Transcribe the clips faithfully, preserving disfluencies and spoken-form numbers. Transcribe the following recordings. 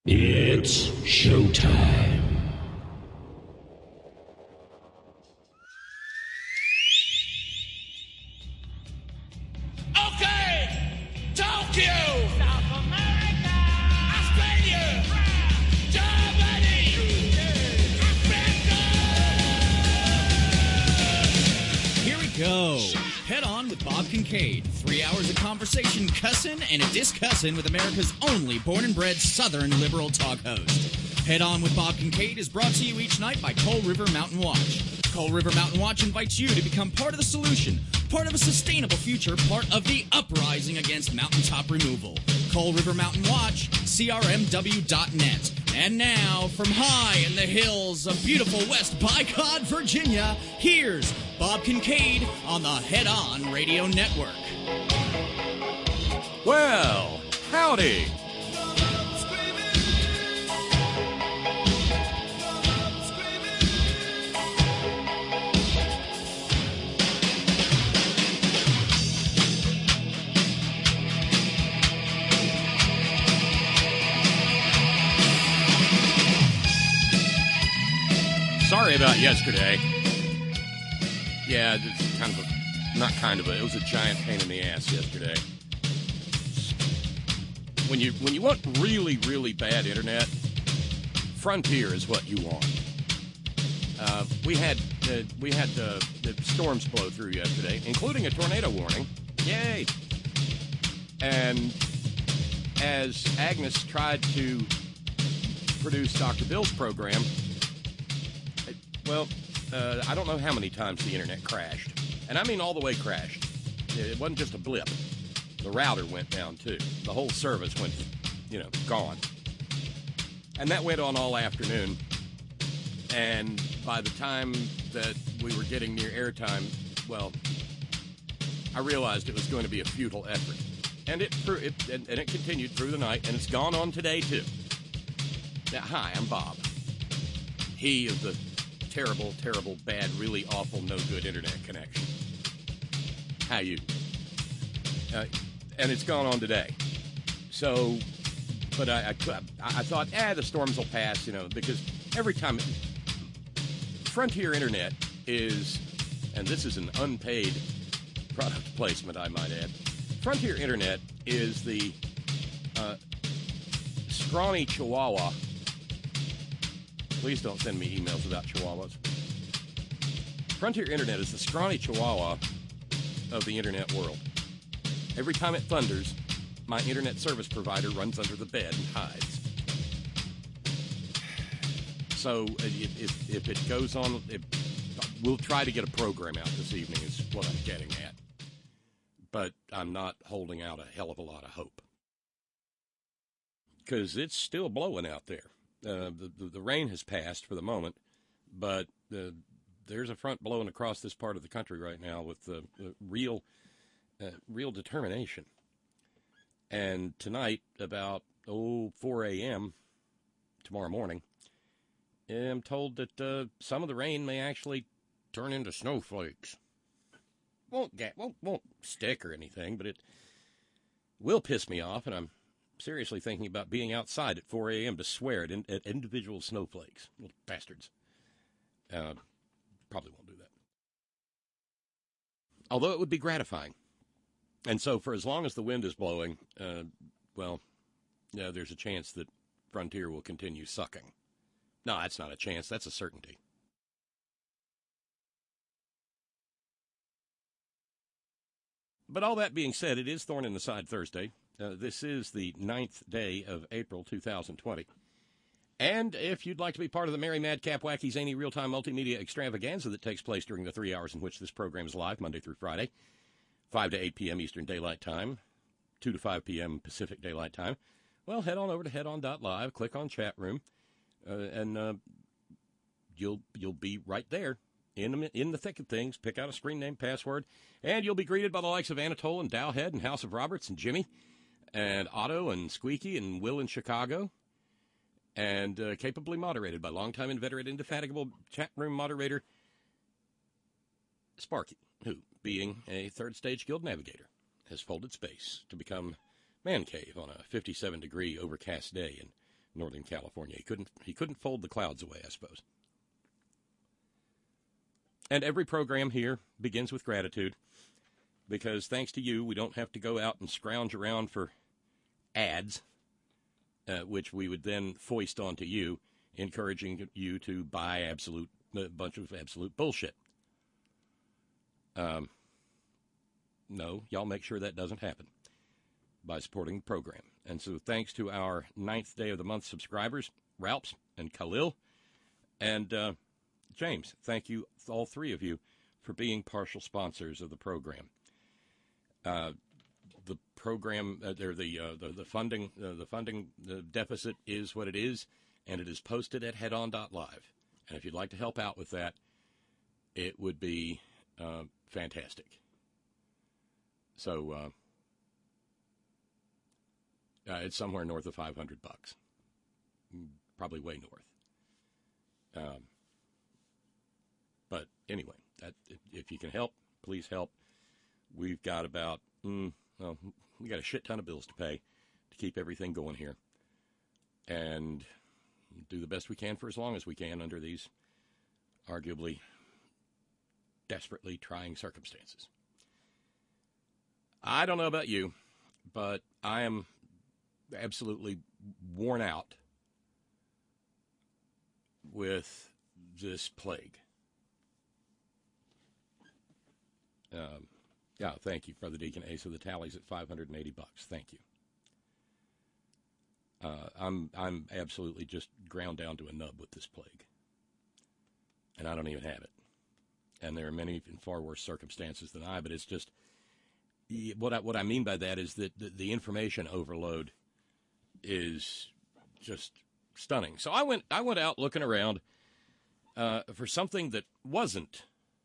It's showtime. Okay! Tokyo! South America! Australia! Germany! Africa! Here we go. Head on with Bob Kincaid. Three hours of conversation, cussin' and a discussin' with America's only born and bred Southern liberal talk host. Head on with Bob Kincaid is brought to you each night by Coal River Mountain Watch. Coal River Mountain Watch invites you to become part of the solution, part of a sustainable future, part of the uprising against mountaintop removal. Coal River Mountain Watch, C R M W dot net. And now, from high in the hills of beautiful West Bicod, Virginia, here's Bob Kincaid on the Head On Radio Network. Well, howdy. Sorry about yesterday. Yeah, it's kind of a, not kind of a, it was a giant pain in the ass yesterday. When you when you want really, really bad internet, Frontier is what you want. Uh, we had uh, we had uh, the storms blow through yesterday, including a tornado warning. Yay! And as Agnes tried to produce Doctor Bill's program, it, well, uh, I don't know how many times the internet crashed. And I mean all the way crashed. It wasn't just a blip. The router went down, too. The whole service went, you know, gone. And that went on all afternoon. And by the time that we were getting near airtime, well, I realized it was going to be a futile effort. And it, it and, and it continued through the night, and it's gone on today, too. Now, hi, I'm Bob. He of the terrible, terrible, bad, really awful, no good internet connection. How you? Uh, and it's gone on today. So, but I, I, I thought, eh, the storms will pass, you know, because every time Frontier Internet is, and this is an unpaid product placement, I might add. Frontier Internet is the uh, scrawny chihuahua. Please don't send me emails about chihuahuas. Frontier Internet is the scrawny chihuahua of the internet world. Every time it thunders, my internet service provider runs under the bed and hides. So if, if, if it goes on, if, we'll try to get a program out this evening is what I'm getting at. But I'm not holding out a hell of a lot of hope. Because it's still blowing out there. Uh, the, the, the rain has passed for the moment, but uh, there's a front blowing across this part of the country right now with uh, real, uh, real determination. And tonight, about oh four a.m. tomorrow morning, I'm told that uh, some of the rain may actually turn into snowflakes. Won't get won't won't stick or anything, but it will piss me off, and I'm seriously thinking about being outside at four a.m. to swear at, in, at individual snowflakes. Little bastards. Uh, probably won't do that. Although it would be gratifying. And so for as long as the wind is blowing, uh, well, yeah, there's a chance that Frontier will continue sucking. No, that's not a chance. That's a certainty. But all that being said, it is Thorn in the Side Thursday. Uh, this is the ninth day of April two thousand twenty. And if you'd like to be part of the Merry Madcap Wacky Zany real-time multimedia extravaganza that takes place during the three hours in which this program is live, Monday through Friday, five to eight p.m. Eastern Daylight Time, two to five p.m. Pacific Daylight Time, well, head on over to head on dot live, click on chat room, uh, and uh, you'll you'll be right there. In the, in the thick of things, pick out a screen name, password, and you'll be greeted by the likes of Anatole and Dowhead and House of Roberts and Jimmy and Otto and Squeaky and Will in Chicago, and uh, capably moderated by longtime inveterate, indefatigable chat room moderator Sparky, who, being a third stage guild navigator, has folded space to become man cave on a fifty-seven degree overcast day in Northern California. He couldn't, he couldn't fold the clouds away, I suppose. And every program here begins with gratitude, because thanks to you, we don't have to go out and scrounge around for ads, uh, which we would then foist onto you, encouraging you to buy absolute a bunch of absolute bullshit. Um, no, y'all make sure that doesn't happen by supporting the program. And so thanks to our ninth day of the month subscribers, Ralphs and Khalil, and uh, James, thank you, all three of you, for being partial sponsors of the program. Uh, the program, uh, the, uh, the the funding, uh, the funding the deficit is what it is, and it is posted at headon dot live. And if you'd like to help out with that, it would be uh, fantastic. So uh, uh, it's somewhere north of five hundred bucks, probably way north. Um, But anyway, that if you can help, please help. We've got about, mm, well, we got a shit ton of bills to pay to keep everything going here. And do the best we can for as long as we can under these arguably desperately trying circumstances. I don't know about you, but I am absolutely worn out with this plague. Um, yeah, thank you, Brother Deacon Ace. So the tally's at five hundred eighty bucks. Thank you. Uh, I'm I'm absolutely just ground down to a nub with this plague, and I don't even have it. And there are many in far worse circumstances than I. But it's just what I what I mean by that is that the, the information overload is just stunning. So I went I went out looking around uh, for something that wasn't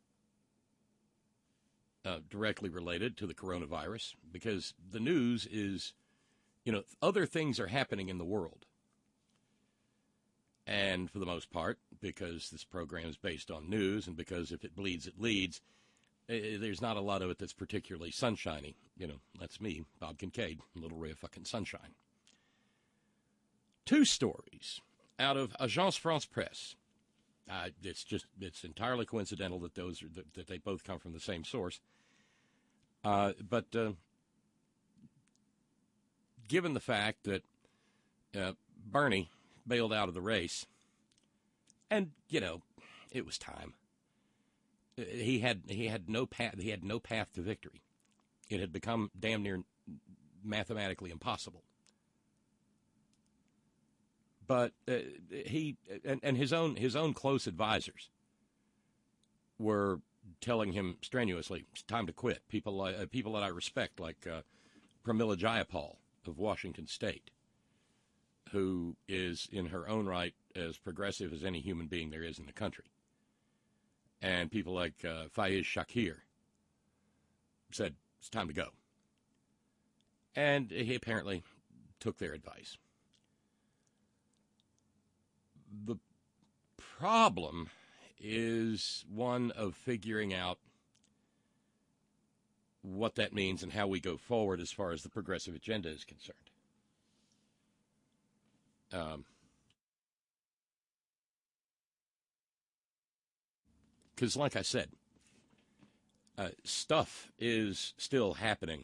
Uh, directly related to the coronavirus, because the news is, you know, other things are happening in the world. And for the most part, because this program is based on news, and because if it bleeds, it leads, uh, there's not a lot of it that's particularly sunshiny. You know, that's me, Bob Kincaid, a little ray of fucking sunshine. Two stories out of Agence France Presse. Uh, it's just, it's entirely coincidental that those are, that, that they both come from the same source. Uh, but uh, given the fact that uh, Bernie bailed out of the race, and, you know, it was time. He had, he had no path, he had no path to victory. It had become damn near mathematically impossible. But uh, he and, and his own his own close advisors were telling him strenuously, "It's time to quit." People uh, people that I respect, like uh, Pramila Jayapal of Washington State, who is in her own right as progressive as any human being there is in the country, and people like uh, Faiz Shakir said it's time to go, and he apparently took their advice. The problem is one of figuring out what that means and how we go forward as far as the progressive agenda is concerned. Um, because, like I said, uh, stuff is still happening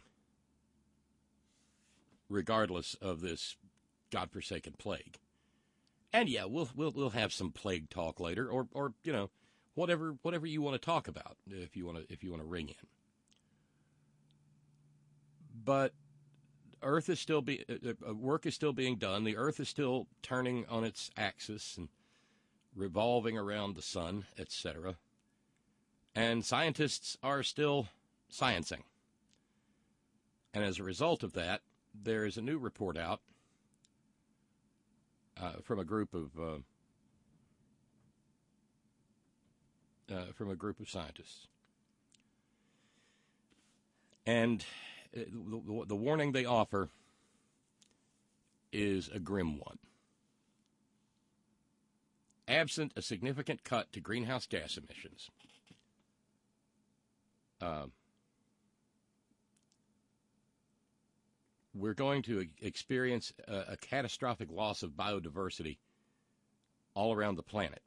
regardless of this godforsaken plague. And yeah, we'll we'll we'll have some plague talk later, or or you know, whatever whatever you want to talk about, if you want to if you want to ring in. But Earth is still be uh, work is still being done. The Earth is still turning on its axis and revolving around the sun, et cetera. And scientists are still sciencing. And as a result of that, there is a new report out Uh, from a group of uh, uh, from a group of scientists, and the, the warning they offer is a grim one. Absent a significant cut to greenhouse gas emissions, uh, we're going to experience a, a catastrophic loss of biodiversity all around the planet.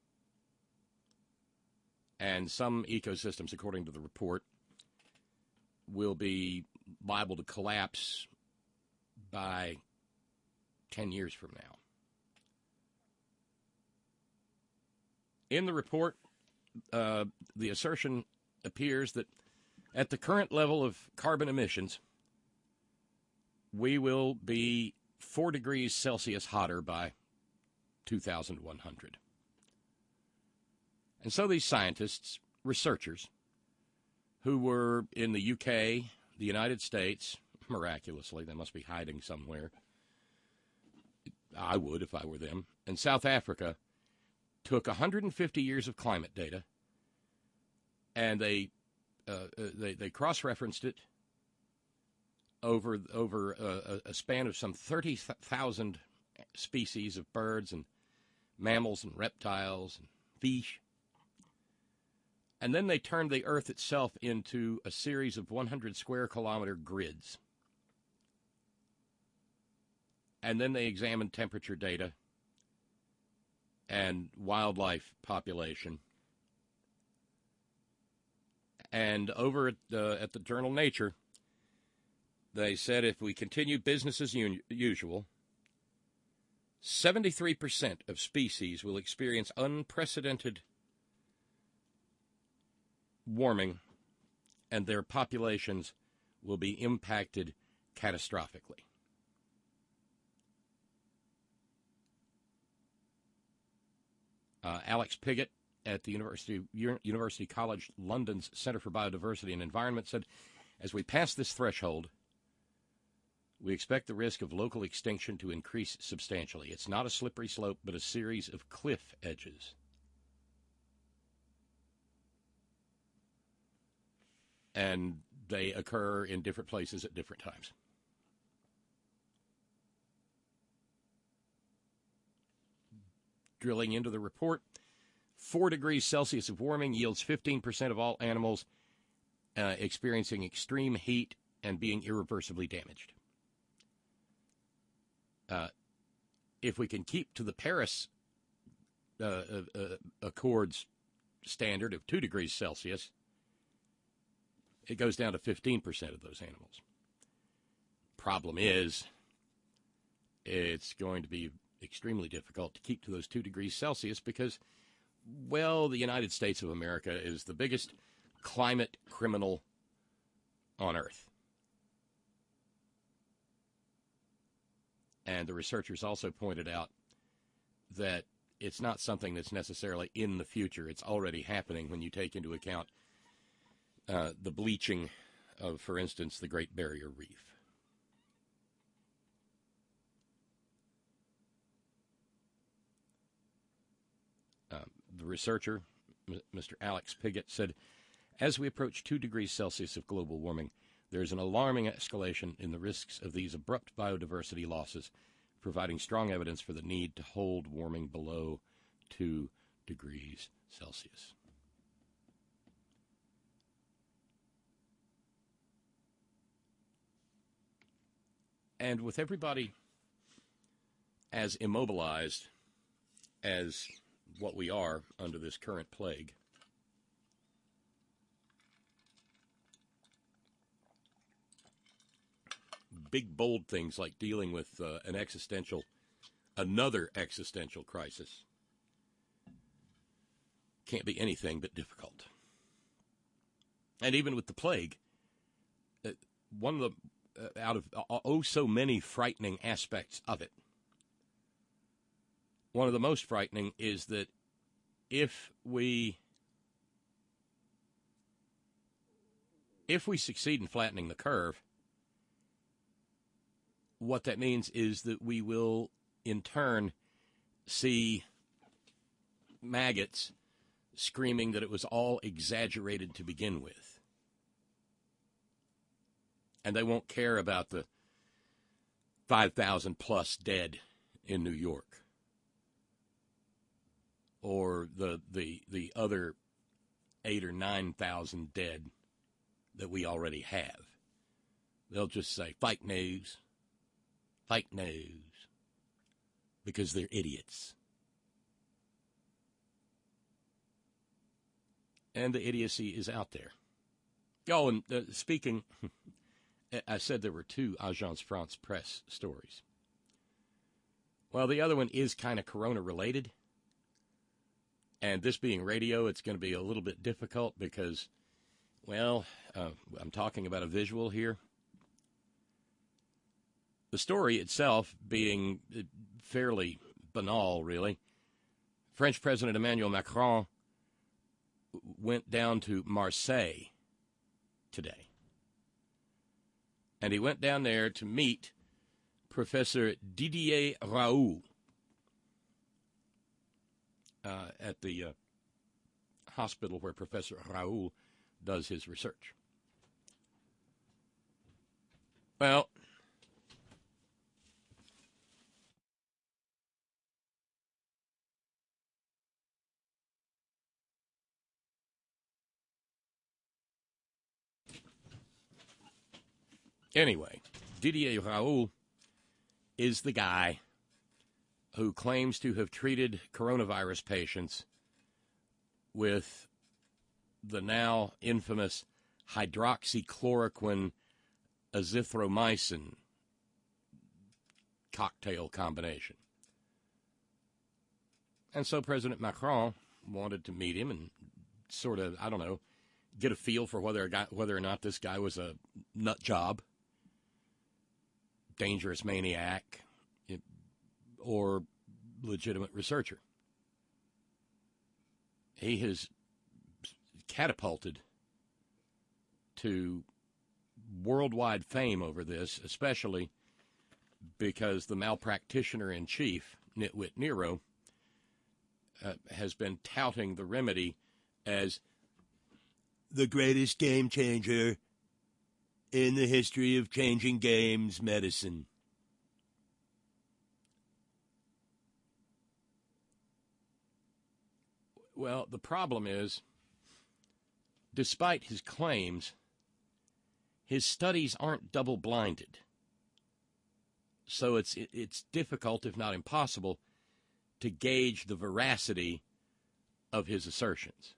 And some ecosystems, according to the report, will be liable to collapse by ten years from now. In the report, uh, the assertion appears that at the current level of carbon emissions, we will be four degrees Celsius hotter by two thousand one hundred. And so these scientists, researchers, who were in the U K, the United States, miraculously, they must be hiding somewhere. I would if I were them. And South Africa took one hundred fifty years of climate data, and they uh, they, they cross-referenced it over over a, a span of some thirty thousand species of birds and mammals and reptiles and fish. And then they turned the Earth itself into a series of one hundred square kilometer grids. And then they examined temperature data and wildlife population. And over at, uh, at the journal Nature, they said if we continue business as un- usual, seventy-three percent of species will experience unprecedented warming, and their populations will be impacted catastrophically. Uh, Alex Piggott at the University, University College London's Center for Biodiversity and Environment said, as we pass this threshold, we expect the risk of local extinction to increase substantially. It's not a slippery slope, but a series of cliff edges. And they occur in different places at different times. Drilling into the report, four degrees Celsius of warming yields fifteen percent of all animals uh, experiencing extreme heat and being irreversibly damaged. Uh, if we can keep to the Paris uh, uh, uh, Accords standard of two degrees Celsius, it goes down to fifteen percent of those animals. Problem is, it's going to be extremely difficult to keep to those two degrees Celsius because, well, the United States of America is the biggest climate criminal on Earth. And the researchers also pointed out that it's not something that's necessarily in the future. It's already happening when you take into account uh, the bleaching of, for instance, the Great Barrier Reef. Uh, the researcher, Mister Alex Piggott, said, as we approach two degrees Celsius of global warming, there is an alarming escalation in the risks of these abrupt biodiversity losses, providing strong evidence for the need to hold warming below two degrees Celsius. And with everybody as immobilized as what we are under this current plague, big, bold things like dealing with uh, an existential, another existential crisis can't be anything but difficult. And even with the plague, uh, one of the, uh, out of uh, oh so many frightening aspects of it, one of the most frightening is that if we, if we succeed in flattening the curve, what that means is that we will, in turn, see maggots screaming that it was all exaggerated to begin with. And they won't care about the five thousand plus dead in New York, or the the the other eight or nine thousand dead that we already have. they'll just say fake news, fake news, because they're idiots. And the idiocy is out there. Oh, and uh, speaking, I said there were two Agence France Presse stories. Well, the other one is kind of corona-related. And this being radio, it's going to be a little bit difficult because, well, uh, I'm talking about a visual here. The story itself being fairly banal, really. French President Emmanuel Macron went down to Marseille today. And he went down there to meet Professor Didier Raoult uh, at the uh, hospital where Professor Raoult does his research. Well, anyway, Didier Raoult is the guy who claims to have treated coronavirus patients with the now infamous hydroxychloroquine azithromycin cocktail combination. And so President Macron wanted to meet him and sort of, I don't know, get a feel for whether, a guy, whether or not this guy was a nut job, dangerous maniac, or legitimate researcher. He has catapulted to worldwide fame over this, especially because the malpractitioner-in-chief, Nitwit Nero, uh, has been touting the remedy as the greatest game changer in the history of changing games medicine. Well, the problem is, despite his claims, his studies aren't double-blinded. So it's it's difficult, if not impossible, to gauge the veracity of his assertions.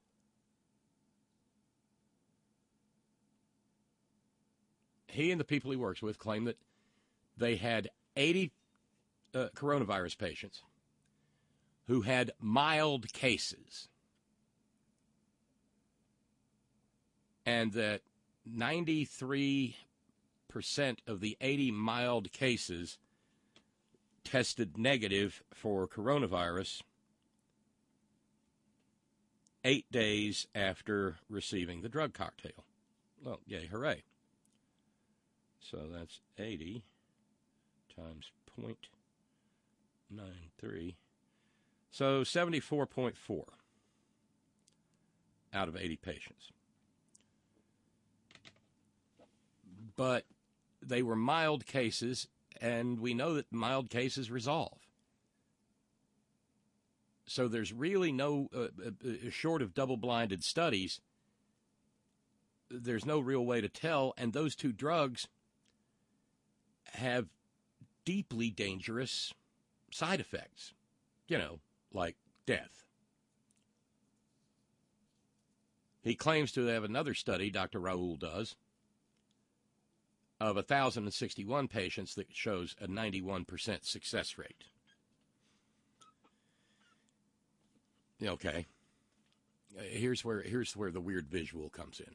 He and the people he works with claim that they had eighty uh, coronavirus patients who had mild cases, and that ninety-three percent of the eighty mild cases tested negative for coronavirus eight days after receiving the drug cocktail. Well, yay, hooray. So that's eighty times zero point nine three. So seventy-four point four out of eighty patients. But they were mild cases, and we know that mild cases resolve. So there's really no, uh, uh, short of double-blinded studies, there's no real way to tell, and those two drugs have deeply dangerous side effects, you know, like death. He claims to have another study, Doctor Raoult does, of one thousand sixty-one patients that shows a ninety-one percent success rate. Okay. Here's where here's where the weird visual comes in.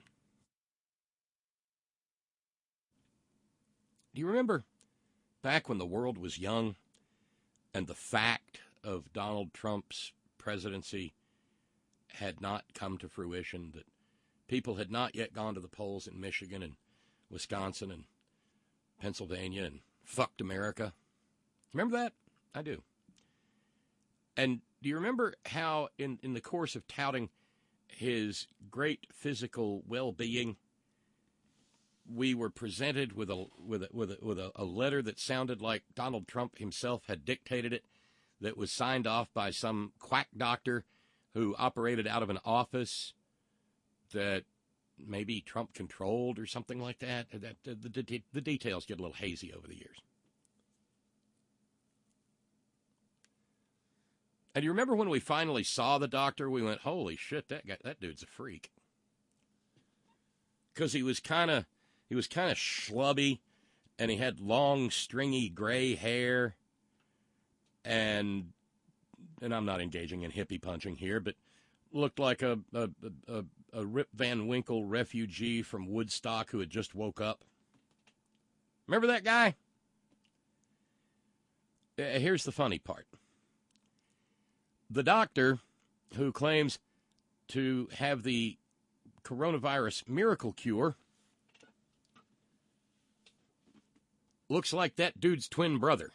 Do you remember back when the world was young and the fact of Donald Trump's presidency had not come to fruition, that people had not yet gone to the polls in Michigan and Wisconsin and Pennsylvania and fucked America? Remember that? I do. And do you remember how in, in the course of touting his great physical well-being, we were presented with a with a, with a, with a, a letter that sounded like Donald Trump himself had dictated it, that was signed off by some quack doctor who operated out of an office that maybe Trump controlled or something like that. That the, the, the details get a little hazy over the years. And you remember when we finally saw the doctor, we went, holy shit, that guy, that dude's a freak. Because he was kind of he was kind of schlubby, and he had long, stringy gray hair, and and I'm not engaging in hippie punching here, but looked like a a, a, a Rip Van Winkle refugee from Woodstock who had just woke up. Remember that guy? Here's the funny part. The doctor who claims to have the coronavirus miracle cure looks like that dude's twin brother.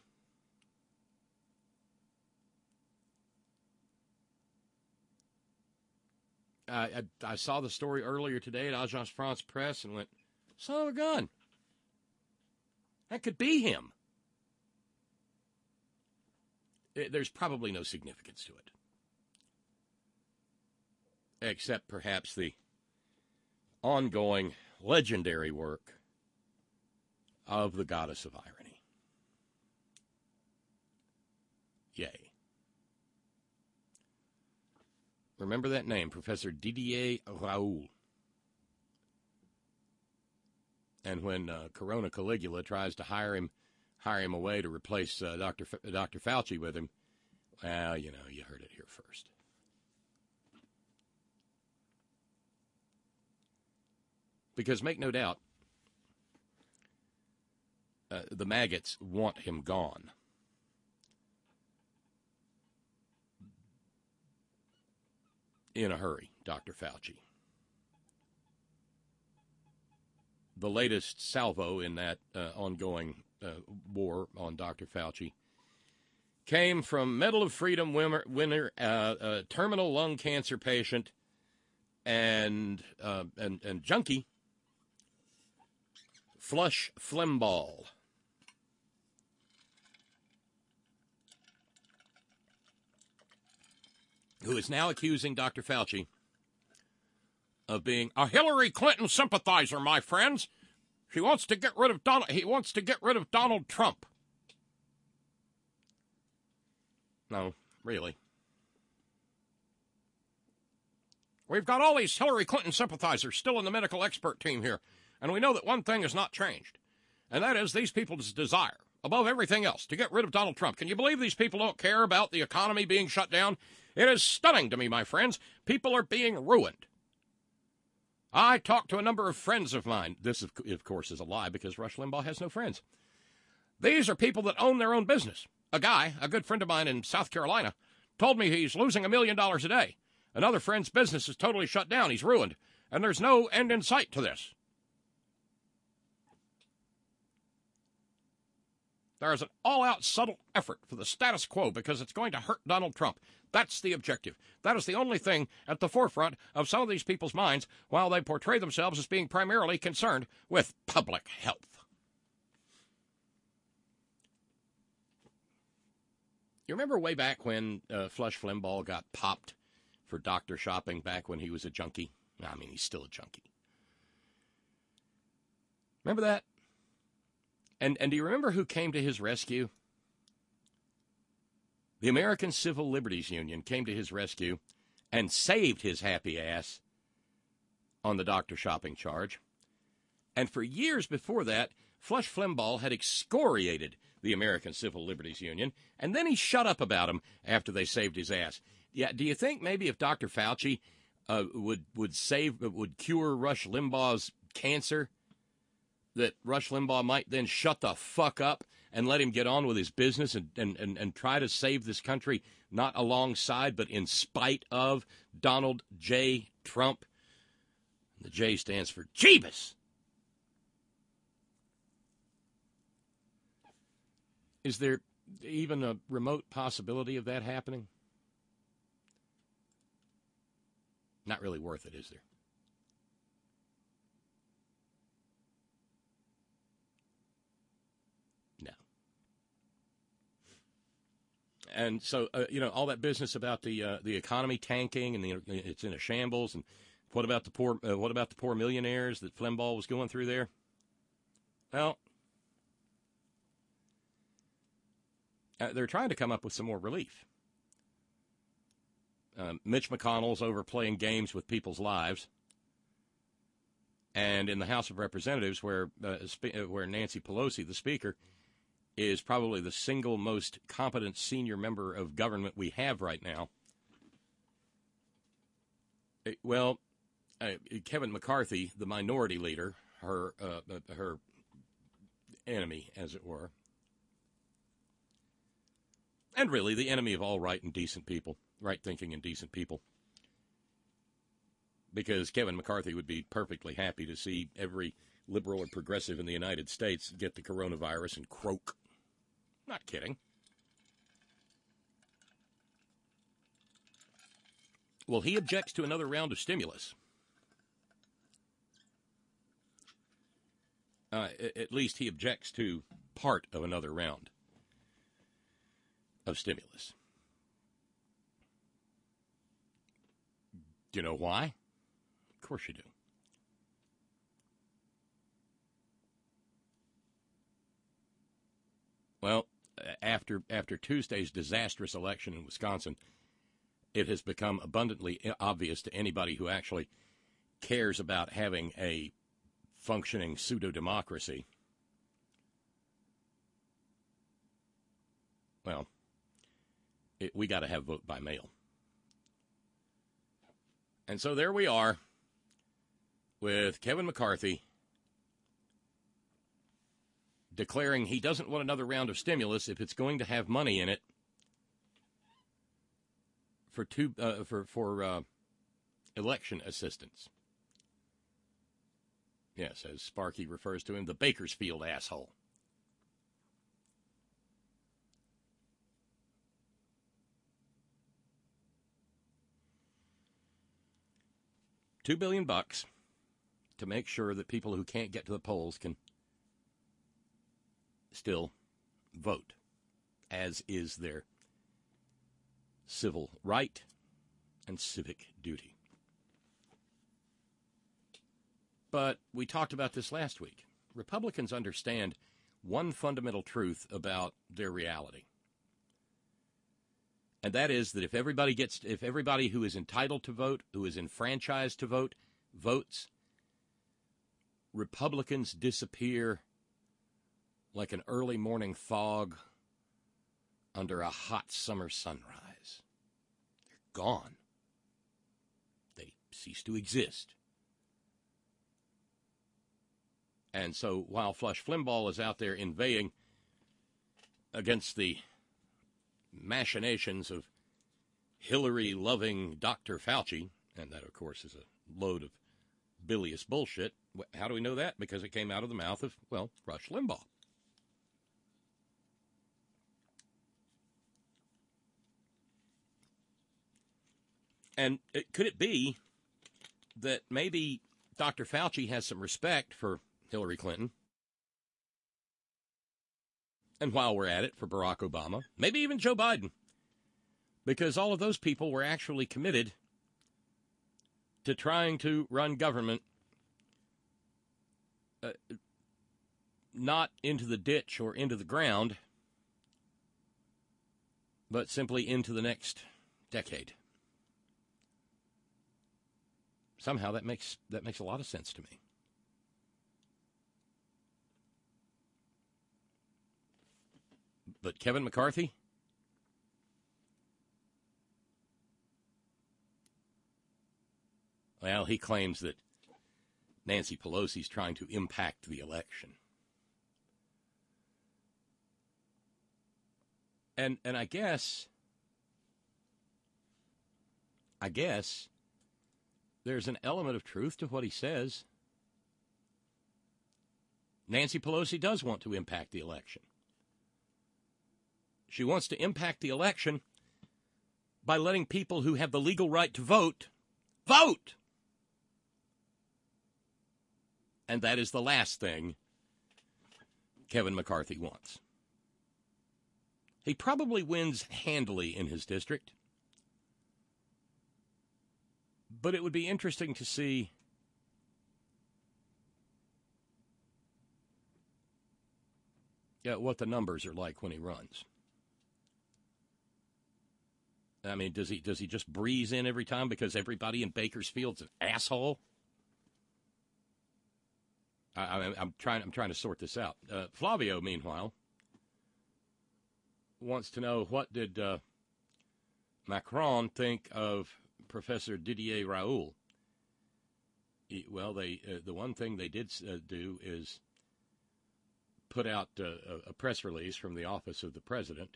I, I, I saw the story earlier today at Agence France Presse and went, son of a gun. That could be him. There's probably no significance to it. Except perhaps the ongoing legendary work of the goddess of irony. Yay. Remember that name, Professor Didier Raoult. And when uh, Corona Caligula tries to hire him, hire him away to replace uh, Doctor F- Doctor Fauci with him, well, you know, you heard it here first. Because make no doubt, uh, the maggots want him gone. In a hurry, Doctor Fauci. The latest salvo in that uh, ongoing uh, war on Doctor Fauci came from Medal of Freedom winner, winner uh, uh, terminal lung cancer patient and uh, and and junkie Flush Flimbaugh. Who is now accusing Doctor Fauci of being a Hillary Clinton sympathizer, my friends. She wants to get rid of Donald. He wants to get rid of Donald Trump. No, really. We've got all these Hillary Clinton sympathizers still in the medical expert team here, and we know that one thing has not changed, and that is these people's desire, above everything else, to get rid of Donald Trump. Can you believe these people don't care about the economy being shut down? It is stunning to me, my friends. People are being ruined. I talked to a number of friends of mine. This, of course, is a lie because Rush Limbaugh has no friends. These are people that own their own business. A guy, a good friend of mine in South Carolina, told me he's losing a million dollars a day. Another friend's business is totally shut down. He's ruined. And there's no end in sight to this. There is an all-out subtle effort for the status quo because it's going to hurt Donald Trump. That's the objective. That is the only thing at the forefront of some of these people's minds while they portray themselves as being primarily concerned with public health. You remember way back when uh, Flush Flimbaugh got popped for doctor shopping back when he was a junkie? I mean, he's still a junkie. Remember that? And and do you remember who came to his rescue? The American Civil Liberties Union came to his rescue and saved his happy ass on the doctor shopping charge. And for years before that, Flush Flimbaugh had excoriated the American Civil Liberties Union, and then he shut up about him after they saved his ass. Yeah, do you think maybe if Doctor Fauci uh, would would save would cure Rush Limbaugh's cancer, that Rush Limbaugh might then shut the fuck up and let him get on with his business and, and, and, and try to save this country, not alongside, but in spite of Donald J. Trump? The J stands for Jeebus. Is there even a remote possibility of that happening? Not really worth it, is there? And so, uh, you know, all that business about the uh, the economy tanking and the, it's in a shambles and What about the poor? Uh, what about the poor millionaires that Flimbaugh was going through there? Well, uh, they're trying to come up with some more relief. Um, Mitch McConnell's over playing games with people's lives, and in the House of Representatives, where uh, spe- uh, where Nancy Pelosi, the Speaker, is probably the single most competent senior member of government we have right now. It, well, uh, Kevin McCarthy, the minority leader, her uh, uh, her enemy, as it were, and really the enemy of all right and decent people, right-thinking and decent people, because Kevin McCarthy would be perfectly happy to see every liberal or progressive in the United States get the coronavirus and croak. Not kidding. Well, he objects to another round of stimulus. Uh, at least he objects to part of another round of stimulus. Do you know why? Of course you do. Well, after after Tuesday's disastrous election in Wisconsin, it has become abundantly obvious to anybody who actually cares about having a functioning pseudo-democracy. Well, it, we got to have vote by mail. And so there we are with Kevin McCarthy declaring he doesn't want another round of stimulus if it's going to have money in it for two uh, for for uh, election assistance. Yes, as Sparky refers to him, the Bakersfield asshole. Two billion bucks to make sure that people who can't get to the polls can still vote, as is their civil right and civic duty. But we talked about this last week. Republicans understand one fundamental truth about their reality. And that is that if everybody gets, if everybody who is entitled to vote, who is enfranchised to vote, votes, Republicans disappear like an early morning fog under a hot summer sunrise. They're gone. They cease to exist. And so while Flush Flimbaugh is out there inveighing against the machinations of Hillary-loving Doctor Fauci, and that, of course, is a load of bilious bullshit. How do we know that? Because it came out of the mouth of, well, Rush Limbaugh. And it, could it be that maybe Doctor Fauci has some respect for Hillary Clinton? And while we're at it, for Barack Obama, maybe even Joe Biden, because all of those people were actually committed to trying to run government uh, not into the ditch or into the ground, but simply into the next decade. Somehow that makes that makes a lot of sense to me. But Kevin McCarthy? Well, he claims that Nancy Pelosi's trying to impact the election. And and I guess, I guess there's an element of truth to what he says. Nancy Pelosi does want to impact the election. She wants to impact the election by letting people who have the legal right to vote, vote! And that is the last thing Kevin McCarthy wants. He probably wins handily in his district, but it would be interesting to see yeah, what the numbers are like when he runs. I mean, does he does he just breeze in every time because everybody in Bakersfield's an asshole? I, I, I'm trying. I'm trying to sort this out. Uh, Flavio, meanwhile, wants to know what did uh, Macron think of Professor Didier Raoult. He, well, they uh, the one thing they did uh, do is put out uh, a, a press release from the office of the president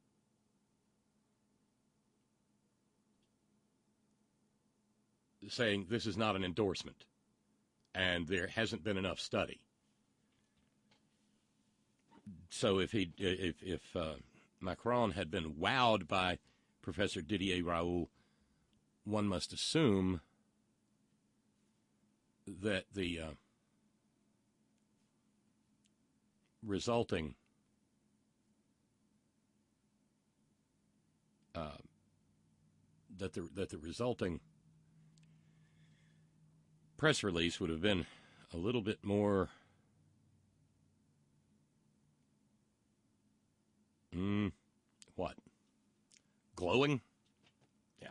saying this is not an endorsement and there hasn't been enough study. So if he if if uh, Macron had been wowed by Professor Didier Raoult, one must assume that the uh, resulting uh, that the that the resulting press release would have been a little bit more mm, what glowing. Yeah.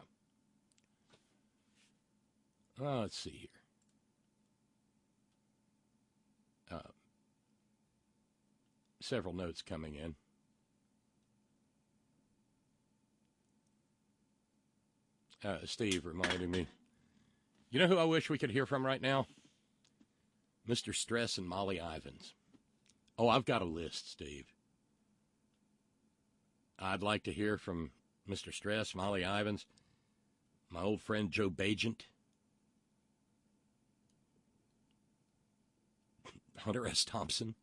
Uh, let's see here. Uh, several notes coming in. Uh, Steve reminding me. You know who I wish we could hear from right now? Mister Stress and Molly Ivins. Oh, I've got a list, Steve. I'd like to hear from Mister Stress, Molly Ivins, my old friend Joe Bagent, Hunter S. Thompson.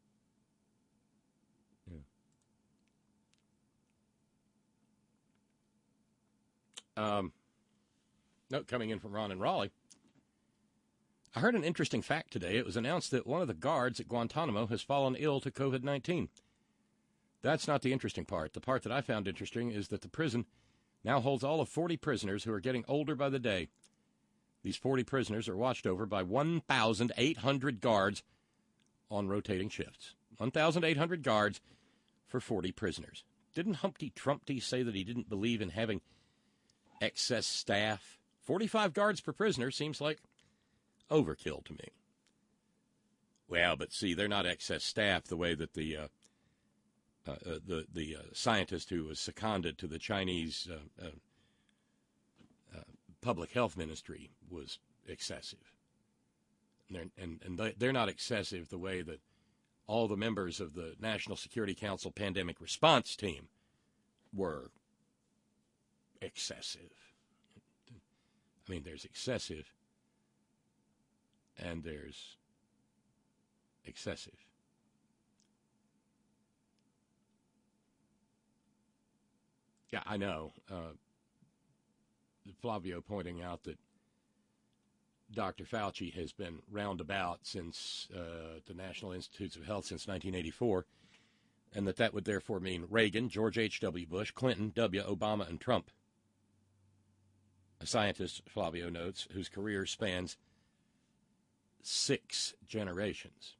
Yeah. Um. Note coming in from Ron in Raleigh. I heard an interesting fact today. It was announced that one of the guards at Guantanamo has fallen ill to COVID nineteen. That's not the interesting part. The part that I found interesting is that the prison now holds all of forty prisoners who are getting older by the day. These forty prisoners are watched over by one thousand eight hundred guards on rotating shifts. one thousand eight hundred guards for forty prisoners. Didn't Humpty Trumpty say that he didn't believe in having excess staff? forty-five guards per prisoner seems like overkill to me. Well, but see, they're not excess staff the way that the uh, uh, uh, the the uh, scientist who was seconded to the Chinese uh, uh, uh, public health ministry was excessive. And they're, and, and they're not excessive the way that all the members of the National Security Council pandemic response team were excessive. I mean, there's excessive and there's excessive. Yeah, I know. Uh, Flavio pointing out that Doctor Fauci has been roundabout since uh, the National Institutes of Health since nineteen eighty-four, and that that would therefore mean Reagan, George H W. Bush, Clinton, W. Obama, and Trump. A scientist, Flavio notes, whose career spans six generations.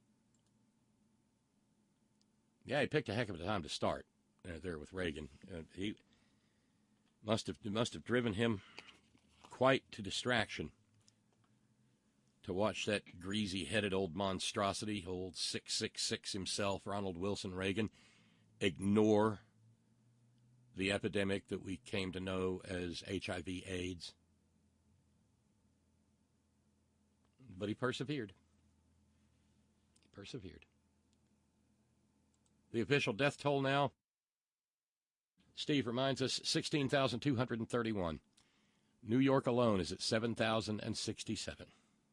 Yeah, he picked a heck of a time to start uh, there with Reagan. Uh, he must have must have driven him quite to distraction to watch that greasy-headed old monstrosity, old six six six himself, Ronald Wilson Reagan, ignore the epidemic that we came to know as H I V AIDS. But he persevered. He persevered. The official death toll now, Steve reminds us, sixteen thousand two hundred thirty-one. New York alone is at seven thousand sixty-seven.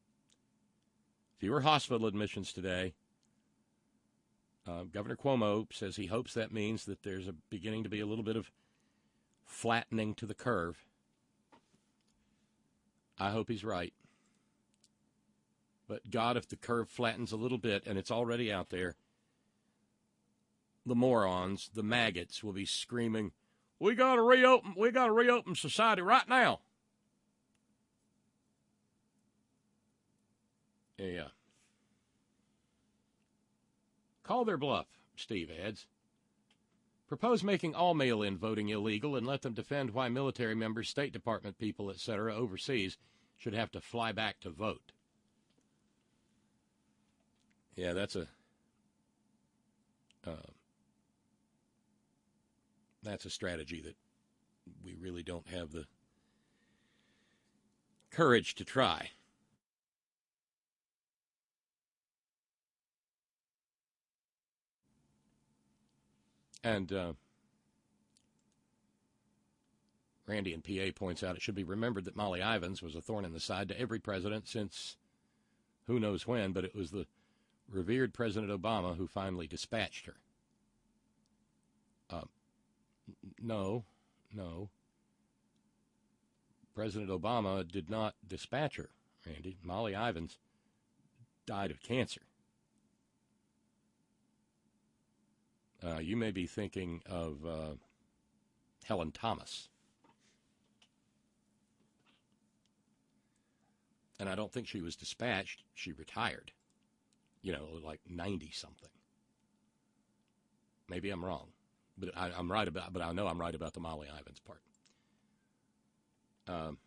Fewer hospital admissions today. Uh, Governor Cuomo says he hopes that means that there's a beginning to be a little bit of flattening to the curve. I hope he's right. But God, if the curve flattens a little bit, and it's already out there, the morons, the maggots, will be screaming, "We got to reopen! We got to reopen society right now!" Yeah. Call their bluff, Steve adds. Propose making all mail-in voting illegal and let them defend why military members, State Department people, et cetera overseas should have to fly back to vote. Yeah, that's a uh, that's a strategy that we really don't have the courage to try. And uh, Randy in P A points out it should be remembered that Molly Ivins was a thorn in the side to every president since who knows when, but it was the revered President Obama who finally dispatched her. Uh, no, no. President Obama did not dispatch her, Randy. Molly Ivins died of cancer. Uh, you may be thinking of uh, Helen Thomas. And I don't think she was dispatched. She retired. You know, like ninety-something. Maybe I'm wrong. But I, I'm right about, but I know I'm right about the Molly Ivins part. Um,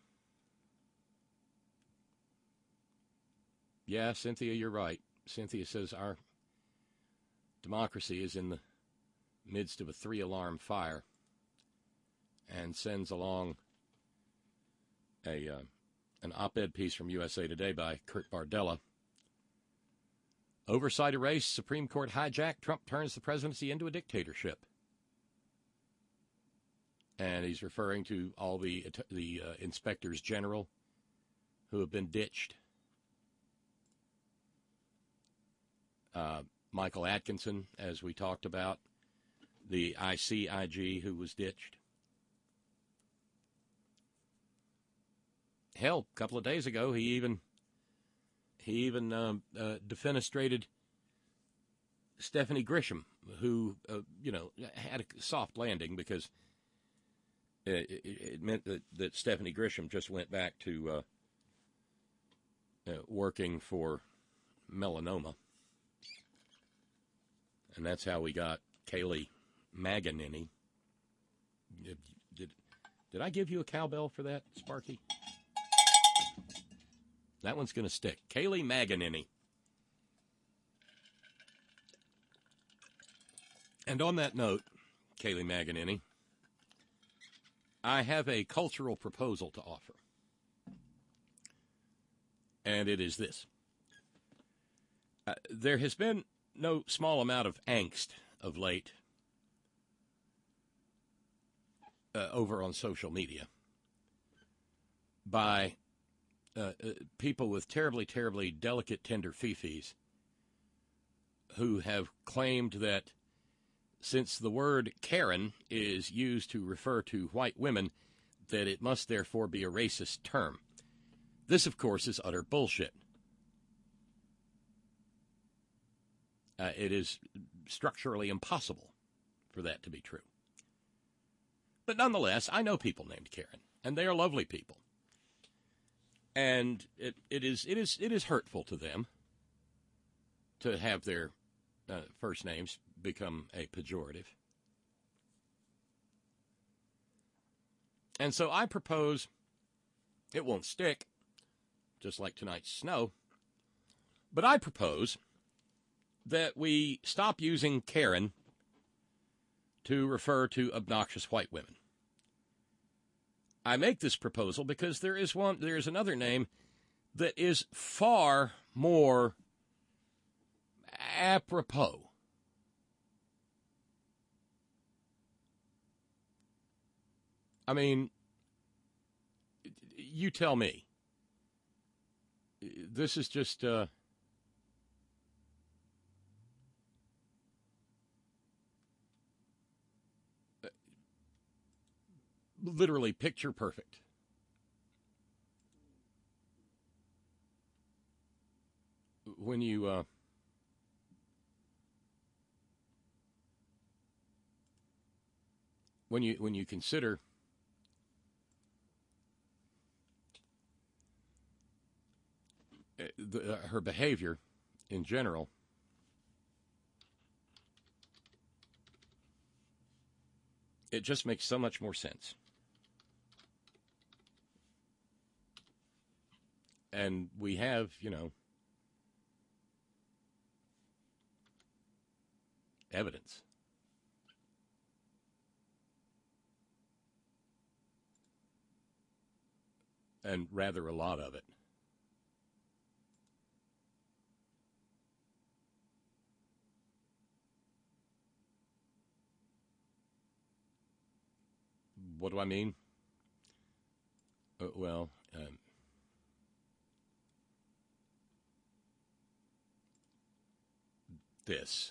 yeah, Cynthia, you're right. Cynthia says our democracy is in the midst of a three-alarm fire, and sends along a uh, an op-ed piece from U S A Today by Kurt Bardella. Oversight erased, Supreme Court hijacked, Trump turns the presidency into a dictatorship. And he's referring to all the the uh, inspectors general who have been ditched. Uh, Michael Atkinson, as we talked about, the I C I G who was ditched. Hell, a couple of days ago, he even he even um, uh, defenestrated Stephanie Grisham, who uh, you know had a soft landing because it, it, it meant that, that Stephanie Grisham just went back to uh, uh, working for melanoma, and that's how we got Kayleigh McEnany. Did, did, did I give you a cowbell for that, Sparky? That one's going to stick. Kayleigh McEnany. And on that note, Kayleigh McEnany, I have a cultural proposal to offer. And it is this. Uh, there has been no small amount of angst of late uh, over on social media by uh, uh, people with terribly, terribly delicate, tender fifis who have claimed that since the word Karen is used to refer to white women, that it must therefore be a racist term. This, of course, is utter bullshit. Uh, it is structurally impossible for that to be true. But nonetheless, I know people named Karen, and they are lovely people. And it, it is it is it is hurtful to them to have their uh, first names become a pejorative. And so I propose, it won't stick, just like tonight's snow, but I propose that we stop using Karen to refer to obnoxious white women. I make this proposal because there is one, there is another name that is far more apropos. I mean, you tell me. This is just uh, literally picture perfect. When you uh, when you when you consider the, uh, her behavior in general it just makes so much more sense. And we have, you know, evidence. And rather a lot of it. What do I mean? Uh, well, um, this.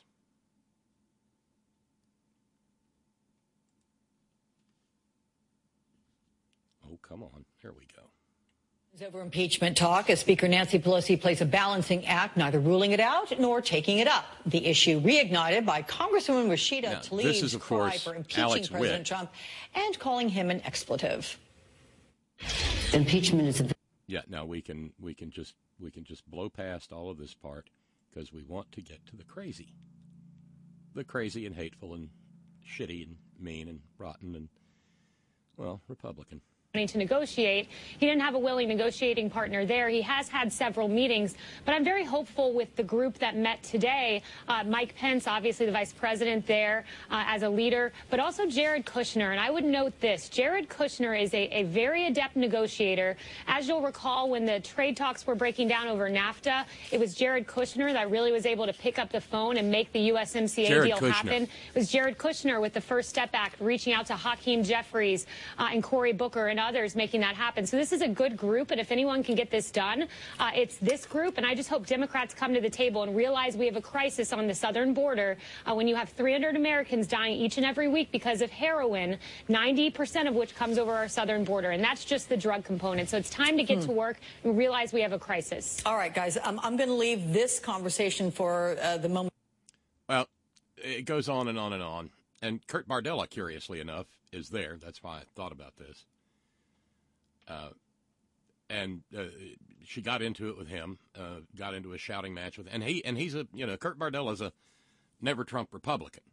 Oh, come on. Here we go. Over impeachment talk as Speaker Nancy Pelosi plays a balancing act, neither ruling it out nor taking it up. The issue reignited by Congresswoman Rashida now, Tlaib's cry for impeaching Alex President Witt. Trump and calling him an expletive. Impeachment is a Yeah, now we can we can just we can just blow past all of this part because we want to get to the crazy. The crazy and hateful and shitty and mean and rotten and, well, Republican. To negotiate. He didn't have a willing negotiating partner there. He has had several meetings, but I'm very hopeful with the group that met today. Uh, Mike Pence, obviously the vice president there uh, as a leader, but also Jared Kushner. And I would note this. Jared Kushner is a, a very adept negotiator. As you'll recall, when the trade talks were breaking down over NAFTA, it was Jared Kushner that really was able to pick up the phone and make the U S M C A Jared deal Kushner. happen. It was Jared Kushner with the First Step Act reaching out to Hakeem Jeffries uh, and Cory Booker and others making that happen. So this is a good group, and if anyone can get this done, uh, it's this group. And I just hope Democrats come to the table and realize we have a crisis on the southern border uh, when you have three hundred Americans dying each and every week because of heroin, ninety percent of which comes over our southern border. And that's just the drug component. So it's time to get Hmm. to work and realize we have a crisis. All right, guys, um, I'm going to leave this conversation for uh, the moment. Well, it goes on and on and on. And Kurt Bardella, curiously enough, is there. That's why I thought about this. Uh, and uh, she got into it with him, uh, got into a shouting match with, and he and he's a you know Kurt Bardella's a never Trump Republican,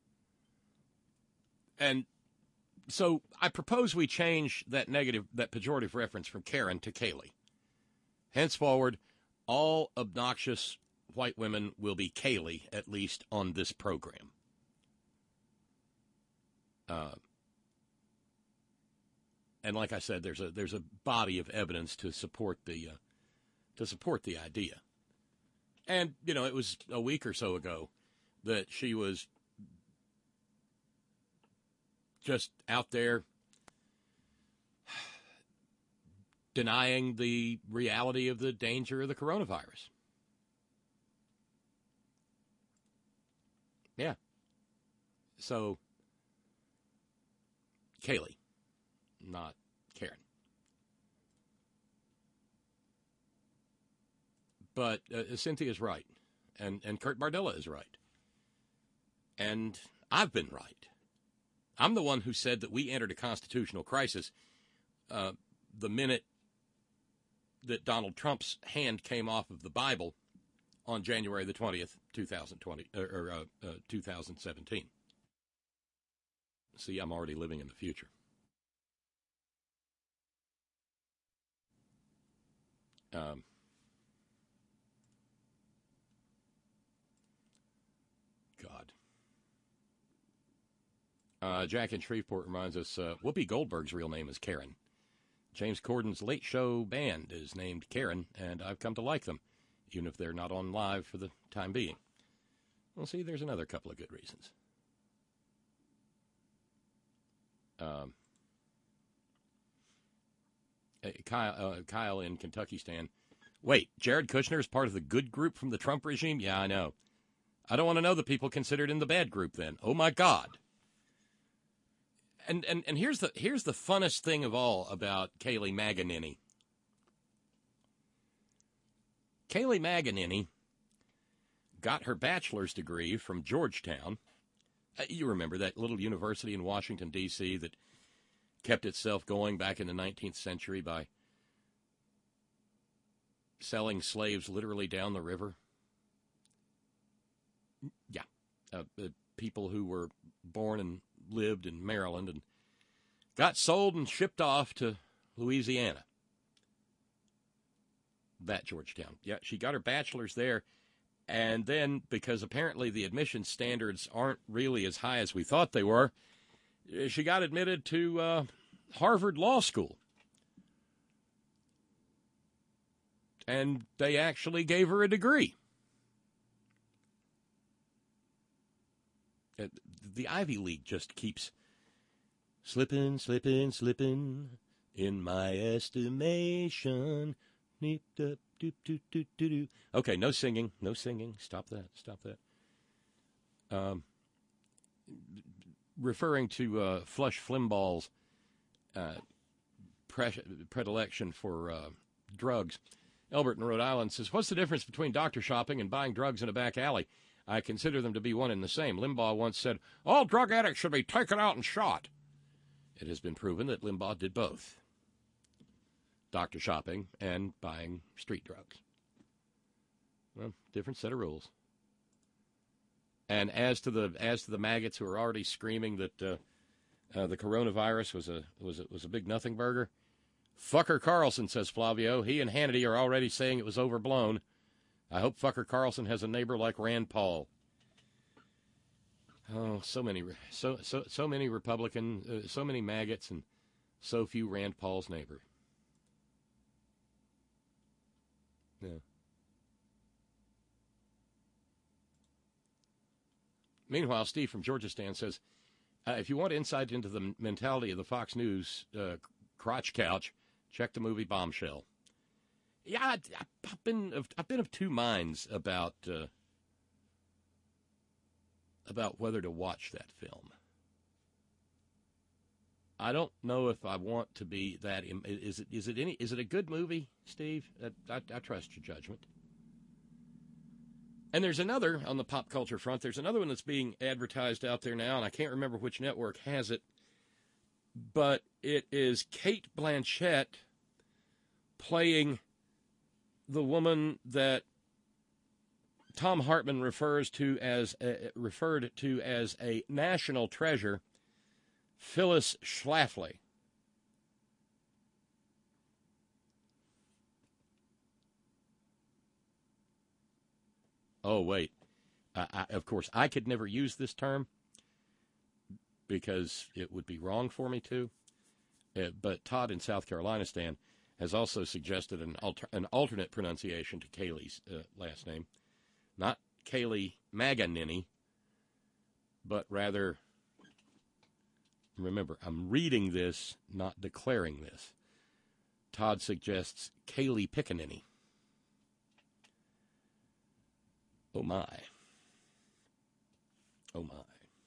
and so I propose we change that negative, that pejorative reference from Karen to Kaylee. Henceforward, all obnoxious white women will be Kaylee, at least on this program. Uh. And like I said, there's a there's a body of evidence to support the uh, to support the idea. And you know, it was a week or so ago that she was just out there denying the reality of the danger of the coronavirus. Yeah. So, Kaylee. Not Karen. But uh, Cynthia's right, and, and Kurt Bardella is right. And I've been right. I'm the one who said that we entered a constitutional crisis uh, the minute that Donald Trump's hand came off of the Bible on January the twentieth, twenty twenty, or, or uh, uh, two thousand seventeen. See, I'm already living in the future. Um, God. Uh, Jack in Shreveport reminds us, uh, Whoopi Goldberg's real name is Karen. James Corden's Late Show band is named Karen, and I've come to like them, even if they're not on live for the time being. Well, see, there's another couple of good reasons. Um... Kyle, uh, Kyle in Kentucky Stan. Wait, Jared Kushner is part of the good group from the Trump regime? Yeah, I know. I don't want to know the people considered in the bad group then. Oh, my God. And and, and here's the here's the funnest thing of all about Kaylee Maganini. Kaylee Maganini got her bachelor's degree from Georgetown. Uh, you remember that little university in Washington, D C that kept itself going back in the nineteenth century by selling slaves literally down the river. Yeah. Uh, uh, people who were born and lived in Maryland and got sold and shipped off to Louisiana. That Georgetown. Yeah, she got her bachelor's there. And then, because apparently the admission standards aren't really as high as we thought they were, she got admitted to uh, Harvard Law School. And they actually gave her a degree. The Ivy League just keeps slipping, slipping, slipping in my estimation. Okay, no singing, no singing. Stop that, stop that. Um, referring to uh, Flush Flimball's uh, pre- predilection for uh, drugs, Elbert in Rhode Island says, what's the difference between doctor shopping and buying drugs in a back alley? I consider them to be one and the same. Limbaugh once said, all drug addicts should be taken out and shot. It has been proven that Limbaugh did both. Doctor shopping and buying street drugs. Well, different set of rules. And as to the as to the maggots who are already screaming that uh, uh, the coronavirus was a was a, was a big nothing burger, fucker Carlson, says Flavio. He and Hannity are already saying it was overblown. I hope fucker Carlson has a neighbor like Rand Paul. Oh, so many so so so many Republican, uh, so many maggots, and so few Rand Paul's neighbor. Yeah. Meanwhile, Steve from Georgistan says, uh, if you want insight into the mentality of the Fox News uh, crotch couch, check the movie Bombshell. Yeah, I, I've been of, I've been of two minds about uh, about whether to watch that film. I don't know if I want to be that. Is it is it any is it a good movie, Steve? I, I, I trust your judgment. And there's another on the pop culture front. There's another one that's being advertised out there now, and I can't remember which network has it. But it is Cate Blanchett playing the woman that Tom Hartman refers to as uh, referred to as a national treasure, Phyllis Schlafly. Oh, wait. I, I, of course, I could never use this term because it would be wrong for me to. Uh, but Todd in South Carolina, Stan, has also suggested an, alter, an alternate pronunciation to Kaylee's uh, last name. Not Kaylee Maganini, but rather, remember, I'm reading this, not declaring this. Todd suggests Kaylee Pickaninny. Oh, my. Oh, my.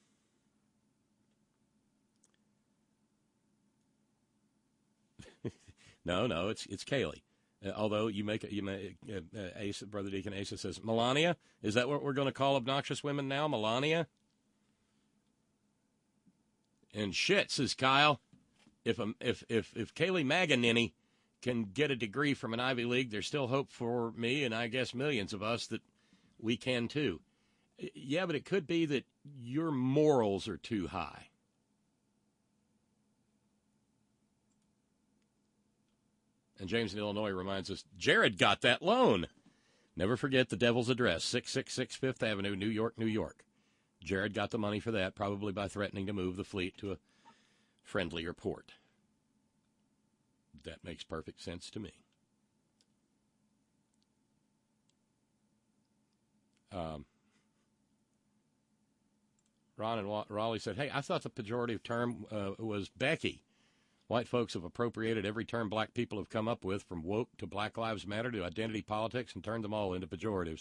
no, no, it's it's Kaylee. Uh, although you make you make uh, uh, Asa, Brother Deacon Asa says Melania. Is that what we're going to call obnoxious women now, Melania? And shit, says Kyle. If um, if if if Kaylee Maganini can get a degree from an Ivy League, there's still hope for me and I guess millions of us that we can too. Yeah, but it could be that your morals are too high. And James in Illinois reminds us, Jared got that loan. Never forget the Devil's Address, six six six Fifth Avenue, New York, New York. Jared got the money for that, probably by threatening to move the fleet to a friendlier port. That makes perfect sense to me. Um, Ron and Raleigh said, hey, I thought the pejorative term uh, was Becky. White folks have appropriated every term black people have come up with, from woke to Black Lives Matter to identity politics, and turned them all into pejoratives.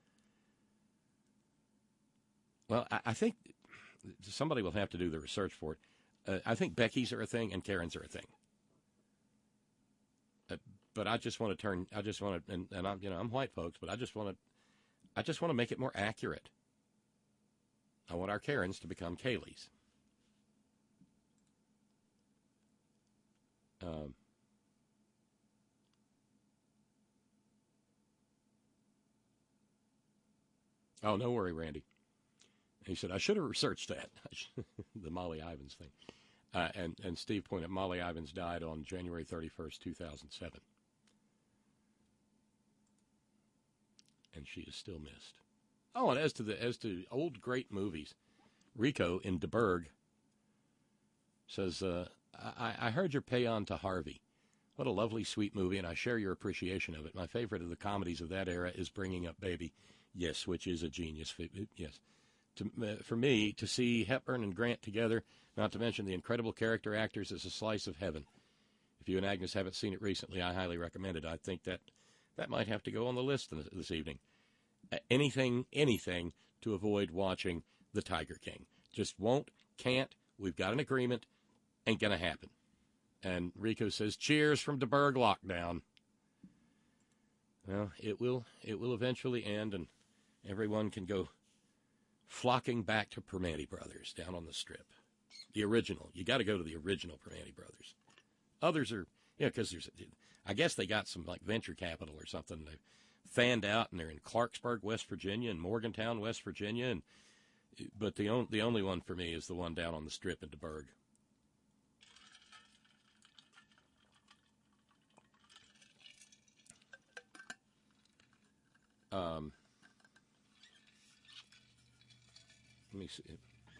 Well, I, I think somebody will have to do the research for it. Uh, I think Becky's are a thing and Karen's are a thing. Uh, but I just want to turn, I just want to, and, and I'm, you know, I'm white folks, but I just want to, I just want to make it more accurate. I want our Karens to become Kayleys. Um, Oh, no worry, Randy. He said, I should have researched that, the Molly Ivins thing. Uh, and, and Steve pointed out Molly Ivins died on January thirty-first, two thousand seven. And she is still missed. Oh, and as to the as to old great movies, Rico in DeBerg says, uh, I, I heard your paean to Harvey. What a lovely, sweet movie, and I share your appreciation of it. My favorite of the comedies of that era is Bringing Up Baby. Yes, which is a genius. Yes. To, uh, for me, to see Hepburn and Grant together, not to mention the incredible character actors, is a slice of heaven. If you and Agnes haven't seen it recently, I highly recommend it. I think that that might have to go on the list this, this evening. Uh, anything, anything to avoid watching The Tiger King. Just won't, can't. We've got an agreement. Ain't going to happen. And Rico says, cheers from DeBerg lockdown. Well, it will, it will eventually end, and everyone can go flocking back to Primanti Brothers down on the Strip. The original. You got to go to the original Primanti Brothers. Others are, yeah, because there's, I guess they got some like venture capital or something. They fanned out, and they're in Clarksburg, West Virginia, and Morgantown, West Virginia. And but the only the only one for me is the one down on the Strip in DeBerg. Um. Let me see.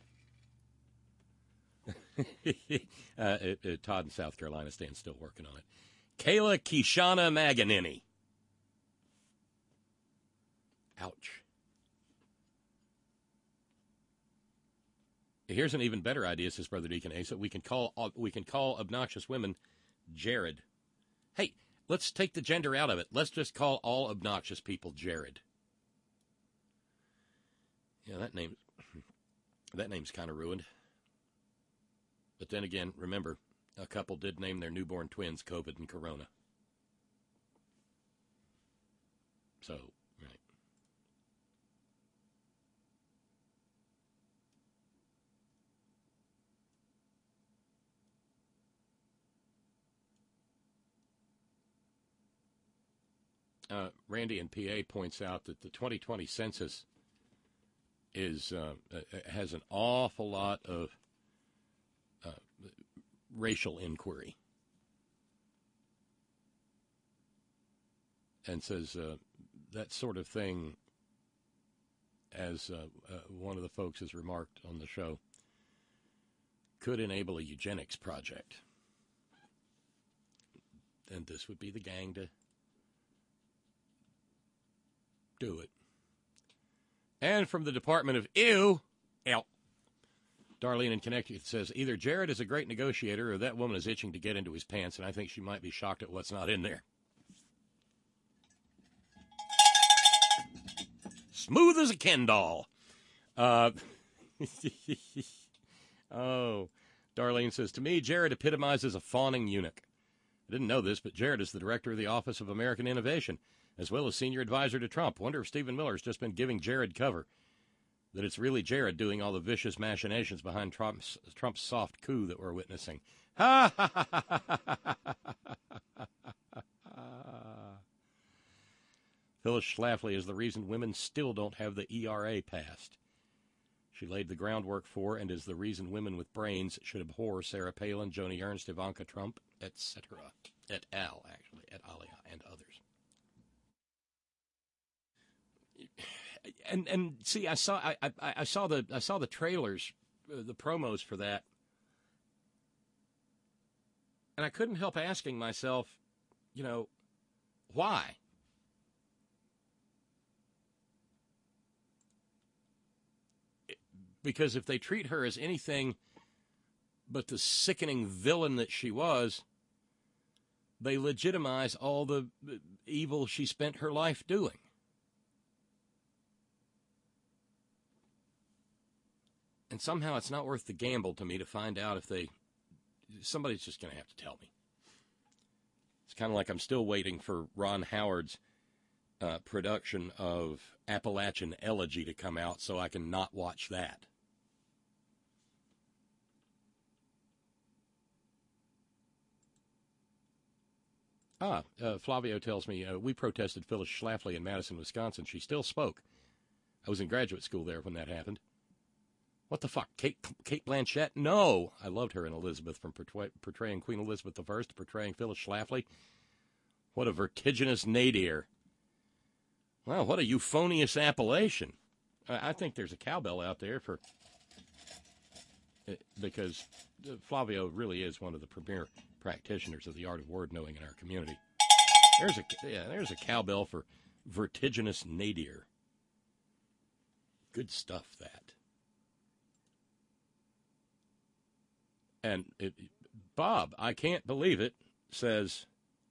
uh, it, it, Todd in South Carolina stands still working on it. Kayla Kishana Maganini. Ouch. Here's an even better idea, says Brother Deacon Asa. We can call we can call obnoxious women Jared. Hey, let's take the gender out of it. Let's just call all obnoxious people Jared. Yeah, that name. That name's kind of ruined. But then again, remember, a couple did name their newborn twins COVID and Corona. So, right. Uh, Randy in P A points out that the twenty twenty census is uh, has an awful lot of uh, racial inquiry, and says uh, that sort of thing, as uh, uh, one of the folks has remarked on the show, could enable a eugenics project. And this would be the gang to do it. And from the Department of Ew, L, Darlene in Connecticut says, either Jared is a great negotiator or that woman is itching to get into his pants, and I think she might be shocked at what's not in there. Smooth as a Ken doll. Uh, oh, Darlene says, to me, Jared epitomizes a fawning eunuch. I didn't know this, but Jared is the director of the Office of American Innovation, as well as senior advisor to Trump. Wonder if Stephen Miller's just been giving Jared cover, that it's really Jared doing all the vicious machinations behind Trump's, Trump's soft coup that we're witnessing. Ha ha ha ha ha ha. Phyllis Schlafly is the reason women still don't have the E R A passed. She laid the groundwork for and is the reason women with brains should abhor Sarah Palin, Joni Ernst, Ivanka Trump, et cetera. Et al., actually, et alia, and others. And and see, I saw I, I, I saw the I saw the trailers, uh, the promos for that, and I couldn't help asking myself, you know, why? Because if they treat her as anything but the sickening villain that she was, they legitimize all the evil she spent her life doing. And somehow it's not worth the gamble to me to find out if they... Somebody's just going to have to tell me. It's kind of like I'm still waiting for Ron Howard's uh, production of Appalachian Elegy to come out so I can not watch that. Ah, uh, Flavio tells me, uh, we protested Phyllis Schlafly in Madison, Wisconsin. She still spoke. I was in graduate school there when that happened. What the fuck? Kate Kate Blanchett? No. I loved her in Elizabeth, from portray, portraying Queen Elizabeth the First to portraying Phyllis Schlafly. What a vertiginous nadir. Wow, what a euphonious appellation. I, I think there's a cowbell out there for... because Flavio really is one of the premier practitioners of the art of word knowing in our community. There's a, yeah, there's a cowbell for vertiginous nadir. Good stuff, that. And it, Bob, I can't believe it, says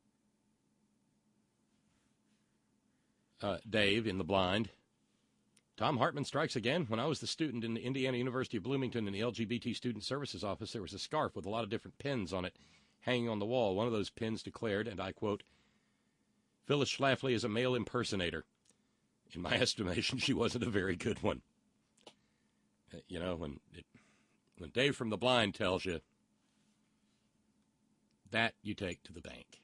uh, Dave in the blind. Tom Hartman strikes again. When I was the student in the Indiana University of Bloomington in the L G B T Student Services office, there was a scarf with a lot of different pins on it hanging on the wall. One of those pins declared, and I quote, "Phyllis Schlafly is a male impersonator." In my estimation, she wasn't a very good one. Uh, you know, when it, when Dave from the blind tells you, that you take to the bank.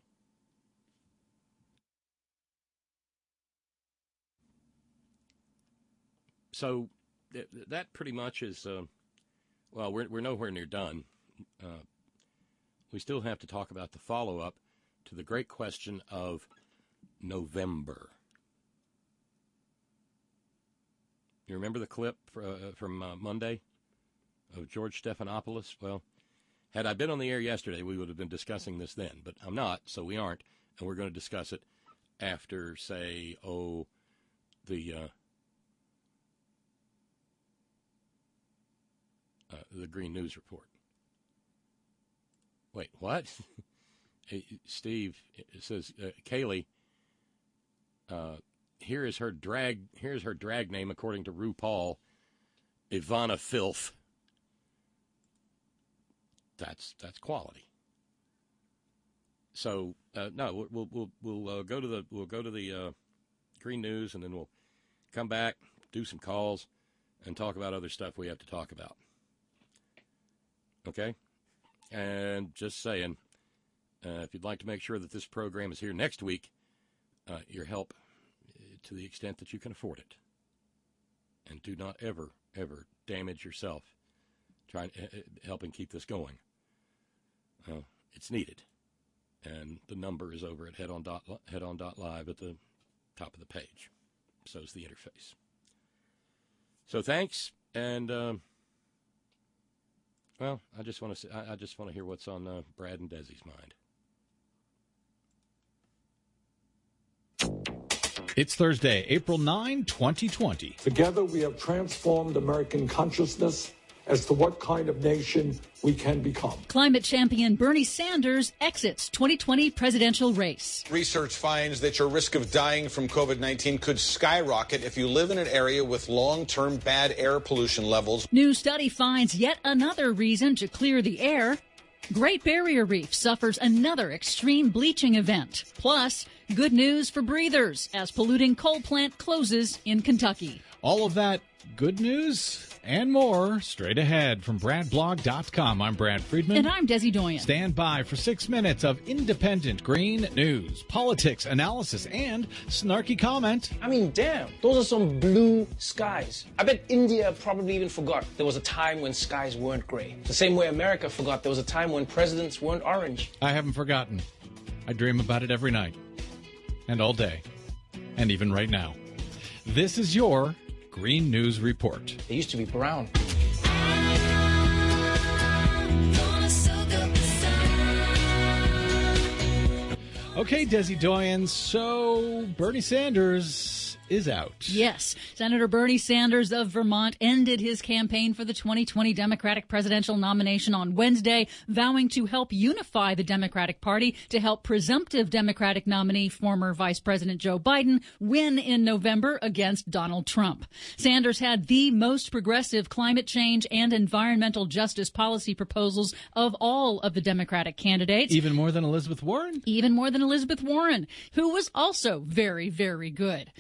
So th- that pretty much is, uh, well, we're, we're nowhere near done. Uh, we still have to talk about the follow-up to the great question of November. You remember the clip uh, from uh, Monday of George Stephanopoulos? Well, had I been on the air yesterday, we would have been discussing this then, but I'm not, so we aren't, and we're going to discuss it after, say, oh, the... Uh, Uh, the Green News Report. Wait, what? Hey, Steve, it says, uh, Kaylee, uh, here is her drag, here's her drag name according to RuPaul, Ivana Filth. That's that's quality. So uh, no, we'll we'll we'll uh, go to the we'll go to the uh, Green News, and then we'll come back, do some calls, and talk about other stuff we have to talk about. Okay? And just saying, uh, if you'd like to make sure that this program is here next week, uh, your help to the extent that you can afford it. And do not ever, ever damage yourself trying uh, helping keep this going. Uh, it's needed. And the number is over at head on dot live at the top of the page. So is the interface. So thanks, and... Uh, Well, I just want to. I just want to hear what's on uh, Brad and Desi's mind. It's Thursday, April ninth, twenty twenty. Together, we have transformed American consciousness as to what kind of nation we can become. Climate champion Bernie Sanders exits twenty twenty presidential race. Research finds that your risk of dying from COVID nineteen could skyrocket if you live in an area with long-term bad air pollution levels. New study finds yet another reason to clear the air. Great Barrier Reef suffers another extreme bleaching event. Plus, good news for breathers as polluting coal plant closes in Kentucky. All of that good news and more straight ahead from brad blog dot com. I'm Brad Friedman. And I'm Desi Doyen. Stand by for six minutes of independent green news, politics, analysis, and snarky comment. I mean, damn, those are some blue skies. I bet India probably even forgot there was a time when skies weren't gray. The same way America forgot there was a time when presidents weren't orange. I haven't forgotten. I dream about it every night and all day and even right now. This is your Green News Report. They used to be brown. Okay, Desi Doyen, so Bernie Sanders is out. Yes. Senator Bernie Sanders of Vermont ended his campaign for the twenty twenty Democratic presidential nomination on Wednesday, vowing to help unify the Democratic Party to help presumptive Democratic nominee, former Vice President Joe Biden, win in November against Donald Trump. Sanders had the most progressive climate change and environmental justice policy proposals of all of the Democratic candidates. Even more than Elizabeth Warren? Even more than Elizabeth Warren, who was also very, very good.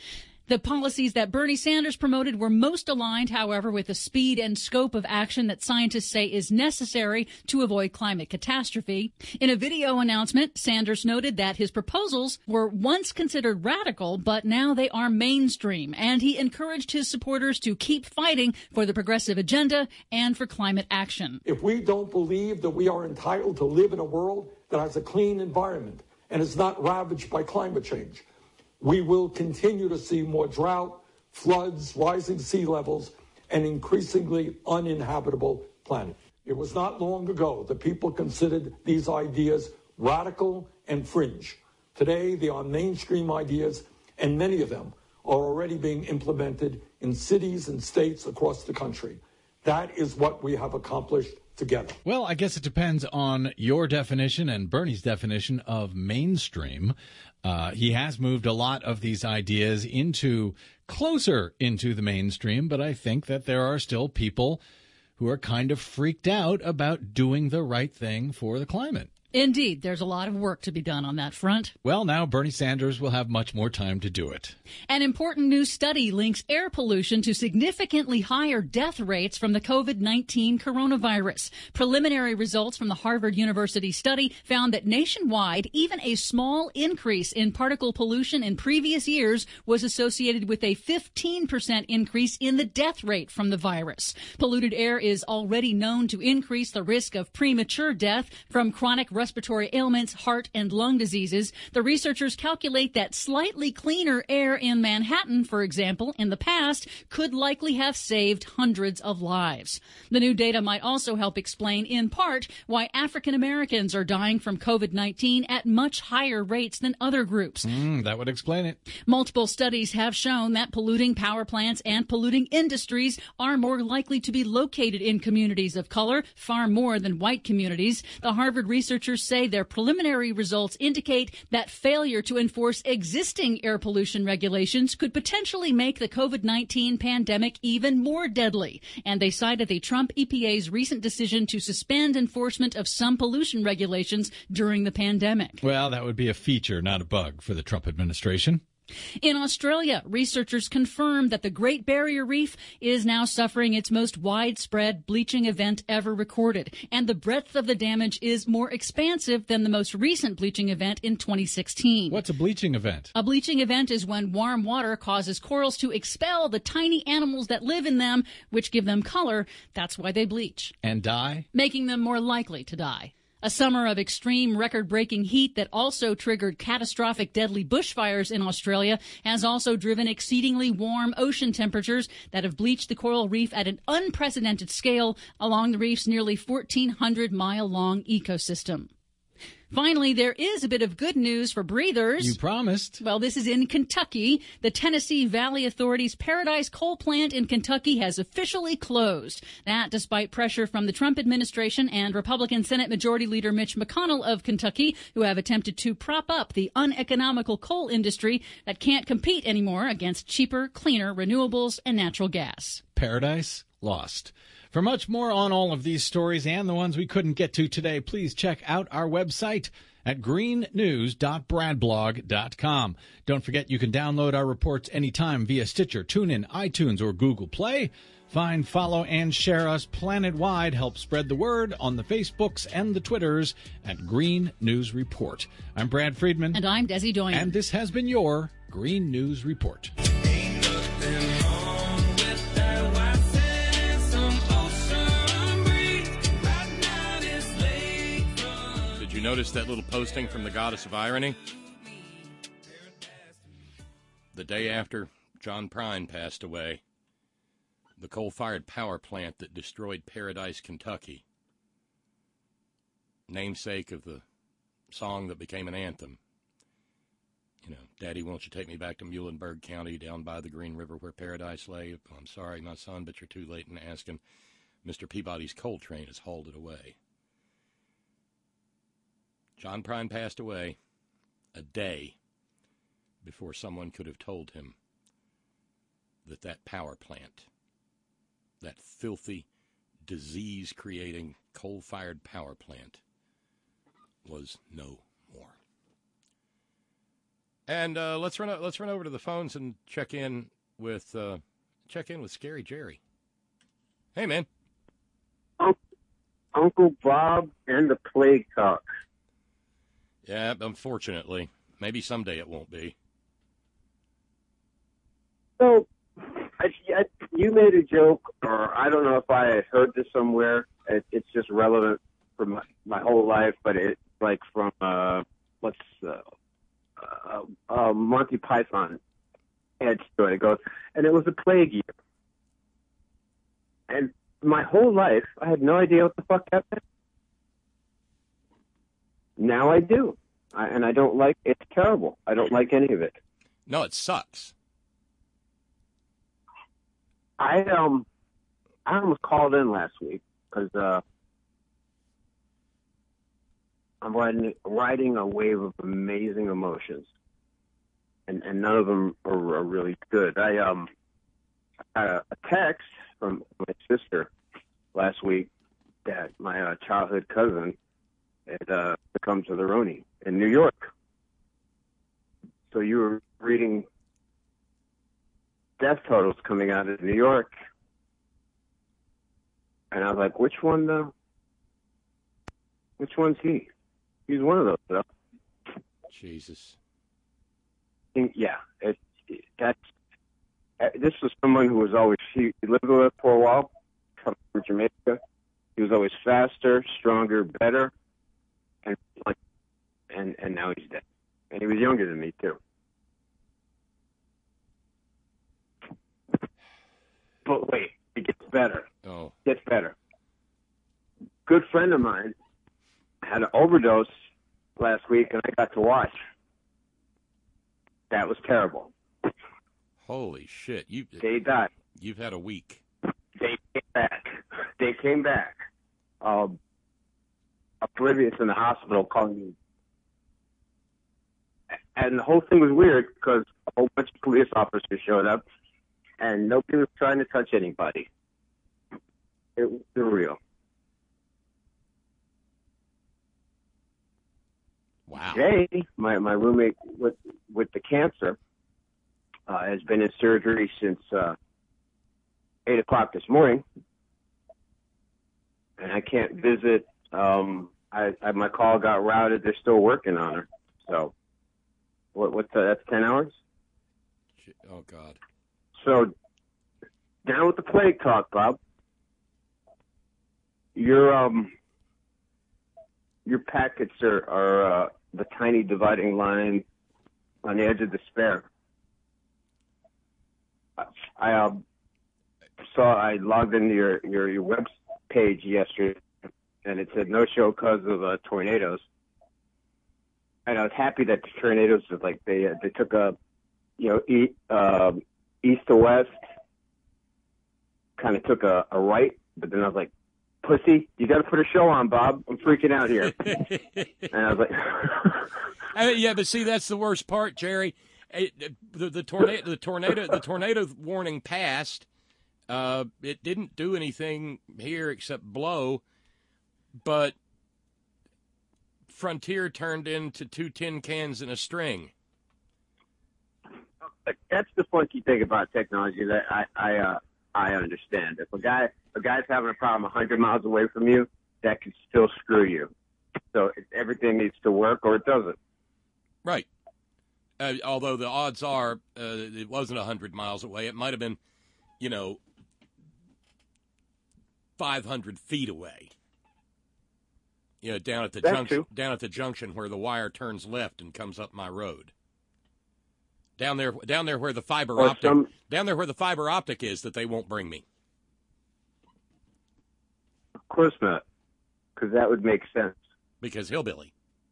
The policies that Bernie Sanders promoted were most aligned, however, with the speed and scope of action that scientists say is necessary to avoid climate catastrophe. In a video announcement, Sanders noted that his proposals were once considered radical, but now they are mainstream, and he encouraged his supporters to keep fighting for the progressive agenda and for climate action. If we don't believe that we are entitled to live in a world that has a clean environment and is not ravaged by climate change, we will continue to see more drought, floods, rising sea levels, and increasingly uninhabitable planet. It was not long ago that people considered these ideas radical and fringe. Today, they are mainstream ideas, and many of them are already being implemented in cities and states across the country. That is what we have accomplished together. Well, I guess it depends on your definition and Bernie's definition of mainstream. Uh, he has moved a lot of these ideas into closer into the mainstream, but I think that there are still people who are kind of freaked out about doing the right thing for the climate. Indeed, there's a lot of work to be done on that front. Well, now Bernie Sanders will have much more time to do it. An important new study links air pollution to significantly higher death rates from the COVID nineteen coronavirus. Preliminary results from the Harvard University study found that nationwide, even a small increase in particle pollution in previous years was associated with a fifteen percent increase in the death rate from the virus. Polluted air is already known to increase the risk of premature death from chronic respiratory ailments, heart and lung diseases. The researchers calculate that slightly cleaner air in Manhattan, for example, in the past, could likely have saved hundreds of lives. The new data might also help explain, in part, why African Americans are dying from COVID nineteen at much higher rates than other groups. Mm, that would explain it. Multiple studies have shown that polluting power plants and polluting industries are more likely to be located in communities of color, far more than white communities. The Harvard researchers say their preliminary results indicate that failure to enforce existing air pollution regulations could potentially make the COVID nineteen pandemic even more deadly. And they cited the Trump E P A's recent decision to suspend enforcement of some pollution regulations during the pandemic. Well, that would be a feature, not a bug, for the Trump administration. In Australia, researchers confirmed that the Great Barrier Reef is now suffering its most widespread bleaching event ever recorded, and the breadth of the damage is more expansive than the most recent bleaching event in twenty sixteen. What's a bleaching event? A bleaching event is when warm water causes corals to expel the tiny animals that live in them, which give them color. That's why they bleach. And die? Making them more likely to die. A summer of extreme record-breaking heat that also triggered catastrophic deadly bushfires in Australia has also driven exceedingly warm ocean temperatures that have bleached the coral reef at an unprecedented scale along the reef's nearly fourteen hundred mile long ecosystem. Finally, there is a bit of good news for breathers. You promised. Well, this is in Kentucky. The Tennessee Valley Authority's Paradise coal plant in Kentucky has officially closed. That despite pressure from the Trump administration and Republican Senate Majority Leader Mitch McConnell of Kentucky, who have attempted to prop up the uneconomical coal industry that can't compete anymore against cheaper, cleaner renewables and natural gas. Paradise lost. For much more on all of these stories and the ones we couldn't get to today, please check out our website at green news dot bradblog dot com. Don't forget you can download our reports anytime via Stitcher, TuneIn, iTunes, or Google Play. Find, follow, and share us planet-wide. Help spread the word on the Facebooks and the Twitters at Green News Report. I'm Brad Friedman. And I'm Desi Doyen. And this has been your Green News Report. You notice that little posting from the Goddess of Irony? The day after John Prine passed away, the coal-fired power plant that destroyed Paradise, Kentucky, namesake of the song that became an anthem. You know, Daddy, won't you take me back to Muhlenberg County down by the Green River where Paradise lay? I'm sorry, my son, but you're too late in asking. Mister Peabody's coal train has hauled it away. John Prine passed away a day before someone could have told him that that power plant, that filthy, disease-creating, coal-fired power plant, was no more. And uh, let's run let's run over to the phones and check in with uh, check in with Scary Jerry. Hey, man. Uncle Bob and the Plague Talk. Yeah, unfortunately. Maybe someday it won't be. So, I, I, you made a joke, or I don't know if I had heard this somewhere. It, it's just relevant for my, my whole life, but it's like from, uh, what's, uh, uh, uh, Monty Python edge to it. It goes, and it was a plague year. And my whole life, I had no idea what the fuck that meant. Now I do. I, and I don't like, it's terrible. I don't like any of it. No, it sucks. I, um, I almost called in last week because, uh, I'm riding, riding a wave of amazing emotions, and, and none of them are, are really good. I um had a, a text from my sister last week that my uh, childhood cousin had uh, become to the Roni in New York. So you were reading death totals coming out of New York, and I was like, which one, uh, which one's he? He's one of those, though. Jesus. Yeah, it, it, that's. Uh, this was someone who was always. He lived with us for a while, from Jamaica. He was always faster, stronger, better, and and and now he's dead. And he was younger than me too. But wait, it gets better. Oh, it gets better. Good friend of mine had an overdose last week, and I got to watch. That was terrible. Holy shit! You they died. You've had a week. They came back. They came back. Um, oblivious in the hospital, calling me. And the whole thing was weird because a whole bunch of police officers showed up, and nobody was trying to touch anybody. It was surreal. Wow. Jay, my, my roommate with with the cancer, uh, has been in surgery since uh, eight o'clock this morning, and I can't visit. Um, I, I my call got routed. They're still working on her. So, what what's the, that's ten hours? Oh God. So, down with the plague talk, Bob. Your um. Your packets are, are uh, the tiny dividing line on the edge of despair. I, I uh, saw, I logged into your, your, your web page yesterday, and it said no show because of uh, tornadoes. And I was happy that the tornadoes, like, they uh, they took a, you know, e- uh, east to west, kind of took a, a right, but then I was like, pussy, you got to put a show on, Bob. I'm freaking out here. And I was like, I mean, yeah, but see, that's the worst part, Jerry. It, the, the tornado, the tornado, the tornado warning passed. Uh, it didn't do anything here except blow, but Frontier turned into two tin cans and a string. That's the funky thing about technology that I, I, uh, I understand. If a guy, a guy's having a problem a hundred miles away from you, that could still screw you. So everything needs to work, or it doesn't. Right. Uh, although the odds are uh, it wasn't a hundred miles away. It might have been, you know, five hundred feet away. You know, down at the That's junction, true. down at the junction where the wire turns left and comes up my road. Down there, down there where the fiber Or optic, some- down there where the fiber optic is that they won't bring me. Of course not, because that would make sense. Because hillbilly.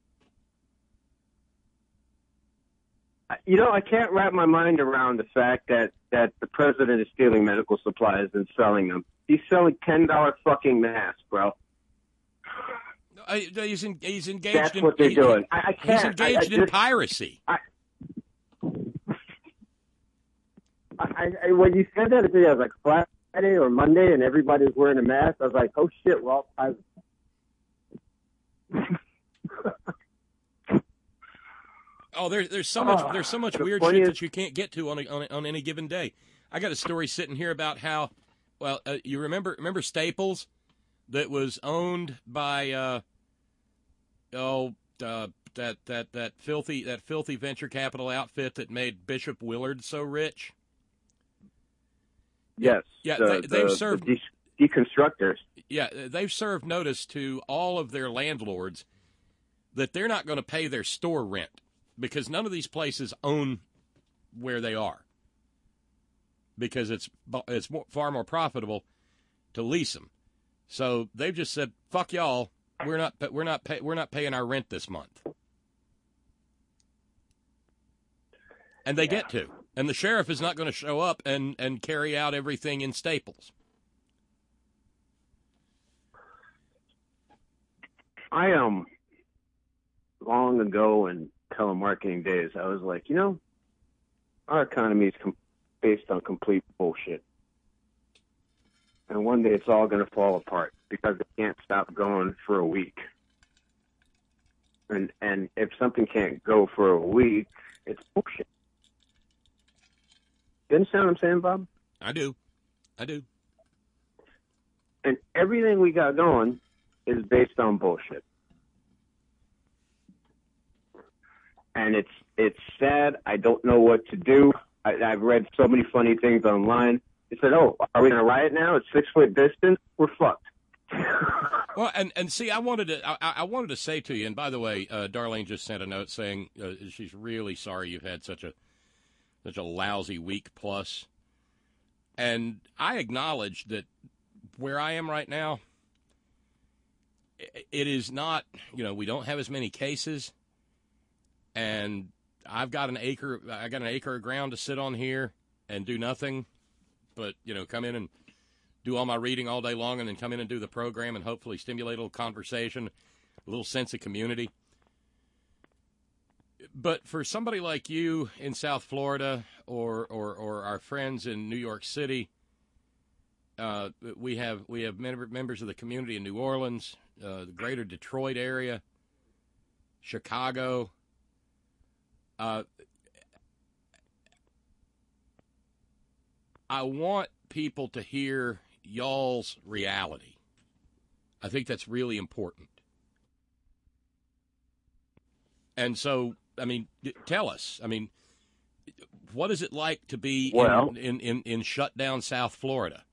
You know, I can't wrap my mind around the fact that, that the president is stealing medical supplies and selling them. He's selling ten dollar fucking masks, bro. Uh, he's, in, he's engaged That's in what they're he- doing. I, I He's can't. I- I engaged in just- piracy. I, I, I, when you said that, I was like Friday or Monday, and everybody was wearing a mask. I was like, oh shit, well, I. Oh, there's there's so much Oh, there's so much the weird shit funniest- that you can't get to on a, on, a, on any given day. I got a story sitting here about how, well, uh, you remember remember Staples, that was owned by uh, oh uh, that that that filthy that filthy venture capital outfit that made Bishop Willard so rich. Yes. Yeah, the, they, they've the, served the de- deconstructors. Yeah, they've served notice to all of their landlords that they're not going to pay their store rent because none of these places own where they are, because it's it's more, far more profitable to lease them. So they've just said, "Fuck y'all, we're not we're not pay, we're not paying our rent this month," and they Yeah. get to. And the sheriff is not going to show up and, and carry out everything in Staples. I um long ago in telemarketing days, I was like, you know, our economy is com- based on complete bullshit, and one day it's all going to fall apart because it can't stop going for a week. And and if something can't go for a week, it's bullshit. You understand what I'm saying, Bob? I do. I do. And everything we got going is based on bullshit. And it's it's sad. I don't know what to do. I, I've read so many funny things online. It said, "Oh, are we going to riot now? It's six foot distance. We're fucked." Well, and, and see, I wanted to I, I wanted to say to you, and by the way, uh, Darlene just sent a note saying uh, she's really sorry you've had such a such a lousy week plus. And I acknowledge that where I am right now, it is not, you know, we don't have as many cases, and I've got an acre, I got an acre of ground to sit on here and do nothing, but, you know, come in and do all my reading all day long and then come in and do the program and hopefully stimulate a little conversation, a little sense of community. But for somebody like you in South Florida or, or, or our friends in New York City, uh, we have we have member, members of the community in New Orleans, uh, the greater Detroit area, Chicago. Uh, I want people to hear y'all's reality. I think that's really important. And so, I mean, tell us. I mean, what is it like to be Well, in, in, in, in shut down South Florida?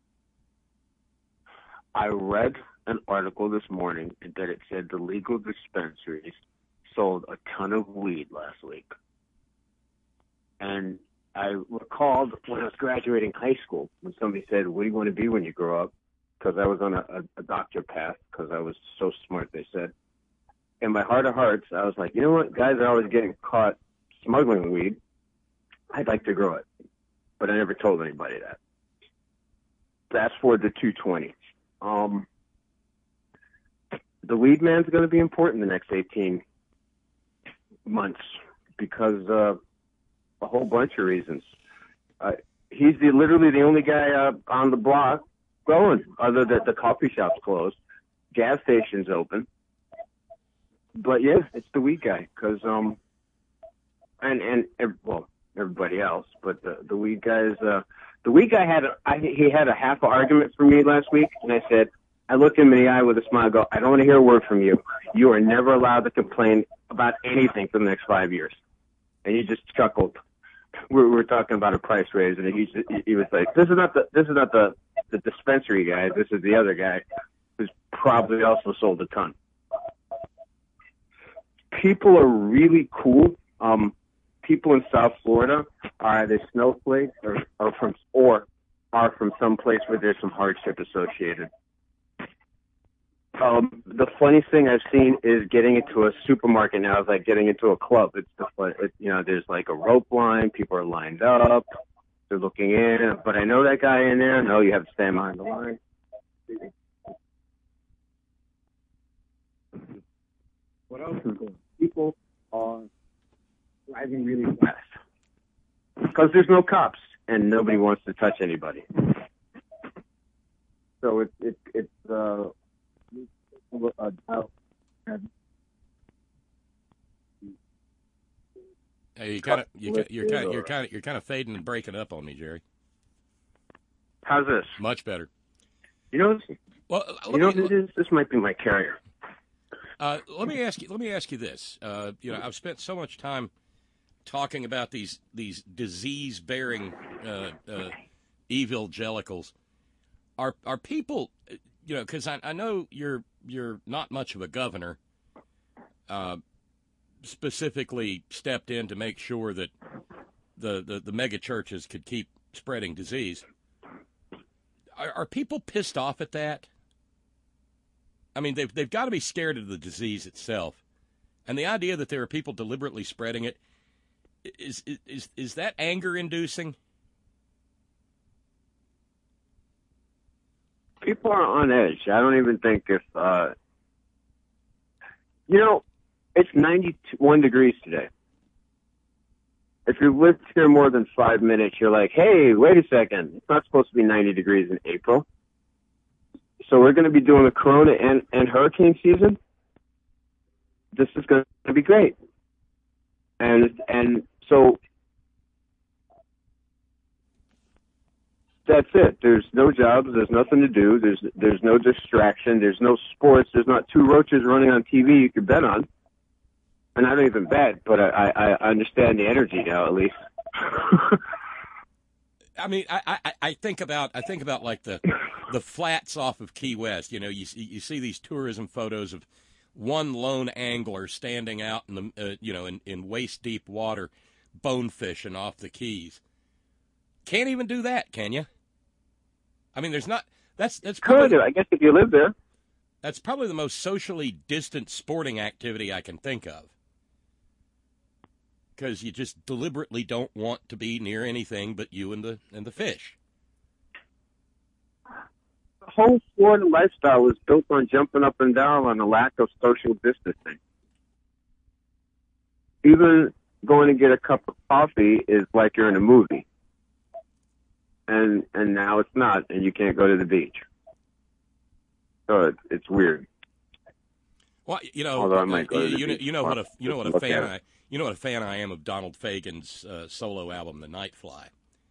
I read an article this morning that it said the legal dispensaries sold a ton of weed last week. And I recalled when I was graduating high school when somebody said, "What do you want to be when you grow up?" Because I was on a, a, a doctor path because I was so smart, they said. In my heart of hearts, I was like, you know what? Guys are always getting caught smuggling weed. I'd like to grow it. But I never told anybody that. Fast forward to two twenty. Um, the weed man's going to be important the next eighteen months because uh, a whole bunch of reasons. Uh, he's the, literally the only guy uh, on the block growing, other than the coffee shop's closed, gas station's open. But yeah, it's the weed guy, cause um, and and well, everybody else, but the the weed guy's uh, the weed guy had a, I, he had a half argument for me last week, and I said, I looked him in the eye with a smile, go, I don't want to hear a word from you. You are never allowed to complain about anything for the next five years. And he just chuckled. We were, we were talking about a price raise, and he he was like, this is not the this is not the the dispensary guy. This is the other guy who's probably also sold a ton. People are really cool. Um, people in South Florida are either snowflakes or, or from or are from some place where there's some hardship associated. Um, the funniest thing I've seen is getting into a supermarket now is like getting into a club. It's the fun, it, you know, there's like a rope line. People are lined up. They're looking in. But I know that guy in there. No, you have to stand behind the line. What else is going on? People are driving really fast because there's no cops and nobody wants to touch anybody. So it's it's it's uh, uh Hey, you kind of you, you're kind of you're kind of you're kind of fading and breaking up on me, Jerry. How's this? Much better. You know, well, you know what it is? This might be my carrier. Uh, let me ask you. Let me ask you this. Uh, you know, I've spent so much time talking about these these disease-bearing uh, uh, evangelicals. Are are people? You know, because I, I know you're you're not much of a governor. Uh, specifically stepped in to make sure that the, the, the mega churches could keep spreading disease. Are, are people pissed off at that? I mean, they've, they've got to be scared of the disease itself. And the idea that there are people deliberately spreading it, is, is, is that anger-inducing? People are on edge. I don't even think if, uh, you know, it's ninety-one degrees today. If you lived here more than five minutes, you're like, hey, wait a second. It's not supposed to be ninety degrees in April. So we're going to be doing the Corona and, and hurricane season. This is going to be great. And and so that's it. There's no jobs. There's nothing to do. There's there's no distraction. There's no sports. There's not two roaches running on T V you could bet on. And I don't even bet, but I, I, I understand the energy now, at least. I mean, I, I, I think about I think about like the the flats off of Key West. You know, you you see these tourism photos of one lone angler standing out in the uh, you know in, in waist deep water, bonefishing off the Keys. Can't even do that, can you? I mean, there's not. That's that's probably, could I guess if you live there. That's probably the most socially distant sporting activity I can think of. Because you just deliberately don't want to be near anything but you and the and the fish. The whole Florida lifestyle was built on jumping up and down on the lack of social distancing. Even going to get a cup of coffee is like you're in a movie. And and now it's not, and you can't go to the beach. So it's, it's weird. Well, you know, Although I might go to the you, know, beach you know what a you know what a look fan at I you know what a fan I am of Donald Fagen's uh, solo album, The Nightfly.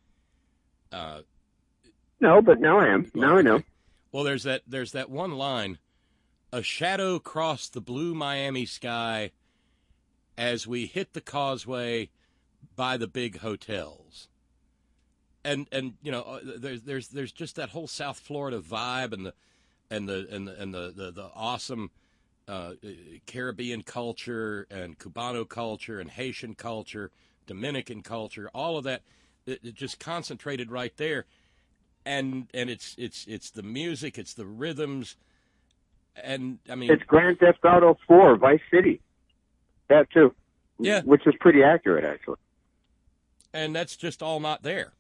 Uh, no, but now I am. Well, now I know. Well, there's that there's that one line, "A shadow crossed the blue Miami sky as we hit the causeway by the big hotels." And and you know, there's there's there's just that whole South Florida vibe and the and the and the and the the, the awesome uh, Caribbean culture and Cubano culture and Haitian culture, Dominican culture, all of that, it, it just concentrated right there. And and it's it's it's the music, it's the rhythms, and I mean it's Grand Theft Auto four, Vice City, that too. Yeah, which is pretty accurate actually. And that's just all not there.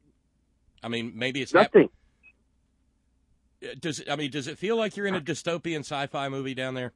I mean, maybe it's nothing. Not, does it, I mean, does it feel like you're in a dystopian sci-fi movie down there?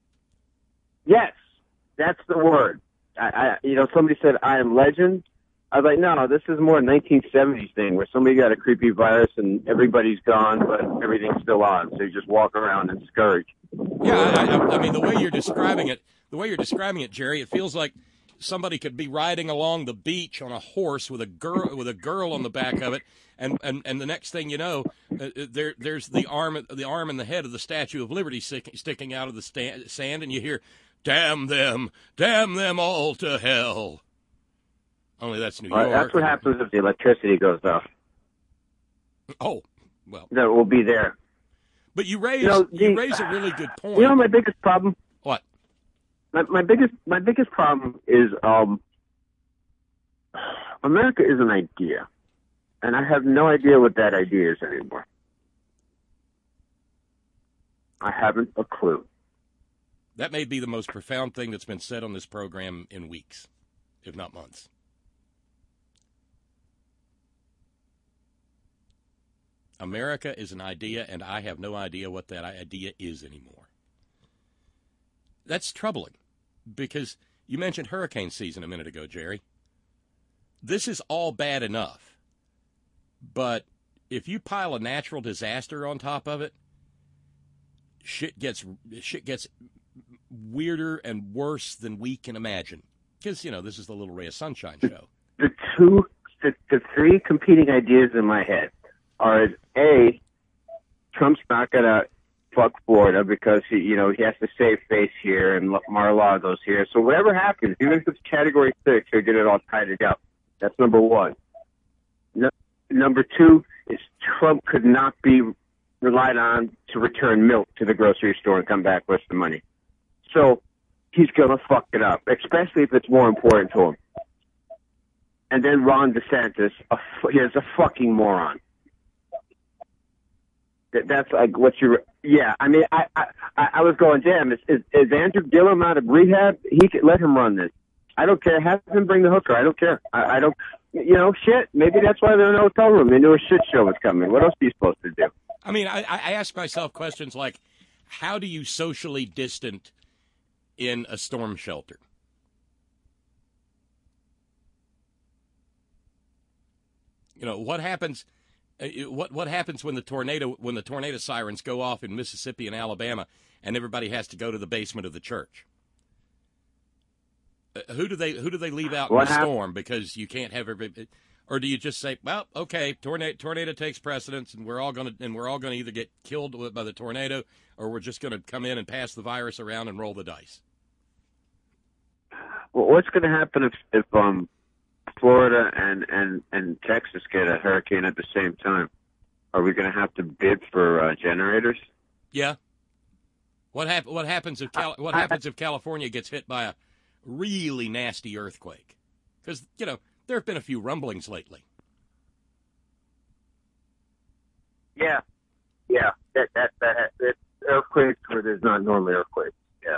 Yes, that's the word. I, I you know, somebody said I Am Legend. I was like, no, this is more a nineteen seventies thing where somebody got a creepy virus and everybody's gone, but everything's still on. So you just walk around and scurry. Yeah, I, I, I mean, the way you're describing it, the way you're describing it, Jerry, it feels like somebody could be riding along the beach on a horse with a girl with a girl on the back of it, and, and, and the next thing you know, uh, there there's the arm the arm and the head of the Statue of Liberty stick, sticking out of the sta- sand, and you hear, "Damn them, damn them all to hell." Only that's New York. Uh, that's what happens if the electricity goes off. Oh, well, that will be there. But you raise you, know, the, you raise a really good point. You know my biggest problem? What? My, my biggest my biggest problem is um, America is an idea, and I have no idea what that idea is anymore. I haven't a clue. That may be the most profound thing that's been said on this program in weeks, if not months. America is an idea, and I have no idea what that idea is anymore. That's troubling, because you mentioned hurricane season a minute ago, Jerry. This is all bad enough, but if you pile a natural disaster on top of it, shit gets shit gets weirder and worse than we can imagine. Because, you know, this is the Little Ray of Sunshine show. The two, the, the three competing ideas in my head are, A, Trump's not going to fuck Florida because he, you know, he has to save face here and Mar-a-Lago's here. So whatever happens, even if it's Category Six, he'll get it all tidied up. That's number one. No, number two is Trump could not be relied on to return milk to the grocery store and come back with the money. So he's going to fuck it up, especially if it's more important to him. And then Ron DeSantis, a, he is a fucking moron. That, that's like what you. Yeah, I mean, I, I, I was going, damn. Is, is, is Andrew Gillum out of rehab? He could let him run this. I don't care. Have him bring the hooker. I don't care. I, I don't. You know, shit. Maybe that's why they're in a hotel room. They knew a shit show was coming. What else are you supposed to do? I mean, I, I ask myself questions like, how do you socially distant in a storm shelter? You know, what happens? What what happens when the tornado when the tornado sirens go off in Mississippi and Alabama, and everybody has to go to the basement of the church? Uh, who do they who do they leave out what in the happened? storm because you can't have every? Or do you just say, well, okay, tornado tornado takes precedence, and we're all gonna and we're all gonna either get killed by the tornado, or we're just gonna come in and pass the virus around and roll the dice? Well, what's going to happen if if um. Florida and, and, and Texas get a hurricane at the same time? Are we going to have to bid for uh, generators? Yeah. What hap- What happens if Cal- What happens if California gets hit by a really nasty earthquake? Because you know there have been a few rumblings lately. Yeah, yeah. That that that, that earthquakes where there's not normally earthquakes. Yeah.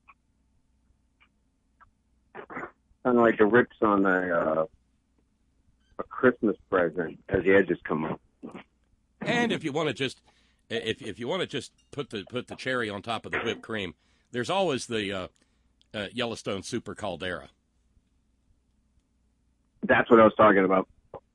Kind of like the rips on a uh, a Christmas present as the edges come up. And if you want to just if if you want to just put the put the cherry on top of the whipped cream, there's always the uh, uh, Yellowstone Super Caldera. That's what I was talking about.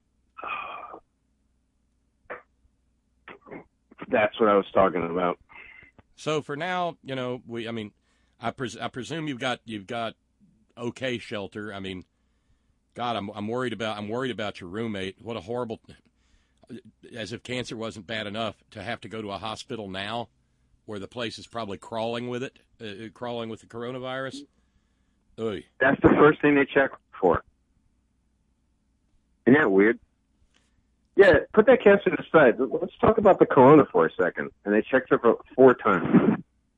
That's what I was talking about. So for now, you know, we I mean, I pres- I presume you've got you've got. okay shelter. I mean, God, I'm I'm worried about I'm worried about your roommate. What a horrible, as if cancer wasn't bad enough to have to go to a hospital now, where the place is probably crawling with it, uh, crawling with the coronavirus. Oy. That's the first thing they check for. Isn't that weird? Yeah, put that cancer aside. Let's talk about the corona for a second. And they checked her for four times.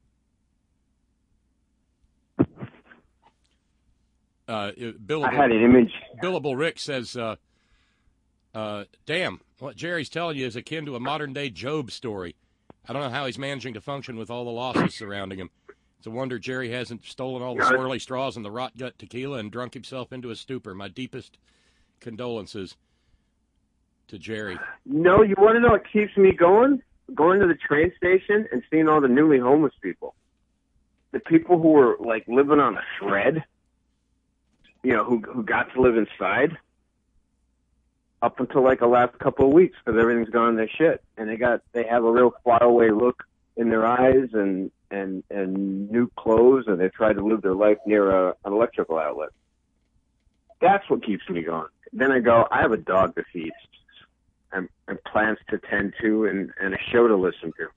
Uh, Billable, I had an image. Billable Rick says, uh, uh, damn, what Jerry's telling you is akin to a modern-day Job story. I don't know how he's managing to function with all the losses surrounding him. It's a wonder Jerry hasn't stolen all the swirly straws and the rot gut tequila and drunk himself into a stupor. My deepest condolences to Jerry. No, you want to know what keeps me going? Going to the train station and seeing all the newly homeless people. The people who were, like, living on a thread. You know, who who got to live inside up until like the last couple of weeks because everything's gone to shit, and they got they have a real faraway look in their eyes and and and new clothes, and they try to live their life near a, an electrical outlet. That's what keeps me going. Then I go, I have a dog to feed, and, and plants to tend to, and, and a show to listen to.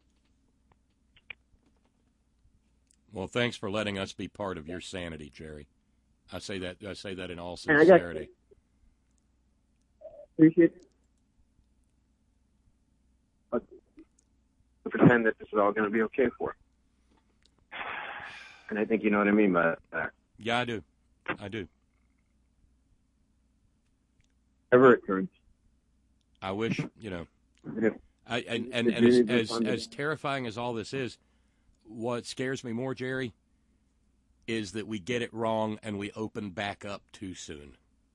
Well, thanks for letting us be part of your sanity, Jerry. I say that I say that in all And I got- sincerity. Appreciate it. But to pretend that this is all going to be okay for him. And I think you know what I mean by that. Yeah, I do. I do. Ever it turns. I wish, you know, If, I, and, and, if and as, you need as, funding. as terrifying as all this is, what scares me more, Jerry, is that we get it wrong and we open back up too soon.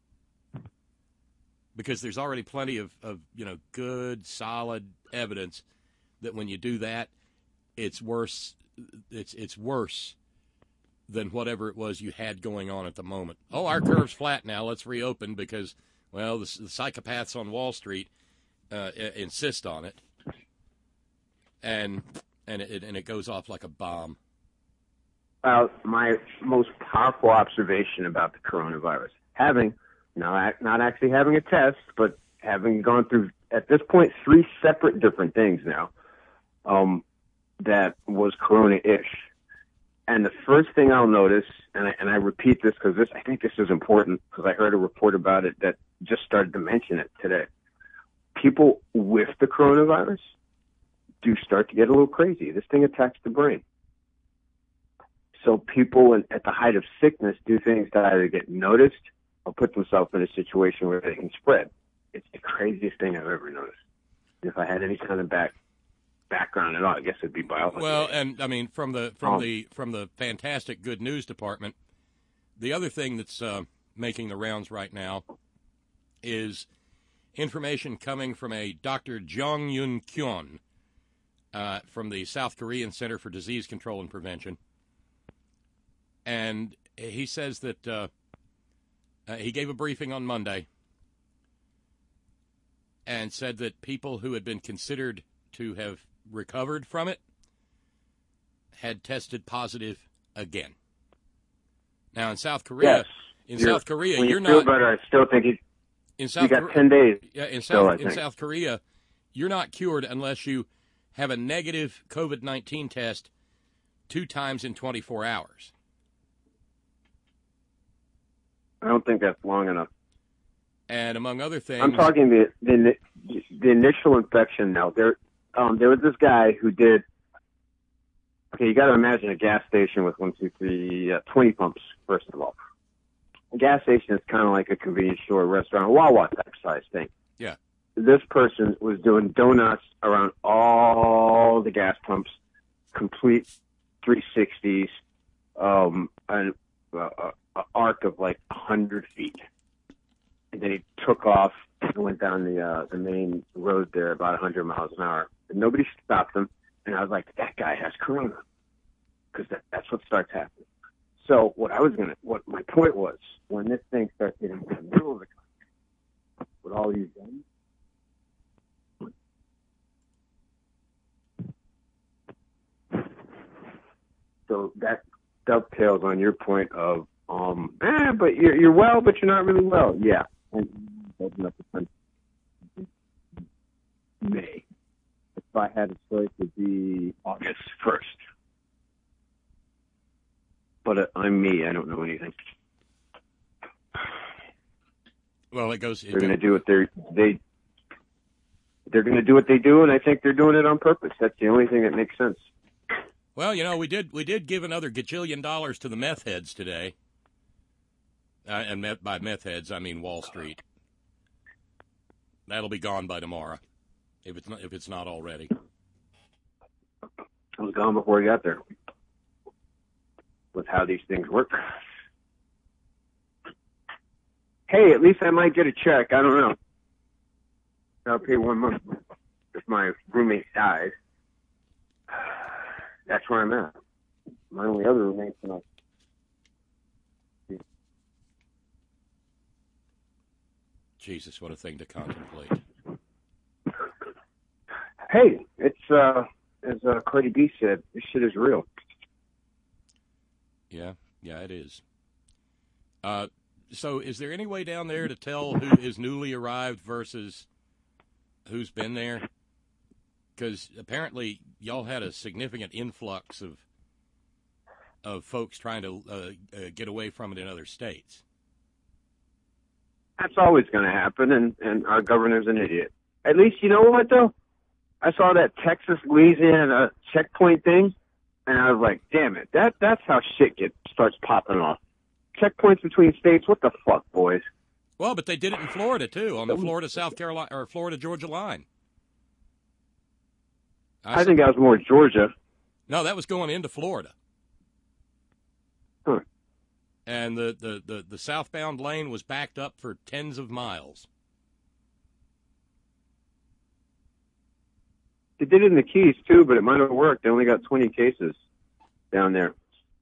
Because there's already plenty of, of, you know, good, solid evidence that when you do that, it's worse. It's it's worse than whatever it was you had going on at the moment. Oh, our curve's flat now. Let's reopen because, well, the, the psychopaths on Wall Street uh, insist on it, and and it and it goes off like a bomb. about my most powerful observation about the coronavirus. Having, not, not actually having a test, but having gone through, at this point, three separate different things now, um, that was corona-ish. And the first thing I'll notice, and I, and I repeat this because this, I think this is important because I heard a report about it that just started to mention it today. People with the coronavirus do start to get a little crazy. This thing attacks the brain. So people in, at the height of sickness do things that either get noticed or put themselves in a situation where they can spread. It's the craziest thing I've ever noticed. If I had any kind of back background at all, I guess it'd be biology. Well, and I mean, from the from um, the from the fantastic good news department, the other thing that's uh, making the rounds right now is information coming from a Doctor Jong Yun Kyun uh, from the South Korean Center for Disease Control and Prevention, and he says that uh, uh, he gave a briefing on Monday and said that people who had been considered to have recovered from it had tested positive again. Now in South Korea, yes, in South Korea, when you're you feel not. better, I still think you. In South you got Korea, ten days. Yeah, in still, South in South Korea, you're not cured unless you have a negative COVID nineteen test two times in twenty-four hours. I don't think that's long enough. And among other things, I'm talking the the, the initial infection. Now there, um, there was this guy who did. Okay, you got to imagine a gas station with one, two, three, uh, twenty pumps. First of all, a gas station is kind of like a convenience store, restaurant, Wawa type size thing. Yeah. This person was doing donuts around all the gas pumps, complete three sixties, um, an uh, a arc of like a hundred feet. And then he took off and went down the uh, the main road there about one hundred miles an hour. And nobody stopped him. And I was like, that guy has corona. Because that, that's what starts happening. So what I was going to, what my point was, when this thing starts getting to the middle of the country, with all these guns. So that dovetails on your point of, um, eh, but you're, you're well, but you're not really well. Yeah. And open up the country. May. If I had a choice, it would be August first. But uh, I'm me. I don't know anything. Well, it goes. It they're going to do what they're they. They're going to do what they do, and I think they're doing it on purpose. That's the only thing that makes sense. Well, you know, we did we did give another gajillion dollars to the meth heads today, uh, and met, by meth heads I mean Wall Street. That'll be gone by tomorrow, if it's not, if it's not already. I was gone before we got there. With how these things work. Hey, at least I might get a check. I don't know. I'll pay one month if my roommate dies. That's where I'm at. My only other roommate's not. Jesus, what a thing to contemplate. Hey, it's, uh, as uh, Cardi B said, this shit is real. Yeah, yeah, it is. Uh, so is there any way down there to tell who is newly arrived versus who's been there? Because apparently y'all had a significant influx of of folks trying to uh, uh, get away from it in other states. That's always going to happen, and, and our governor's an idiot. At least, you know what, though? I saw that Texas, Louisiana checkpoint thing, and I was like, damn it, that that's how shit get starts popping off. Checkpoints between states, what the fuck, boys? Well, but they did it in Florida, too, on the Florida-South Carolina, or Florida-Georgia line. I, I think that was more Georgia. No, that was going into Florida. Huh. And the, the, the, the southbound lane was backed up for tens of miles. They did it in the Keys, too, but it might have worked. They only got twenty cases down there.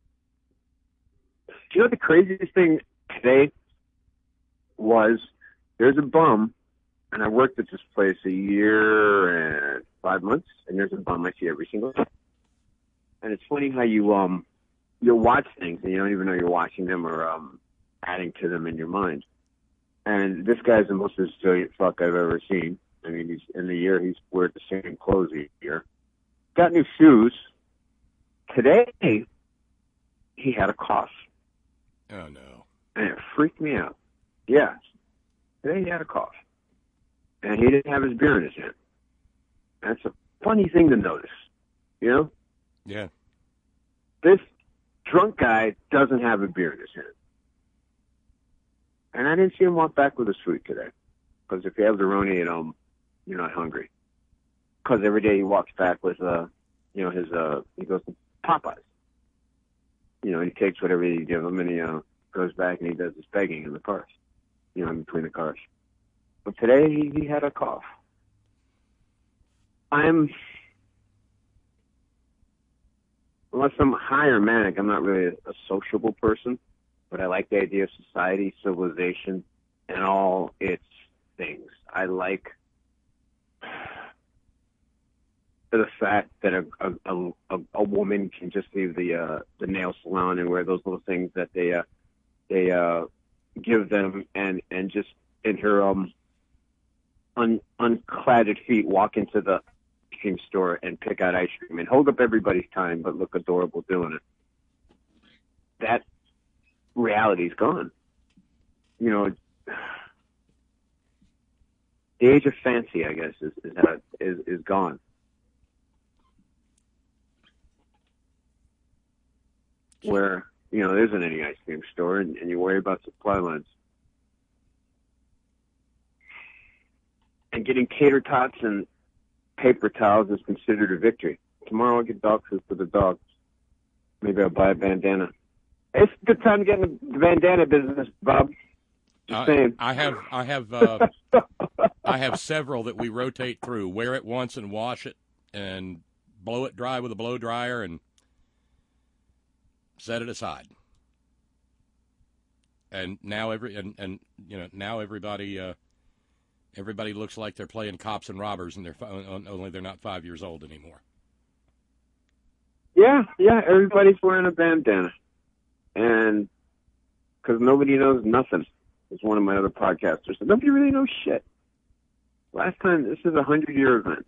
Do you know what the craziest thing today was? There's a bum, and I worked at this place a year and five months, and there's a bum I see every single day. And it's funny how you, um, you'll watch things and you don't even know you're watching them or um, adding to them in your mind. And this guy's the most resilient fuck I've ever seen. I mean, he's in the year he's wearing the same clothes each year. Got new shoes. Today, he had a cough. Oh, no. And it freaked me out. Yeah. Today he had a cough. And he didn't have his beer in his hand. That's a funny thing to notice, you know? Yeah. This drunk guy doesn't have a beer in his hand. And I didn't see him walk back with a sweet today. Because if you have the Roni at home, you're not hungry. Because every day he walks back with, uh, you know, his, uh, he goes to Popeyes. You know, he takes whatever you give him and he uh, goes back and he does his begging in the cars. You know, in between the cars. But today he, he had a cough. I'm, unless I'm high or manic, I'm not really a, a sociable person. But I like the idea of society, civilization, and all its things. I like the fact that a a, a, a woman can just leave the uh, the nail salon and wear those little things that they uh, they uh, give them, and, and just in her um un, uncladded feet walk into the ice cream store and pick out ice cream and hold up everybody's time, but look adorable doing it. That reality's gone. You know, the age of fancy, I guess, is is uh, is, is gone. Where, you know, there isn't any ice cream store, and, and you worry about supply lines. And getting tater tots and paper towels is considered a victory. Tomorrow I'll get dog food for the dogs. Maybe I'll buy a bandana. It's a good time to get in the bandana business, Bob. Just uh, saying. I have, I have, uh, I have several that we rotate through. Wear it once and wash it, and blow it dry with a blow dryer, and set it aside. And now every, and, and you know, now everybody, uh, everybody looks like they're playing cops and robbers, and they're only they're not five years old anymore. Yeah, yeah. Everybody's wearing a bandana. And because nobody knows nothing, as one of my other podcasters said, nobody really knows shit. Last time, this is a hundred-year event.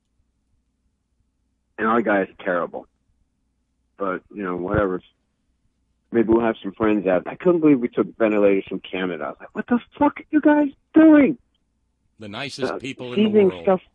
And our guy's terrible. But, you know, whatever. Maybe we'll have some friends out. I couldn't believe we took ventilators from Canada. I was like, what the fuck are you guys doing? The nicest uh, people in the world. Stuff.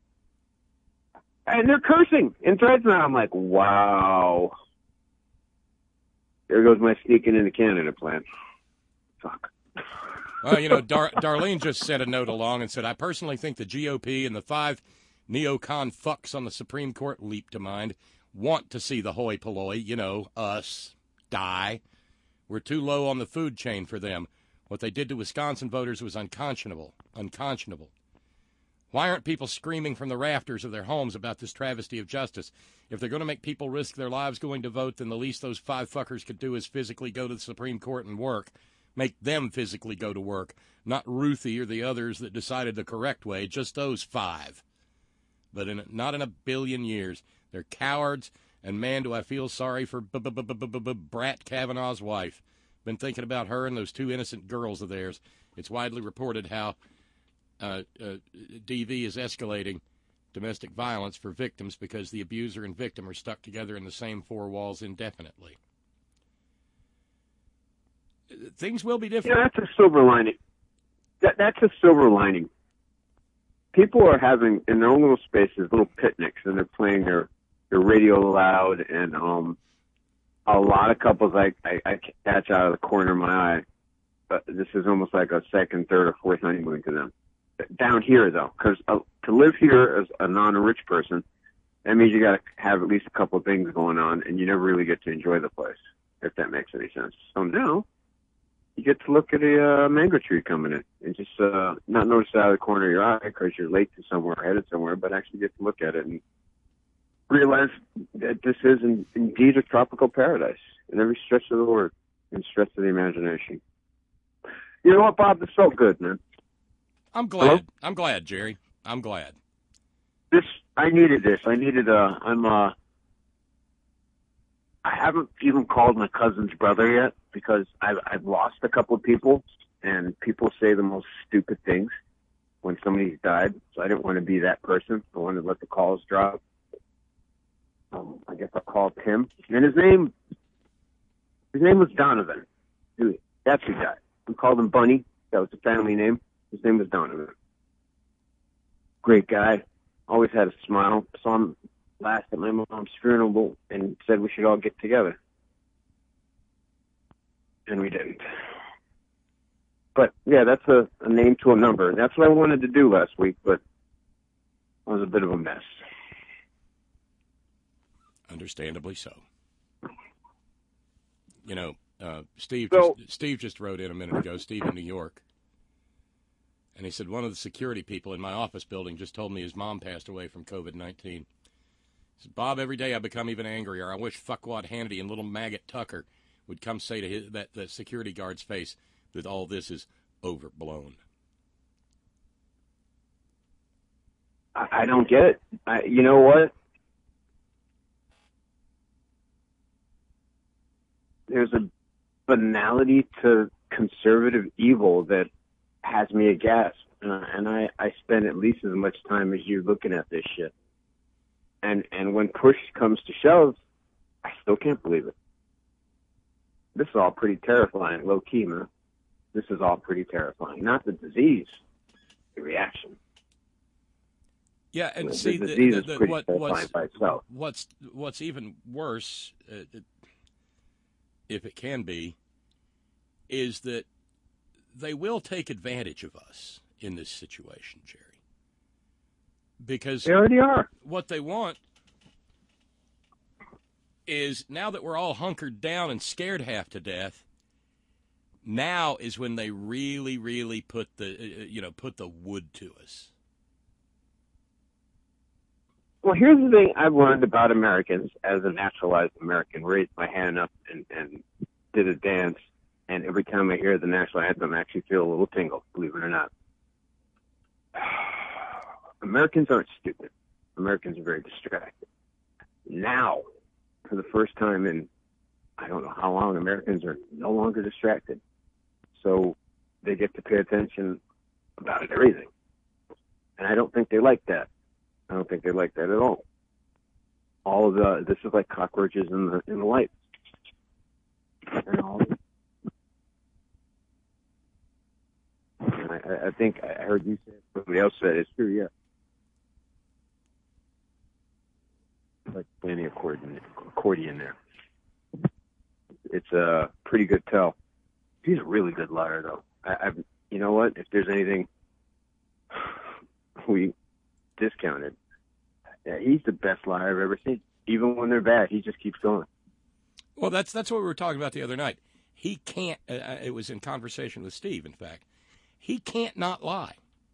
And they're cursing in threads now. I'm like, wow. There goes my sneaking into Canada plan. Fuck. Well, you know, Dar- Darlene just sent a note along and said, I personally think the G O P and the five neocon fucks on the Supreme Court leap to mind want to see the hoi polloi, you know, us, die. We're too low on the food chain for them. What they did to Wisconsin voters was unconscionable. Unconscionable. Why aren't people screaming from the rafters of their homes about this travesty of justice? If they're going to make people risk their lives going to vote, then the least those five fuckers could do is physically go to the Supreme Court and work. Make them physically go to work. Not Ruthie or the others that decided the correct way, just those five. But in, not in a billion years. They're cowards, and man, do I feel sorry for Brat Kavanaugh's wife. Been thinking about her and those two innocent girls of theirs. It's widely reported how uh, uh, D V is escalating domestic violence for victims because the abuser and victim are stuck together in the same four walls indefinitely. Things will be different. Yeah, that's a silver lining. That, that's a silver lining. People are having, in their own little spaces, little picnics, and they're playing their, their radio loud, and um, a lot of couples I, I, I catch out of the corner of my eye. But this is almost like a second, third, or fourth honeymoon to them. Down here, though, because uh, to live here as a non-rich person, that means you got to have at least a couple of things going on, and you never really get to enjoy the place, if that makes any sense. So now, you get to look at a uh, mango tree coming in, and just uh, not notice it out of the corner of your eye because you're late to somewhere or headed somewhere, but actually get to look at it and realize that this is in, indeed a tropical paradise in every stretch of the word and stretch of the imagination. You know what, Bob? This felt good, man. I'm glad. Hello? I'm glad, Jerry. I'm glad. This, I needed this. I needed, uh, I'm, uh, I, I haven't even called my cousin's brother yet because I've, I've lost a couple of people, and people say the most stupid things when somebody's died. So I didn't want to be that person. I wanted to let the calls drop. Um, I guess I called Tim, and his name, his name was Donovan. Dude, that's who died. We called him Bunny. That was the family name. His name was Donovan. Great guy. Always had a smile. Saw him last at my mom's funeral and said we should all get together. And we didn't. But, yeah, that's a, a name to a number. That's what I wanted to do last week, but it was a bit of a mess. Understandably so. You know, uh, Steve, So- just, Steve just wrote in a minute ago, Steve in New York, and he said, one of the security people in my office building just told me his mom passed away from COVID nineteen. He said, Bob, every day I become even angrier. I wish fuckwad Hannity and little maggot Tucker would come say to his, that, that security guard's face that all this is overblown. I, I don't get it. I, you know what? There's a banality to conservative evil that has me aghast. Uh, and I, I spend at least as much time as you looking at this shit. And and when push comes to shove, I still can't believe it. This is all pretty terrifying, low key, man. This is all pretty terrifying. Not the disease, the reaction. Yeah, and the, see, the the, disease the, is the, pretty what, terrifying what's, by itself. what's what's even worse, uh, if it can be, is that they will take advantage of us in this situation, Jerry. Because they already are. What they want is, now that we're all hunkered down and scared half to death, now is when they really, really put the uh, you know put the wood to us. Well, here's the thing I've learned about Americans as a naturalized American. Raised my hand up and, and did a dance, and every time I hear the national anthem, I actually feel a little tingle, believe it or not. Americans aren't stupid. Americans are very distracted. Now, for the first time in I don't know how long, Americans are no longer distracted. So they get to pay attention about everything. And I don't think they like that. I don't think they like that at all. All of the, this is like cockroaches in the, in the light. And all and I, I think I heard you say it, somebody else said it. It's true, yeah. Like playing accordion, accordion there. It's a pretty good tell. He's a really good liar, though. I, I've, you know what? If there's anything we discounted, yeah, he's the best liar I've ever seen. Even when they're bad, he just keeps going. Well, that's that's what we were talking about the other night. He can't. Uh, it was in conversation with Steve. In fact, he can't not lie.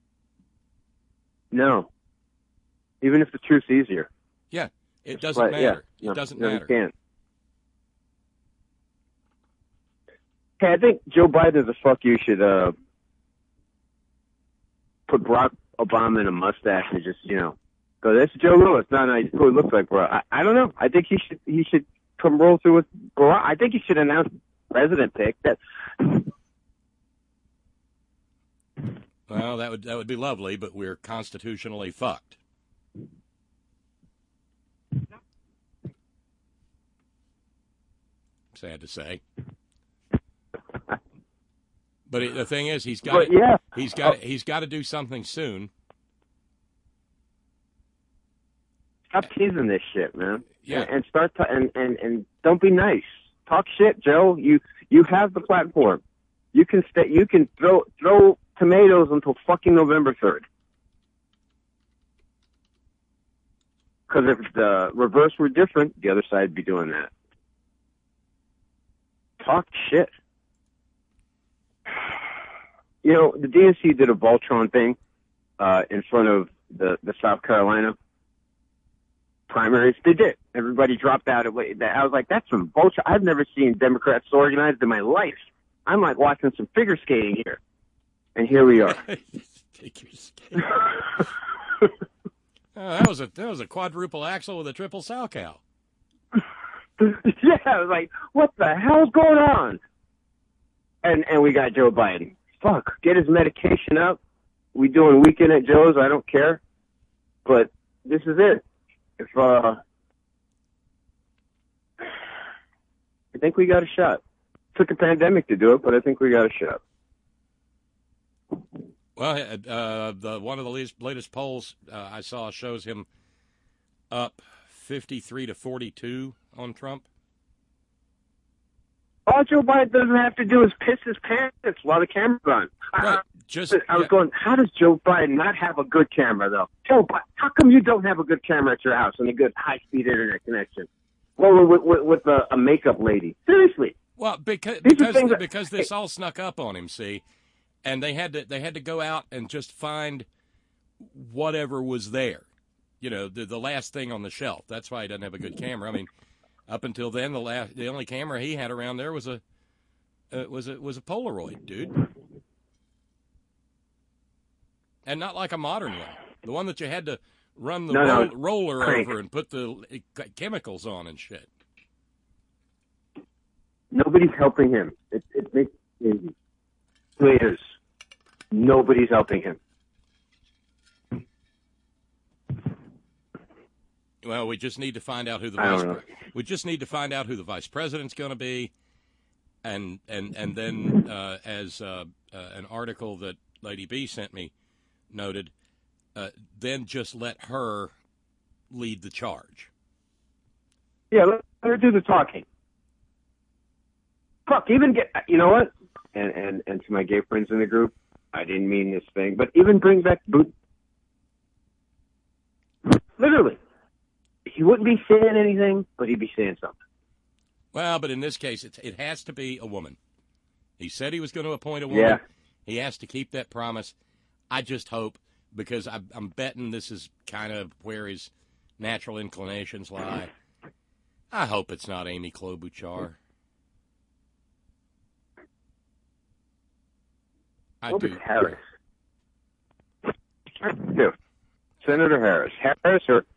No. Even if the truth's easier. Yeah, it doesn't but, matter. Yeah, no, it doesn't no, matter. He can't. Hey, I think Joe Biden as a fuck you should uh, put Barack Obama in a mustache and just, you know, go, that's Joe Lewis. No, no, he's who it looks like, bro. I, I don't know. I think he should he should come roll through with Barack. I think he should announce president pick. That. Well, that would that would be lovely, but we're constitutionally fucked. Sad to say. But it, the thing is, he's got But, yeah. he's got he's got to do something soon. Stop teasing this shit, man. Yeah. And, and start to, and, and and don't be nice. Talk shit, Joe. You you have the platform. You can stay. You can throw throw tomatoes until fucking November third. Because if the reverse were different, the other side would be doing that. Talk shit. You know, the D N C did a Voltron thing uh, in front of the, the South Carolina primaries. They did. Everybody dropped out. I was like, that's some Voltron. I've never seen Democrats so organized in my life. I'm like watching some figure skating here. And here we are. Figure skating. Oh, that was a that was a quadruple axle with a triple sow cow. Yeah, I was like, what the hell's going on? And and we got Joe Biden. Fuck, get his medication up. We doing Weekend at Joe's. I don't care. But this is it. If uh, I think we got a shot. Took a pandemic to do it, but I think we got a shot. Well, uh, the one of the latest, latest polls uh, I saw shows him up fifty-three to forty-two on Trump. All Joe Biden doesn't have to do is piss his pants while the camera's on. Right. I, Just, I was yeah. going, how does Joe Biden not have a good camera, though? Joe Biden, how come you don't have a good camera at your house and a good high-speed internet connection? Well, with, with, with a, a makeup lady. Seriously. Well, because These are because, things that- because this all snuck up on him, see, and they had to they had to go out and just find whatever was there, you know, the the last thing on the shelf. That's why he doesn't have a good camera. I mean, up until then, the last the only camera he had around there was a uh, was a was a Polaroid, dude, and not like a modern one, the one that you had to run the No, no, roll, roller crank. over and put the uh, chemicals on and shit. Nobody's helping him. It, it makes me players. Nobody's helping him. Well, we just need to find out who the I vice. don't know. Pre- we just need to find out who the vice president's going to be, and and and then uh, as uh, uh, an article that Lady B sent me noted, uh, then just let her lead the charge. Yeah, let her do the talking. Fuck, even get, you know what? And, and, and to my gay friends in the group, I didn't mean this thing, but even bring back boot. Literally. He wouldn't be saying anything, but he'd be saying something. Well, but in this case, it, it has to be a woman. He said he was going to appoint a woman. Yeah. He has to keep that promise. I just hope, because I, I'm betting this is kind of where his natural inclinations lie. I hope it's not Amy Klobuchar. I hope do. it's Harris. I do. Senator Harris. Harris or...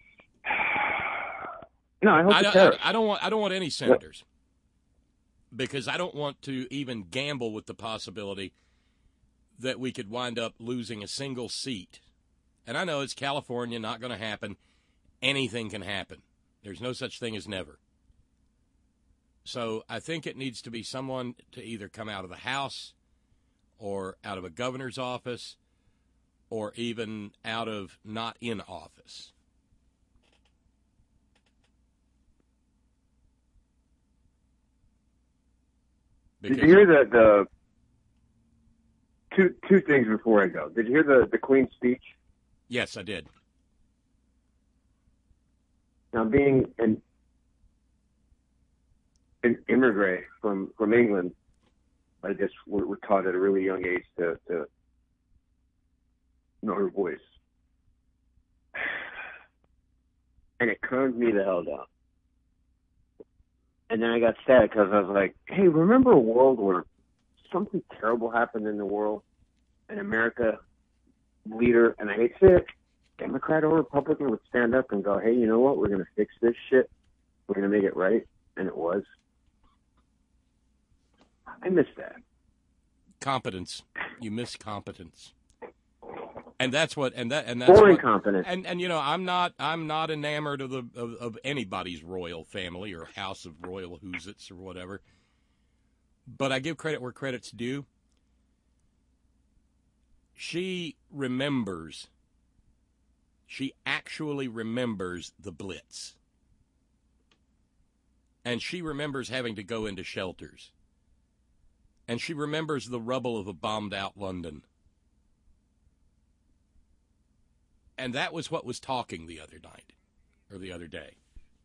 No, I hope I it's don't, Harris. I, I don't want. I don't want any senators, because I don't want to even gamble with the possibility that we could wind up losing a single seat. And I know it's California, not going to happen. Anything can happen. There's no such thing as never. So I think it needs to be someone to either come out of the House, or out of a governor's office, or even out of not in office. Did you hear the, the two two things before I go? Did you hear the, the Queen's speech? Yes, I did. Now, being an, an immigrant from, from England, I guess we're, we're taught at a really young age to, to know her voice. And it calmed me the hell down. And then I got sad because I was like, hey, remember a world where something terrible happened in the world and America leader, and I hate to say it, Democrat or Republican would stand up and go, hey, you know what? We're going to fix this shit. We're going to make it right. And it was. I miss that. Competence. You miss competence. And that's what, and that, and that's Boring what, competence. And and you know, I'm not, I'm not enamored of the of, of anybody's royal family or house of royal Hoosits or whatever. But I give credit where credit's due. She remembers. She actually remembers the Blitz, and she remembers having to go into shelters, and she remembers the rubble of a bombed-out London. And that was what was talking the other night, or the other day.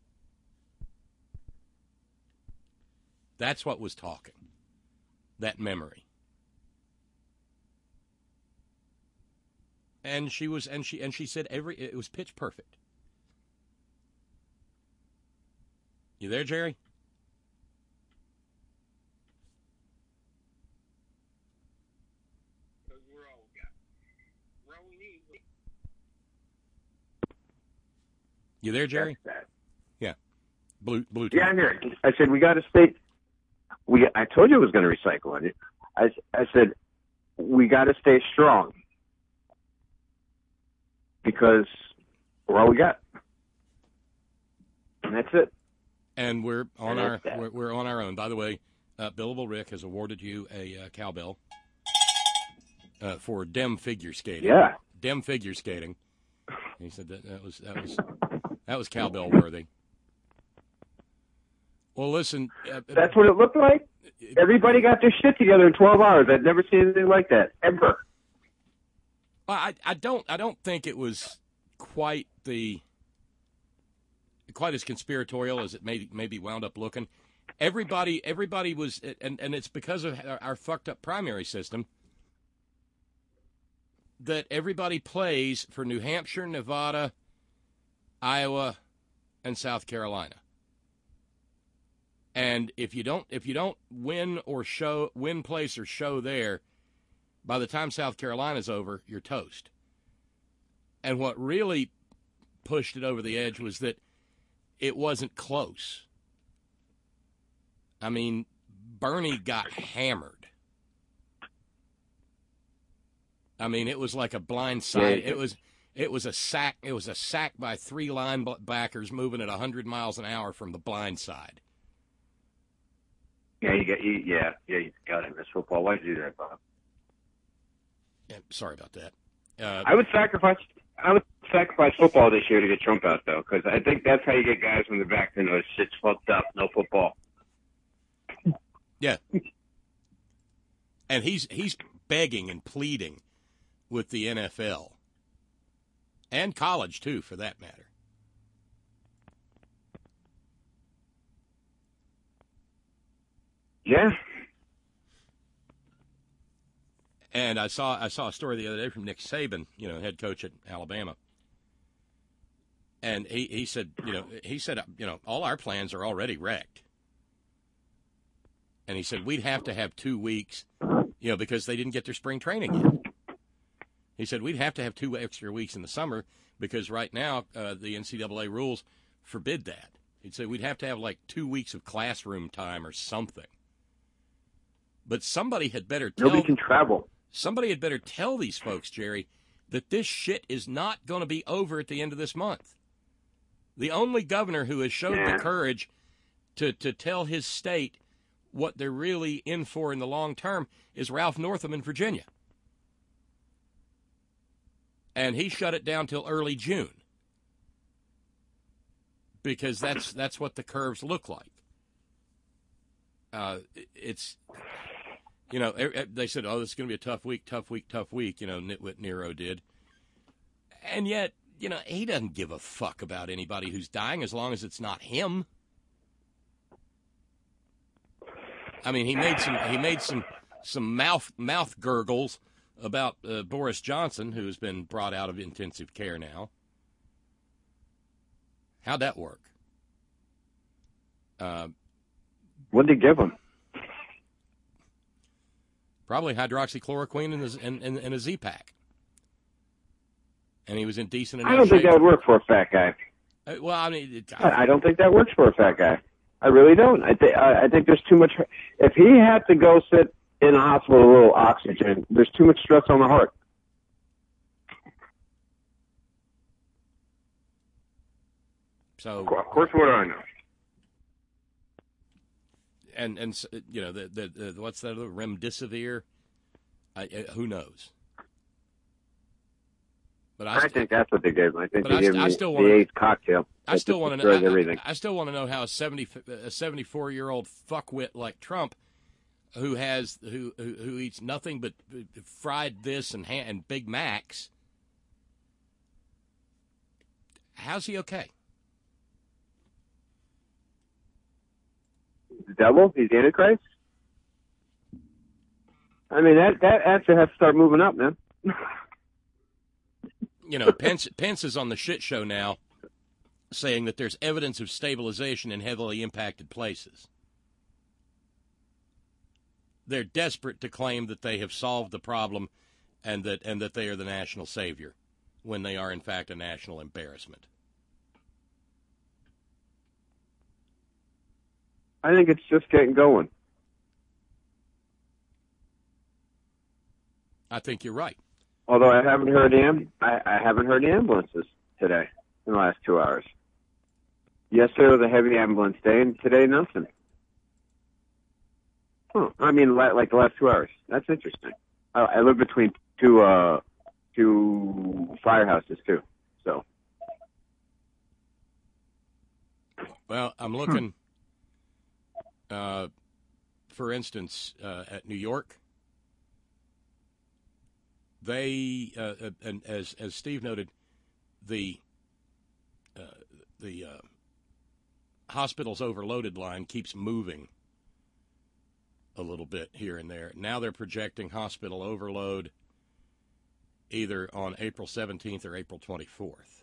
That's what was talking. That memory. And she was, and she, and she said every, it was pitch perfect. You there, Jerry? You there, Jerry? Yeah. Blue, blue. Yeah, I'm here. I said we got to stay. We. I told you I was going to recycle on you. I, I said we got to stay strong because we're all we got, and that's it. And we're on and our we're, we're on our own. By the way, uh, Billable Rick has awarded you a uh, cowbell uh, for Dem figure skating. Yeah, Dem figure skating. He said that that was that was that was cowbell worthy. Well, listen. Uh, That's what it looked like. Everybody got their shit together in twelve hours. I've never seen anything like that ever. Well, I I don't I don't think it was quite the quite as conspiratorial as it may maybe wound up looking. Everybody everybody was, and and it's because of our, our fucked up primary system that everybody plays for New Hampshire, Nevada, Iowa, and South Carolina. And if you don't if you don't win or show win place or show there, by the time South Carolina's over, you're toast. And what really pushed it over the edge was that it wasn't close. I mean, Bernie got hammered. I mean, it was like a blind side. It was it was a sack. It was a sack by three linebackers moving at one hundred miles an hour from the blind side. Yeah, you got you, yeah, yeah, you got it. Miss football. Why'd you do that, Bob? Yeah, sorry about that. Uh, I would sacrifice. I would sacrifice football this year to get Trump out, though, because I think that's how you get guys when they're back. You know, shit's fucked up. No football. Yeah. And he's he's begging and pleading with the N F L and college too, for that matter. Yeah. And I saw I saw a story the other day from Nick Saban, you know, head coach at Alabama. And he, he said, you know, he said, you know, all our plans are already wrecked. And he said, we'd have to have two weeks, you know, because they didn't get their spring training yet. He said, we'd have to have two extra weeks in the summer because right now uh, the N C double A rules forbid that. He'd say we'd have to have like two weeks of classroom time or something. But somebody had better tell. Nobody can travel. Somebody had better tell these folks, Jerry, that this shit is not going to be over at the end of this month. The only governor who has showed yeah. the courage to, to tell his state what they're really in for in the long term is Ralph Northam in Virginia. And he shut it down till early June because that's that's what the curves look like. Uh, it's, you know, they said, oh, this is going to be a tough week, tough week, tough week, you know, Nitwit Nero did. And yet, you know, he doesn't give a fuck about anybody who's dying as long as it's not him. I mean, he made some he made some some mouth mouth gurgles about uh, Boris Johnson, who's been brought out of intensive care now. How'd that work? Uh, what did they give him? Probably hydroxychloroquine and a, and, and, and a Z-Pack. And he was in decent enough I don't shape. think that would work for a fat guy. Uh, well, I mean, it, I, I don't think that works for a fat guy. I really don't. I think I think there's too much. If he had to go sit in a hospital with a little oxygen, there's too much stress on the heart. So, of course, what do I know? And and you know the the, the what's that other remdesivir? I, uh, who knows? But I, I st- think that's what they gave him. I think but they I, gave st- him I the, still the wanna, AIDS cocktail. I still want to know. Everything. I, I still want to know how a seventy a seventy-four year old fuckwit like Trump, who has who who, who eats nothing but fried this and ha- and Big Macs, how's he okay? The devil? He's the Antichrist? I mean, that that answer has to start moving up, man. You know, Pence Pence is on the shit show now, saying that there's evidence of stabilization in heavily impacted places. They're desperate to claim that they have solved the problem and that and that they are the national savior, when they are in fact a national embarrassment. I think it's just getting going. I think you're right. Although I haven't heard am- I, I haven't heard ambulances today in the last two hours. Yesterday was a heavy ambulance day, and today nothing. Huh. I mean, like the last two hours. That's interesting. I, I live between two uh, two firehouses too, so. Well, I'm looking. Hmm. Uh, for instance, uh, at New York. They uh, and as as Steve noted, the uh, the uh, hospital's overloaded line keeps moving a little bit here and there. Now they're projecting hospital overload either on April seventeenth or April twenty-fourth.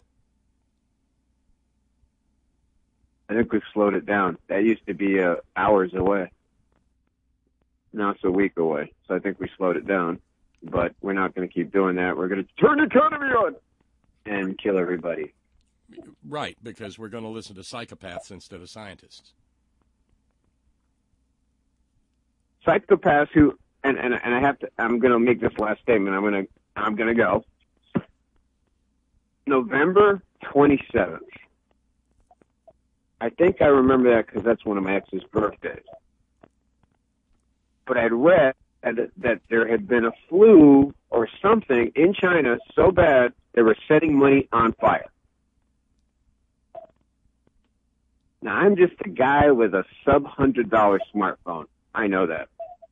I think we've slowed it down. That used to be uh, hours away. Now it's a week away. So I think we slowed it down. But we're not going to keep doing that. We're going to turn the economy on and kill everybody. Right, because we're going to listen to psychopaths instead of scientists. Psychopaths who, and, and, and I have to, I'm going to make this last statement. I'm going to, I'm going to go. November twenty-seventh. I think I remember that because that's one of my ex's birthdays. But I'd read that there had been a flu or something in China so bad they were setting money on fire. Now, I'm just a guy with a sub-one hundred dollars smartphone. I know that.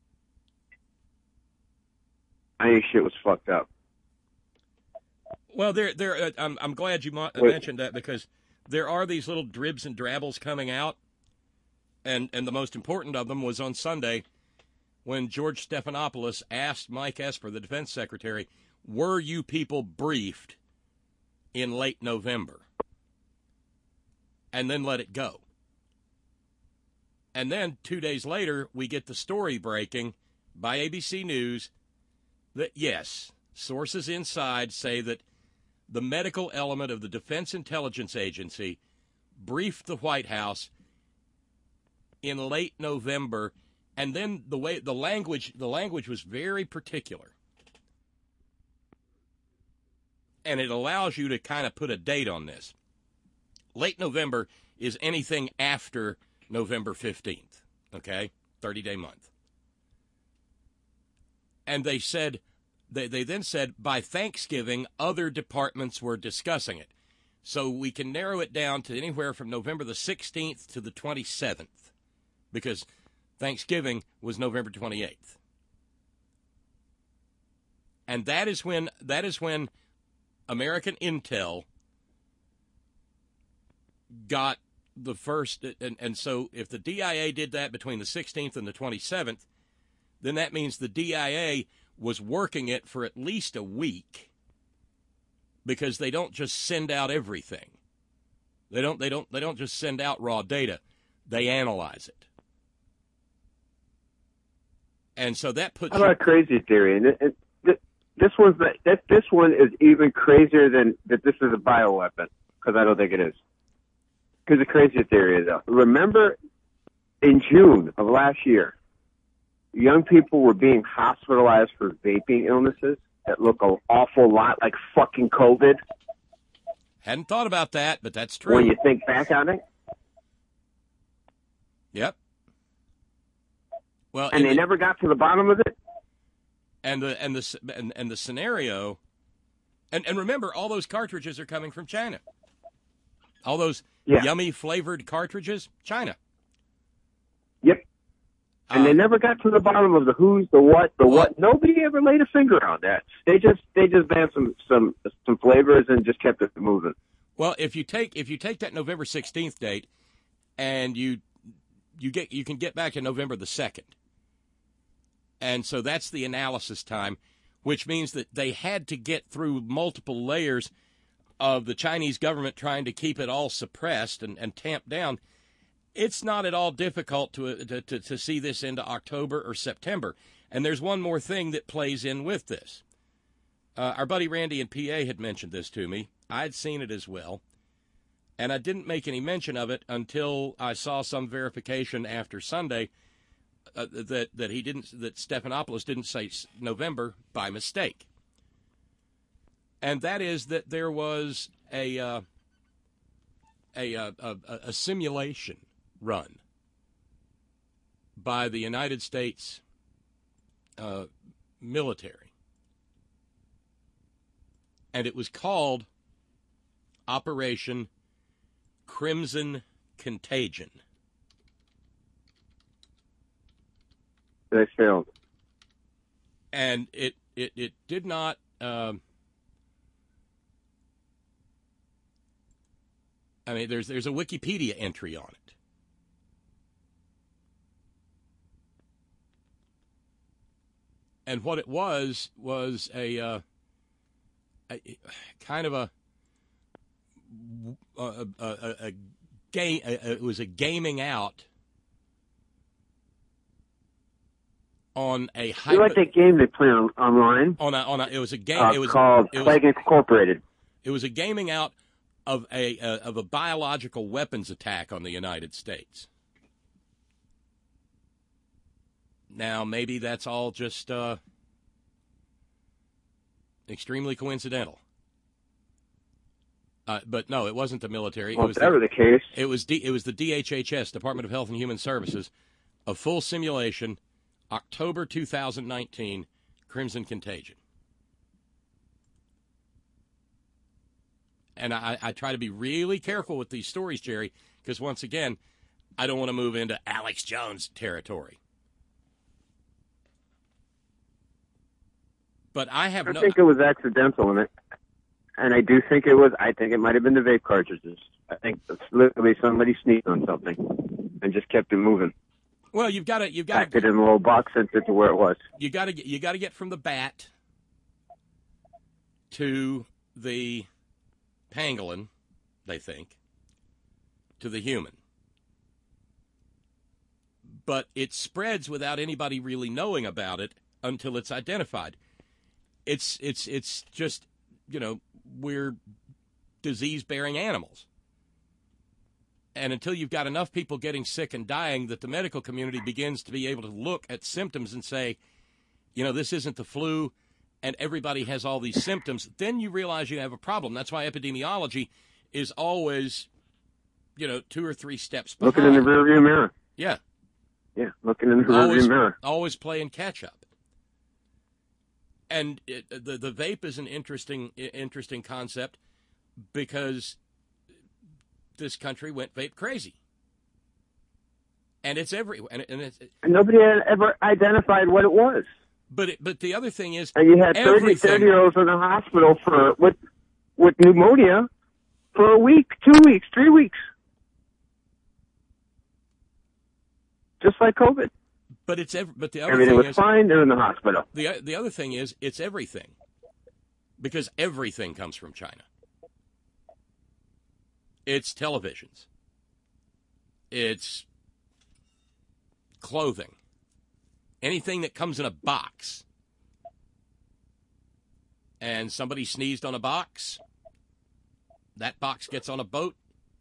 I think shit was fucked up. Well, there, there. Uh, I'm, I'm glad you mo- mentioned that because there are these little dribs and drabbles coming out, and, and the most important of them was on Sunday when George Stephanopoulos asked Mike Esper, the defense secretary, were you people briefed in late November? And then let it go. And then two days later, we get the story breaking by A B C News that, yes, sources inside say that the medical element of the Defense Intelligence Agency briefed the White House in late November. And then the way the language the language was very particular. And it allows you to kind of put a date on this. Late November is anything after November fifteenth, okay? thirty-day month. And they said they they then said by Thanksgiving other departments were discussing it. So we can narrow it down to anywhere from November the sixteenth to the twenty-seventh because Thanksgiving was November twenty-eighth. And that is when that is when American Intel got the first, and, and so if the D I A did that between the sixteenth and the twenty-seventh, then that means the D I A was working it for at least a week because they don't just send out everything. They don't they don't they don't just send out raw data. They analyze it. And so that puts. How about a crazy theory? And it, it, it, this one's the, that this one is even crazier than that. This is a bioweapon because I don't think it is. Because the crazy theory is, though, remember in June of last year, young people were being hospitalized for vaping illnesses that look an awful lot like fucking COVID. Hadn't thought about that, but that's true. When you think back on it. Yep. Well, and they the, never got to the bottom of it. And the and the and, and the scenario, and, and remember, all those cartridges are coming from China. All those yeah. yummy flavored cartridges, China. Yep. And um, they never got to the bottom of the who's, the what, the well, what. Nobody ever laid a finger on that. They just they just banned some some some flavors and just kept it moving. Well, if you take if you take that November sixteenth date, and you you get you can get back to November the second. And so that's the analysis time, which means that they had to get through multiple layers of the Chinese government trying to keep it all suppressed and, and tamped down. It's not at all difficult to, to, to, to see this into October or September. And there's one more thing that plays in with this. Uh, our buddy Randy in P A had mentioned this to me. I'd seen it as well. And I didn't make any mention of it until I saw some verification after Sunday uh, that that he didn't that Stephanopoulos didn't say November by mistake. And that is that there was a uh, a, a, a a simulation run by the United States uh, military, and it was called Operation Crimson Contagion. They failed. And it, it, it did not... Um, I mean, there's there's a Wikipedia entry on it. And what it was was a, uh, a kind of a a, a, a, a game. A, it was a gaming out on a. Hypo- you like that game they play on, online? On a on a. It was a game. Uh, it was called it was, Plague Incorporated. It was a gaming out of a uh, of a biological weapons attack on the United States. Now, maybe that's all just uh, extremely coincidental. Uh, but no, it wasn't the military. Well, it was if that the, were the case. It was, D, it was the D H H S, Department of Health and Human Services, a full simulation, October two thousand nineteen, Crimson Contagion. And I, I try to be really careful with these stories, Jerry, because once again, I don't want to move into Alex Jones territory. But I have I no... think it was accidental, and, it, and I do think it was, I think it might have been the vape cartridges. I think it's literally somebody sneaked on something and just kept it moving. Well, you've got to... You've got Packed it in a little box, sent it to where it was. You got to you got to get from the bat to the pangolin, they think, to the human. But it spreads without anybody really knowing about it until it's identified. It's it's it's just, you know, we're disease-bearing animals. And until you've got enough people getting sick and dying that the medical community begins to be able to look at symptoms and say, you know, this isn't the flu, and everybody has all these symptoms, then you realize you have a problem. That's why epidemiology is always, you know, two or three steps behind. Looking in the rearview mirror. Yeah. Yeah, looking in the rearview Always, mirror. always playing catch-up. And it, the the vape is an interesting interesting concept because this country went vape crazy, and it's everywhere. And, and it's And nobody had ever identified what it was. but it, but the other thing is, And you had thirty, everything- thirty-year-olds in the hospital for with with pneumonia for a week, two weeks, three weeks, just like COVID. But it's ev- but the other Everything thing was is, fine. They're in the hospital. the the other thing is it's everything, because everything comes from China. It's televisions. It's clothing. Anything that comes in a box. And somebody sneezed on a box. That box gets on a boat.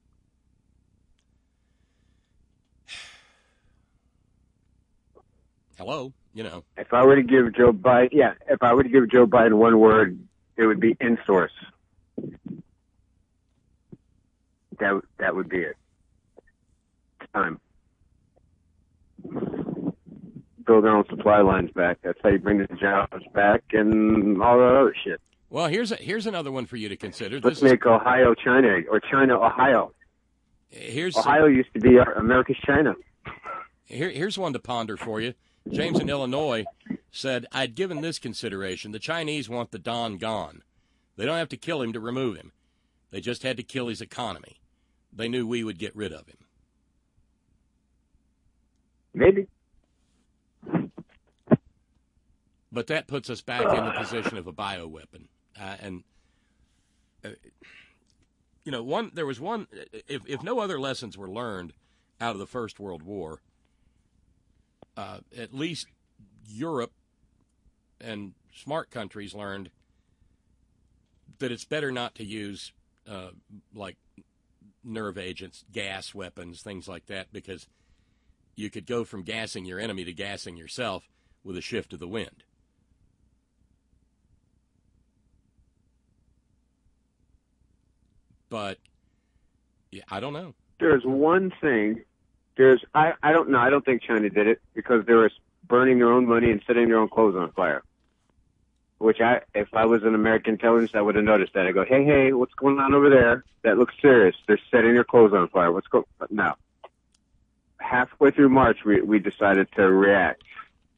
Hello, you know. If I were to give Joe Biden, yeah, if I were to give Joe Biden one word, it would be in-source. That that would be it. Time. Build our own supply lines back. That's how you bring the jobs back and all that other shit. Well, here's a, here's another one for you to consider. Let's This is- make Ohio China, or China Ohio. here's Ohio used to be our, America's China. Here, here's one to ponder for you. James in Illinois said, I'd given this consideration. The Chinese want the Don gone. They don't have to kill him to remove him. They just had to kill his economy. They knew we would get rid of him. Maybe. But that puts us back in the position of a bioweapon. Uh, and, uh, you know, one there was one, if, if no other lessons were learned out of the First World War, uh, at least Europe and smart countries learned that it's better not to use, uh, like, nerve agents, gas weapons, things like that, because you could go from gassing your enemy to gassing yourself with a shift of the wind. But yeah, I don't know. There's one thing. There's I, I don't know. I don't think China did it because they were burning their own money and setting their own clothes on fire. Which I, if I was an American intelligence, I would have noticed that. I go, hey, hey, what's going on over there? That looks serious. They're setting their clothes on fire. What's going on? Now, halfway through March, we, we decided to react.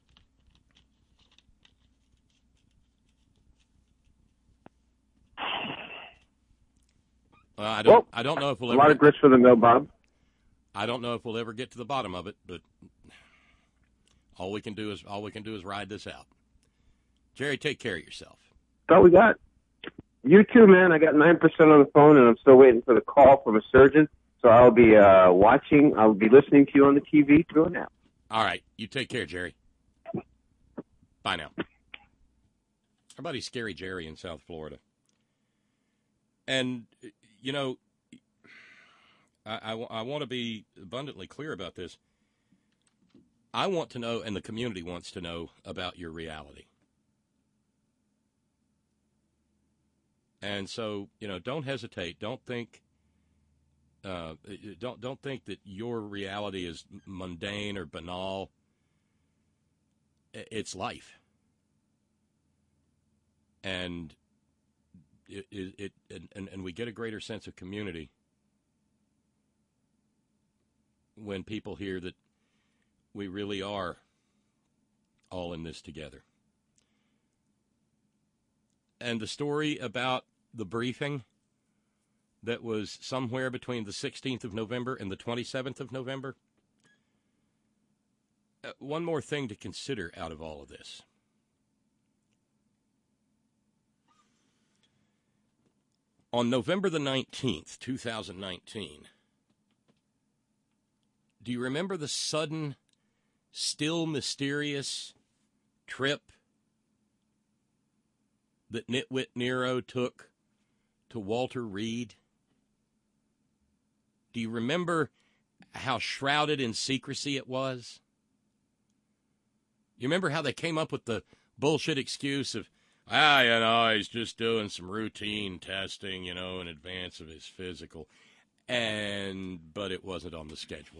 Well, I don't. Well, I don't know if we'll. A ever lot of grits for the mill, Bob. I don't know if we'll ever get to the bottom of it, but all we can do is all we can do is ride this out. Jerry, take care of yourself. That's all we got. You too, man. I got nine percent on the phone, and I'm still waiting for the call from a surgeon. So I'll be uh, watching. I'll be listening to you on the T V through it now. All right. You take care, Jerry. Bye now. Our buddy Scary Jerry in South Florida. And, you know, I, I, I want to be abundantly clear about this. I want to know, and the community wants to know, about your reality. And so, you know, don't hesitate. Don't think, uh, don't don't think that your reality is mundane or banal. It's life, and it, it, it and, and we get a greater sense of community when people hear that we really are all in this together. And the story about the briefing that was somewhere between the sixteenth of November and the twenty-seventh of November, uh, one more thing to consider out of all of this. On November the nineteenth, two thousand nineteen, do you remember the sudden, still mysterious trip that Nitwit Nero took to Walter Reed? Do you remember how shrouded in secrecy it was? You remember how they came up with the bullshit excuse of, ah, you know, he's just doing some routine testing, you know, in advance of his physical. And, but it wasn't on the schedule.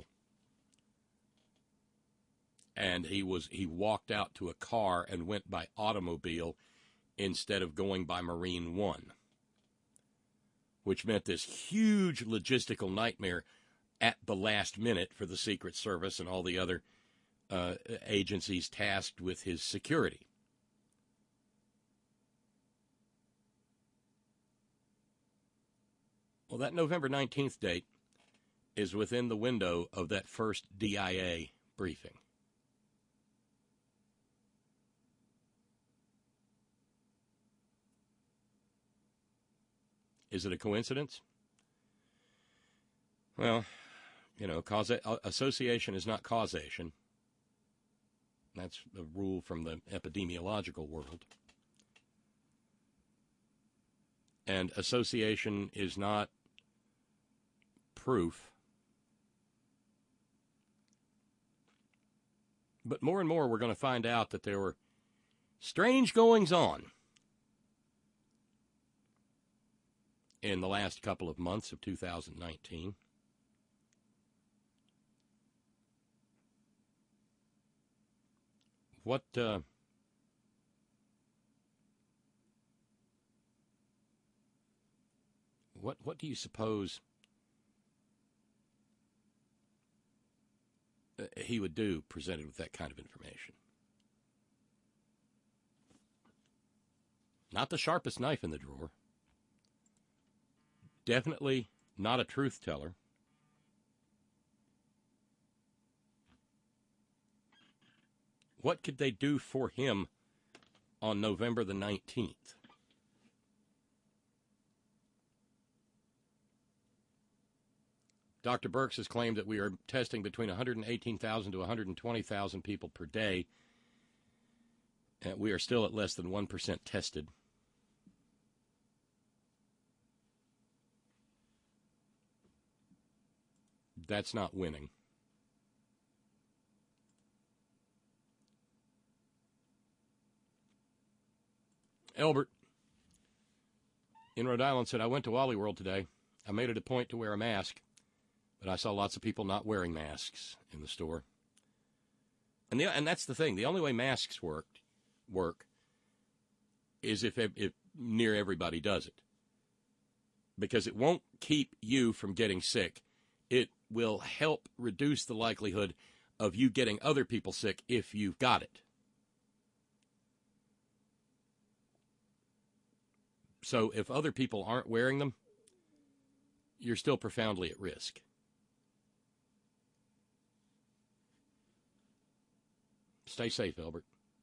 And he was, he walked out to a car and went by automobile instead of going by Marine One, which meant this huge logistical nightmare at the last minute for the Secret Service and all the other uh, agencies tasked with his security. Well, that November nineteenth date is within the window of that first D I A briefing. Is it a coincidence? Well, you know, causa- association is not causation. That's a rule from the epidemiological world. And association is not proof. But more and more we're going to find out that there were strange goings-on in the last couple of months of two thousand nineteen. What, uh, what, what do you suppose he would do presented with that kind of information? Not the sharpest knife in the drawer. Definitely not a truth teller. What could they do for him on November the nineteenth? Doctor Birx has claimed that we are testing between one hundred eighteen thousand to one hundred twenty thousand people per day. And we are still at less than one percent tested. That's not winning. Elbert in Rhode Island said, I went to Wally World today. I made it a point to wear a mask, but I saw lots of people not wearing masks in the store. And the, and that's the thing. The only way masks work, work is if, if near everybody does it. Because it won't keep you from getting sick. It will help reduce the likelihood of you getting other people sick if you've got it. So if other people aren't wearing them, you're still profoundly at risk. Stay safe, Albert.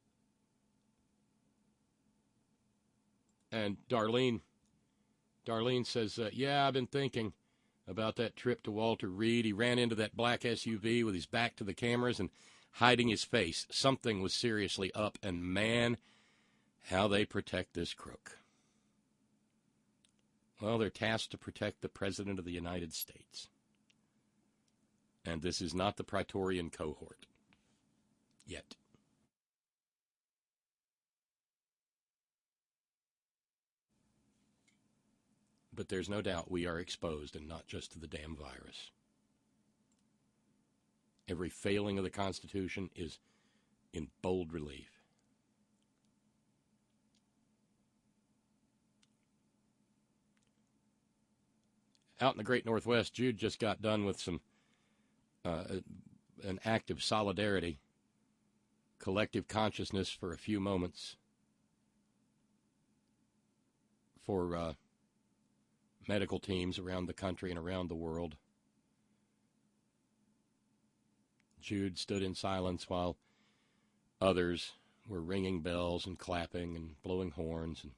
And Darlene, Darlene says, uh, yeah, I've been thinking about that trip to Walter Reed. He ran into that black S U V with his back to the cameras and hiding his face. Something was seriously up, and man, how they protect this crook. Well, they're tasked to protect the President of the United States. And this is not the Praetorian cohort. Yet. But there's no doubt we are exposed, and not just to the damn virus. Every failing of the Constitution is in bold relief. Out in the Great Northwest, Jude just got done with some uh, an act of solidarity, collective consciousness for a few moments for uh, medical teams around the country and around the world. Jude stood in silence while others were ringing bells and clapping and blowing horns and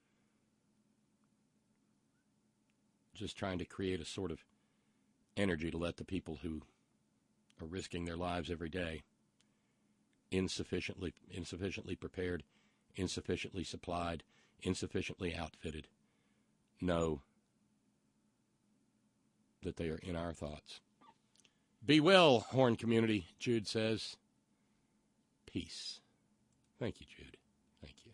just trying to create a sort of energy to let the people who are risking their lives every day, insufficiently insufficiently prepared, insufficiently supplied, insufficiently outfitted, know that they are in our thoughts. Be well, Horn community, Jude says. Peace. Thank you, Jude. Thank you.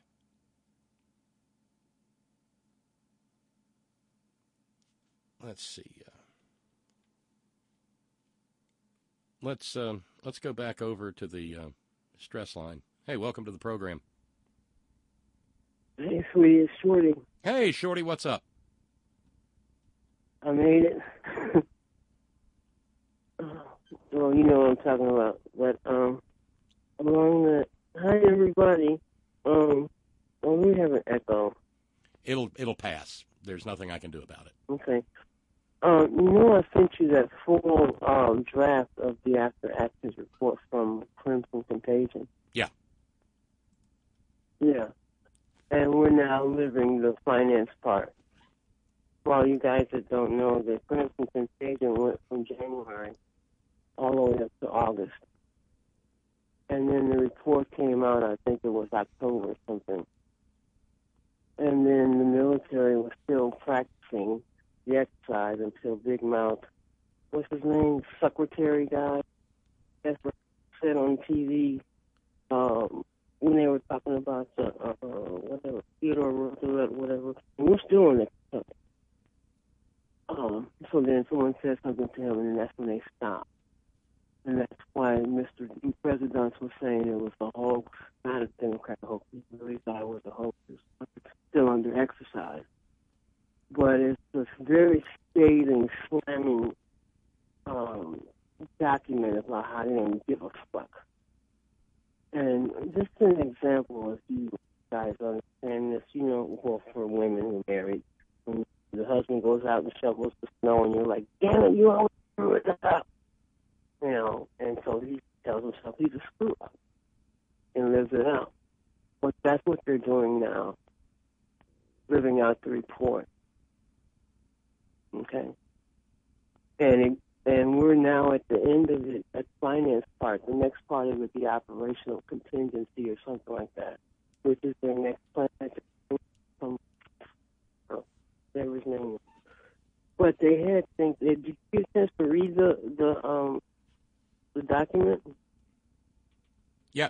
Let's see. Uh, let's um, let's go back over to the uh, stress line. Hey, welcome to the program. Hey, sweetie, it's Shorty. Hey, Shorty, what's up? I made it. Well, you know what I'm talking about. But um, along the hi everybody. Um, well, we have an echo. It'll it'll pass. There's nothing I can do about it. Okay. Um, you know, I sent you that full um, draft of the After Actions report from Crimson Contagion. Yeah. Yeah. And we're now living the finance part. Well, you guys that don't know, the Crimson Contagion went from January all the way up to August. And then the report came out, I think it was October or something. And then the military was still practicing the exercise until Big Mouth, what's his name, secretary guy, that's what he said on T V um, when they were talking about the, uh, whatever, Theodore Roosevelt, whatever. And we're still on that. Um, so then someone said something to him, and then that's when they stopped. And that's why Mister President was saying it was a hoax, not a Democrat hoax. He really thought it was a hoax. It was still under exercise. But it's a very scathing, slamming um, document about how they don't give a fuck. And just an example, if you guys understand this, you know, well, for women who are married, when the husband goes out and shovels the snow, and you're like, damn it, you always screw it up. You know, and so he tells himself he's a screw up and lives it out. But that's what they're doing now, living out the report. Okay? And it, and we're now at the end of it, at the finance part. The next part of it, the operational contingency or something like that, which is their next plan from whatever his name is. but they had things. Did you get a chance to read the the um the document? Yeah.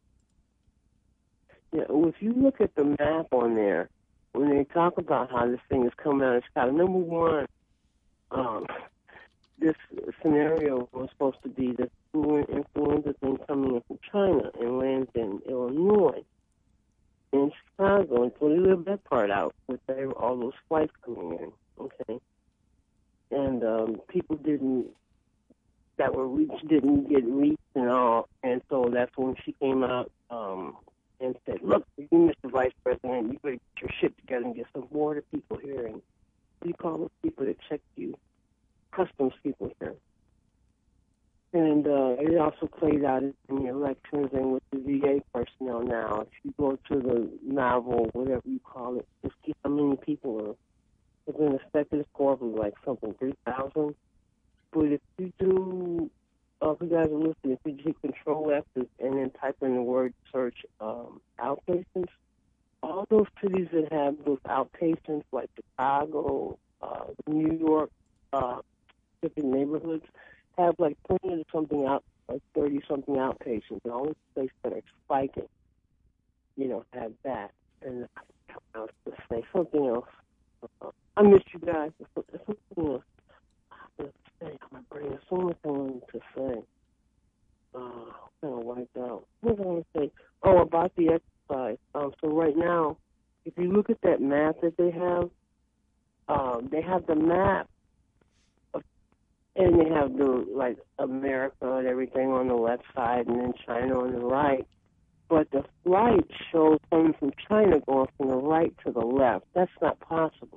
Yeah. Well, if you look at the map on there, when they talk about how this thing is coming out of Chicago, number one, um, this scenario was supposed to be the fluid influenza thing coming in from China and lands in Illinois, in Chicago, until they lived that part out with all those flights coming in. Okay, and um, people didn't that were reached didn't get reached and all, and so that's when she came out um, and said, "Look, you, Mister Vice President, you better get your shit together and get some border people here." And you call those people that check you, customs people here. And uh, it also played out in the elections and with the V A personnel now. If you go to the novel, whatever you call it, just see how many people are have been affected. It's probably like something three thousand. But if you do, uh, if you guys are listening, if you hit Control F and then type in the word search um, outpatients, all those cities that have those outpatients, like Chicago, uh, New York, uh, different neighborhoods, have like twenty or something out, like thirty something outpatients. And all the places that are spiking, you know, have that. And I was to say something else. Uh, I miss you guys. Something else. My brain has so much I wanted to say. Uh, I'm kind of wiped out. What was I going to say? Oh, about the exercise. Um, so right now, if you look at that map that they have, um, they have the map, of, and they have the like America and everything on the left side, and then China on the right. But the flight shows coming from China going from the right to the left. That's not possible.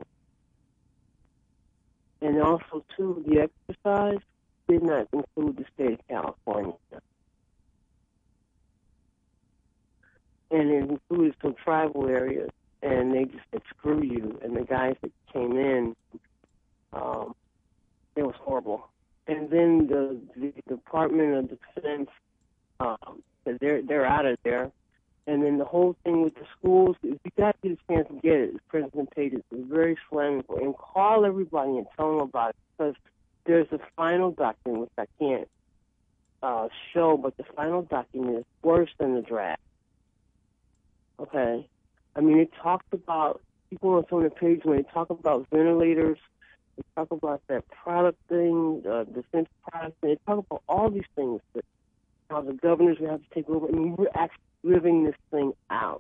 And also, too, the exercise did not include the state of California. And it included some tribal areas, and they just said, screw you. And the guys that came in, um, it was horrible. And then the, the Department of Defense, um, they're, they're out of there. And then the whole thing with the schools, if you guys get a chance to get it, it's presentation is very flammable. And call everybody and tell them about it, because there's a final document, which I can't uh, show, but the final document is worse than the draft. Okay? I mean, it talks about, people on some of the pages, when they talk about ventilators, they talk about that product thing, uh, defense product, and they talk about all these things, that how the governors will have to take over. I mean, we're actually living this thing out.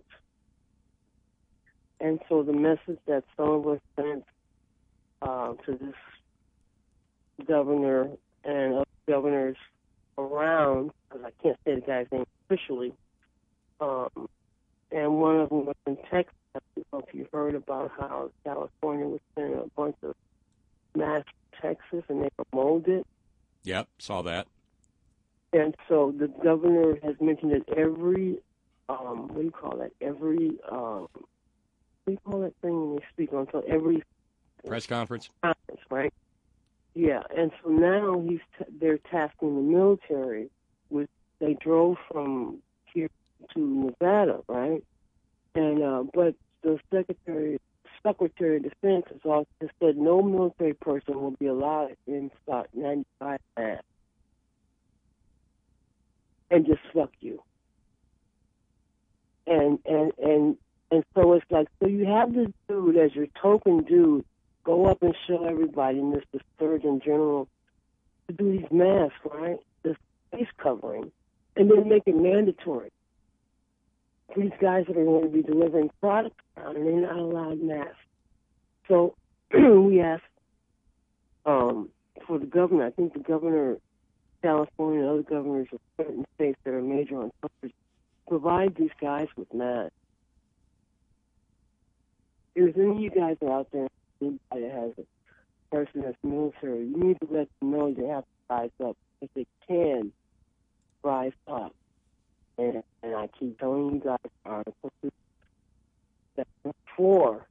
And so the message that some of us sent uh, to this governor and other governors around, because I can't say the guy's name officially, um, and one of them was in Texas. I don't know if you heard about how California was sending a bunch of masks to Texas and they were molded. Yep, saw that. And so the governor has mentioned that every Um, what do you call that? Every, um, what do you call that thing when they speak on? So every press conference. Conference, right? Yeah, and so now he's t- they're tasking the military with. They drove from here to Nevada, right? And uh, but the secretary, Secretary of Defense has also said no military person will be allowed in stock ninety-five masks, and just fuck you. And, and and and so it's like, so you have this dude as your token dude go up and show everybody, and this the Surgeon General, to do these masks, right? This face covering, and then make it mandatory. These guys that are going to be delivering products around, and they're not allowed masks. So we asked um, for the governor, I think the governor of California and other governors of certain states that are major on suffrage, provide these guys with masks. If any of you guys are out there, anybody that has a person that's military, you need to let them know they have to rise up. If they can, rise up. And, and I keep telling you guys, Article that before,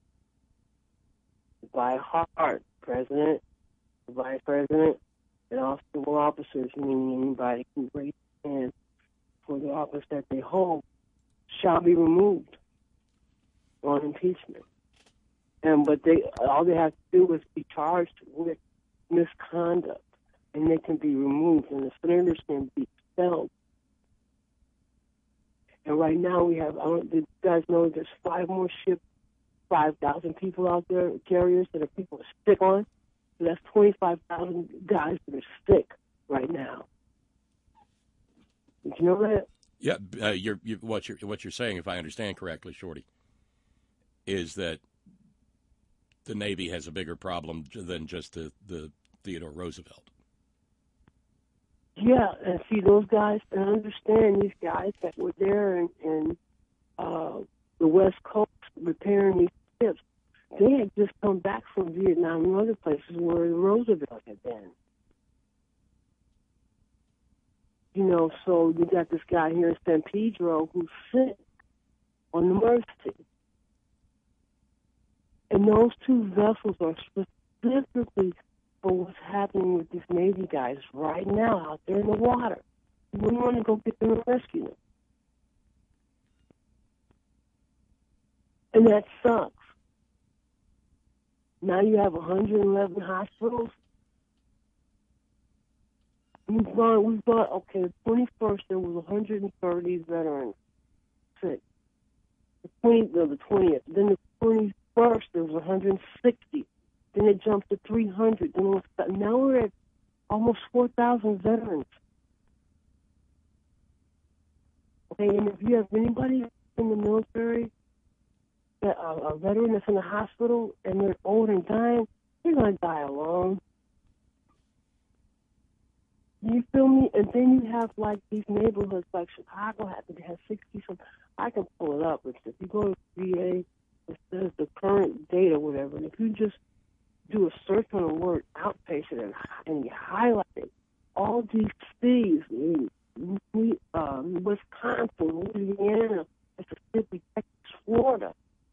by heart, President, Vice President, and all civil officers, meaning anybody who raise their hand for the office that they hold, shall be removed on impeachment. And but they all they have to do is be charged with misconduct, and they can be removed, and the senators can be expelled. And right now we have, I don't, you guys know there's five more ships, five thousand people out there, carriers that are people are sick on. So that's twenty-five thousand guys that are sick right now. Did you know that? Yeah, uh, you're, you, what you're what you're saying, if I understand correctly, Shorty, is that the Navy has a bigger problem than just the, the Theodore Roosevelt. Yeah, and see those guys, and understand these guys that were there in, in uh, the West Coast repairing these ships. They had just come back from Vietnam and other places where Roosevelt had been. You know, so you got this guy here in San Pedro who's sick on the Mercy. And those two vessels are specifically for what's happening with these Navy guys right now out there in the water. We want to go get them and rescue them. And that sucks. Now you have one hundred eleven hospitals. We've gone, we've got, okay, the twenty-first, there was one hundred thirty veterans sick. The twentieth, no, the twentieth. Then the twenty-first, there was one hundred sixty. Then it jumped to three hundred. Then it was, now we're at almost four thousand veterans. Okay, and if you have anybody in the military, that, uh, a veteran that's in the hospital, and they're old and dying, they're going to die alone. You feel me? And then you have, like, these neighborhoods, like Chicago happened to have sixty some. I can pull it up. If you go to V A, it says the current date or whatever. And if you just do a search on the word outpatient and, and you highlight it, all these cities, um, Wisconsin, Louisiana, Mississippi, Texas, Florida,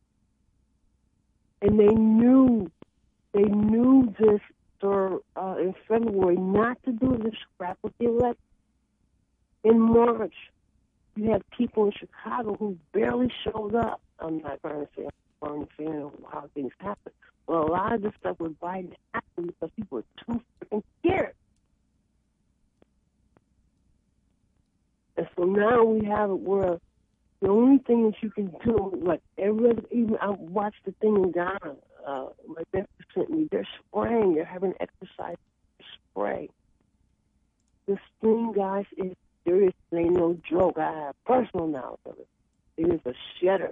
and they knew, they knew this or, uh, in February not to do this scrap with the election. In March, you had people in Chicago who barely showed up. I'm not trying to say I'm a fan of how things happen. Well, a lot of this stuff with Biden happened because people were too freaking scared. And so now we have it where the only thing that you can do, like every other, even I watched the thing in Ghana, uh, my nephew sent me, they're spraying, they're having exercise spray. This thing, guys, is serious. It ain't no joke. I have personal knowledge of it. It is a shedder.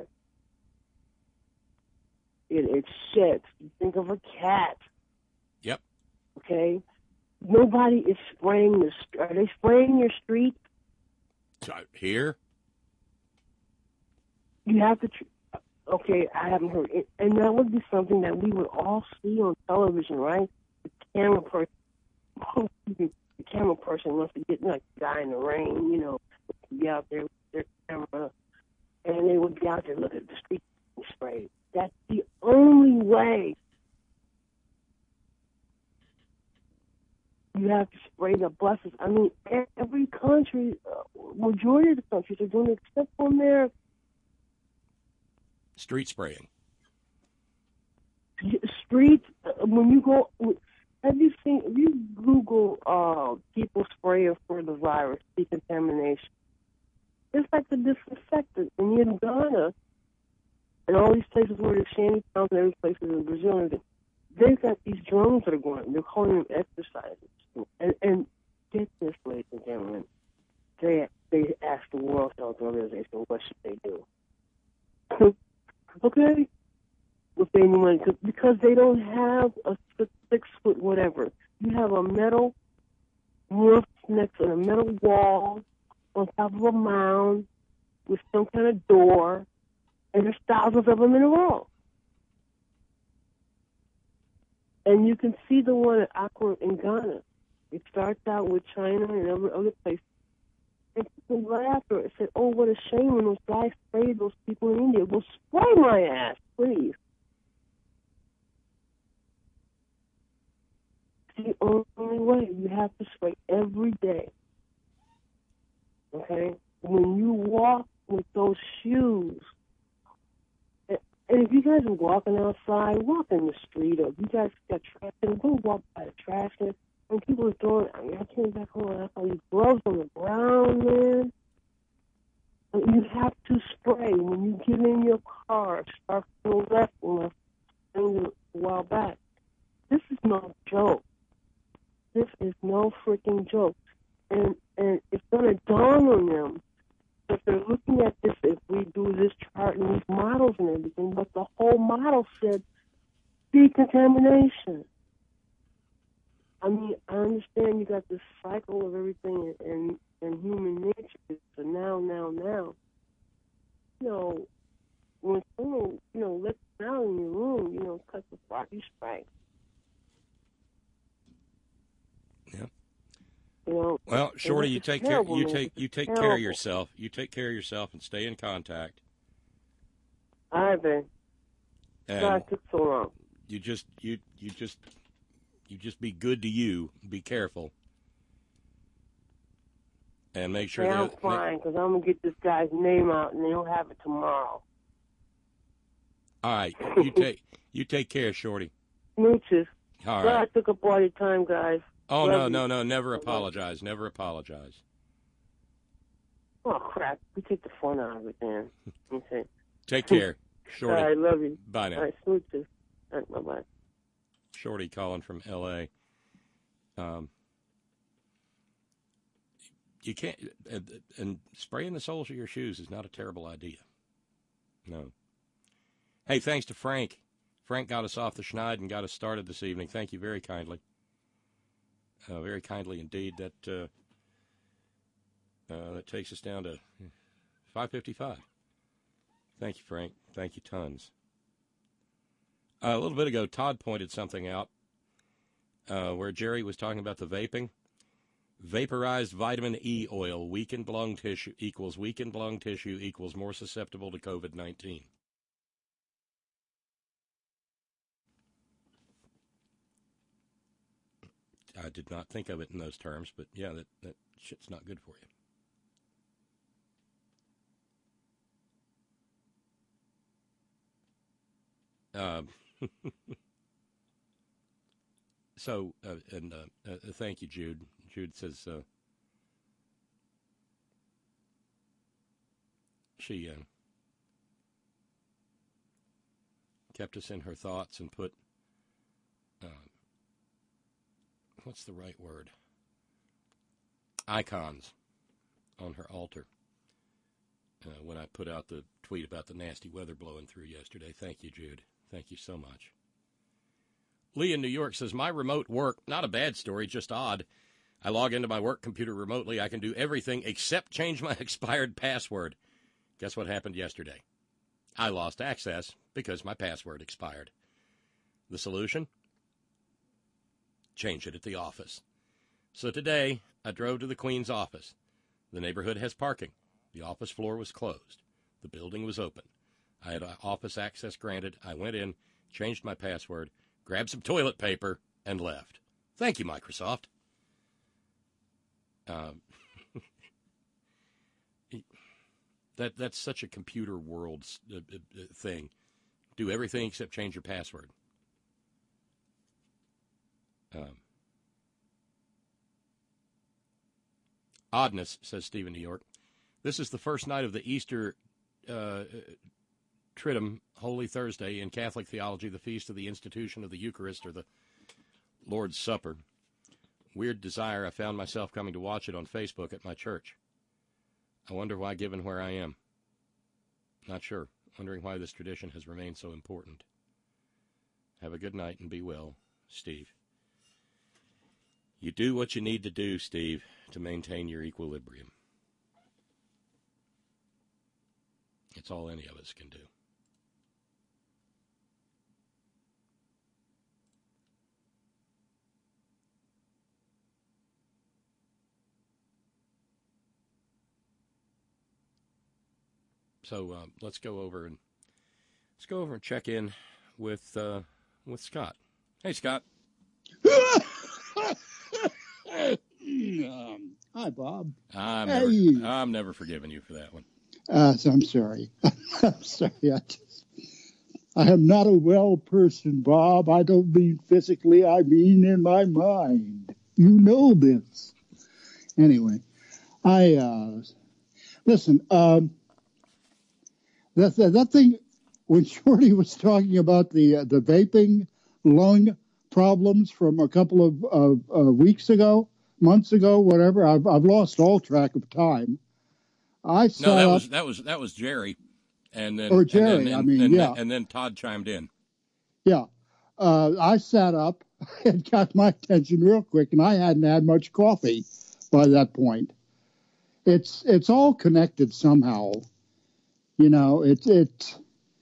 It, it sheds. You think of a cat. Yep. Okay? Nobody is spraying the street. Are they spraying your street? Here? You have to... Tr- okay, I haven't heard it. And that would be something that we would all see on television, right? The camera person... the camera person wants to get, like, a guy in the rain, you know, be out there with their camera, and they would be out there looking at the street and spray. That's the only way. You have to spray the buses. I mean, every country, uh, majority of the countries are doing it except for America. Street spraying. Street, uh, when you go, have you seen, if you Google uh, people sprayer for the virus, decontamination, it's like the disinfectant. And in Ghana, and all these places where there's shanty towns and every places in Brazil, and they've got these drones that are going, they're calling them exercises. And, and get this, ladies and gentlemen, they, they asked the World Health Organization, what should they do? Okay? If they anyone, because they don't have a six, six foot whatever. You have a metal roof next to a metal wall on top of a mound with some kind of door, and there's thousands of them in a row. And you can see the one at Accra in Ghana. It starts out with China and other, other places. And people right after it said, oh, what a shame when those guys sprayed those people in India. Well, spray my ass, please. It's the only way. You have to spray every day. Okay? When you walk with those shoes, And if you guys are walking outside, walk in the street, or if you guys got trash can, go walk by the trash can. When people are throwing, I mean, I came back home and I saw these gloves on the ground, man. And you have to spray when you get in your car. Start to the left and left things a while back. This is no joke. This is no freaking joke. And and it's going to dawn on them if they're looking at this, if we do this chart and these models and everything, but the whole model said decontamination. I mean, I understand you got this cycle of everything and, and human nature. So now, now, now. You know, when someone, you know, lets you out in your room, you know, cut the fire, you spray. Yeah. You know, well, Shorty, you take care. You man. take you take It's care of terrible. yourself. You take care of yourself and stay in contact. All right, man. And God, it took so long. you just you you just you just be good to you. Be careful, and make sure Hey, that I'm fine, because I'm going to get this guy's name out, and they'll have it tomorrow. All right, you take you take care, Shorty. Smooches. All Well, I right. took up all your time, guys. Oh Love no you. no no! Never apologize. Never apologize. Oh, crap. We take the fun out of it, man. Okay. Take care, Shorty. All right, love you. Bye now. All right, smooches. All right, bye-bye. Shorty calling from L A. Um, you can't, and, and spraying the soles of your shoes is not a terrible idea. No. Hey, thanks to Frank. Frank got us off the schneid and got us started this evening. Thank you very kindly. Uh, very kindly indeed. That uh, uh, that takes us down to five fifty-five. Thank you, Frank. Thank you, tons. Uh, a little bit ago, Todd pointed something out uh, where Jerry was talking about the vaping. Vaporized vitamin E oil, weakened lung tissue equals weakened lung tissue equals more susceptible to COVID nineteen. I did not think of it in those terms, but yeah, that, that shit's not good for you. Um, so, uh, and uh, uh, thank you, Jude. Jude says uh, she uh, kept us in her thoughts and put, uh, what's the right word? Icons on her altar. Uh, when I put out the tweet about the nasty weather blowing through yesterday. Thank you, Jude. Thank you so much. Lee in New York says, my remote work, not a bad story, just odd. I log into my work computer remotely. I can do everything except change my expired password. Guess what happened yesterday? I lost access because my password expired. The solution? Change it at the office. So today, I drove to the Queen's office. The neighborhood has parking. The office floor was closed. The building was open. I had office access granted. I went in, changed my password, grabbed some toilet paper, and left. Thank you, Microsoft. Um, that that's such a computer world uh, uh, thing. Do everything except change your password. Um, oddness, says Stephen New York. This is the first night of the Easter uh, Triduum, Holy Thursday, in Catholic theology, the feast of the institution of the Eucharist, or the Lord's Supper. Weird desire, I found myself coming to watch it on Facebook at my church. I wonder why, given where I am. Not sure. Wondering why this tradition has remained so important. Have a good night and be well, Steve. You do what you need to do, Steve, to maintain your equilibrium. It's all any of us can do. So uh, let's go over and let's go over and check in with uh, with Scott. Hey, Scott. um, hi, Bob. I'm Hey. never, I'm never forgiving you for that one. Uh, so I'm sorry. I'm sorry. I just, I am not a well person, Bob. I don't mean physically. I mean in my mind. You know this. Anyway, I uh, listen. Um, that, that that thing when Shorty was talking about the uh, the vaping lung problems from a couple of uh, uh, weeks ago, months ago, whatever. I've I've lost all track of time. I saw no, that was that was that was Jerry, and then or Jerry. and then, and, I mean, and, yeah, then, and then Todd chimed in. Yeah, uh, I sat up and got my attention real quick, and I hadn't had much coffee by that point. It's it's all connected somehow, you know. It's it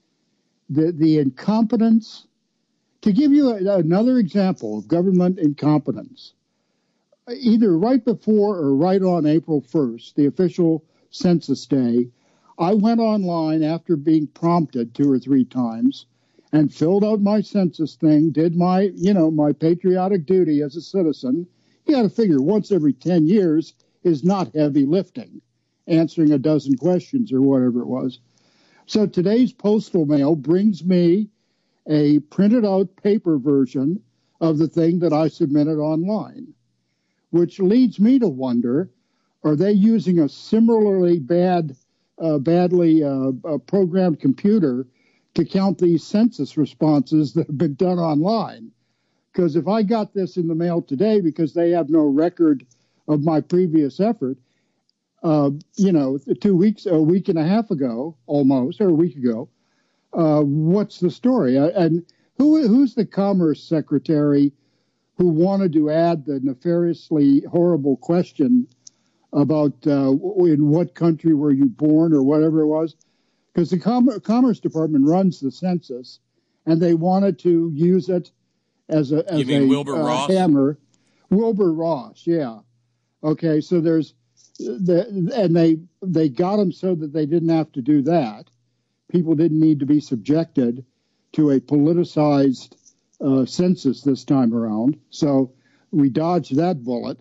the the incompetence. To give you a, another example of government incompetence, either right before or right on April first, the official Census Day, I went online after being prompted two or three times and filled out my census thing, did my, you know, my patriotic duty as a citizen. You got to figure once every ten years is not heavy lifting, answering a dozen questions or whatever it was. So today's postal mail brings me a printed out paper version of the thing that I submitted online, which leads me to wonder, are they using a similarly bad, uh, badly uh, uh, programmed computer to count these census responses that have been done online? Because if I got this in the mail today because they have no record of my previous effort, uh, you know, two weeks, a week and a half ago, almost, or a week ago, uh, what's the story? Uh, and who who's the Commerce Secretary who wanted to add the nefariously horrible question about uh, in what country were you born or whatever it was? Because the Com- Commerce Department runs the census, and they wanted to use it as a as you mean a Wilbur uh, Ross? hammer. Wilbur Ross, yeah. Okay, so there's the and they they got them so that they didn't have to do that. People didn't need to be subjected to a politicized uh, census this time around. So we dodged that bullet.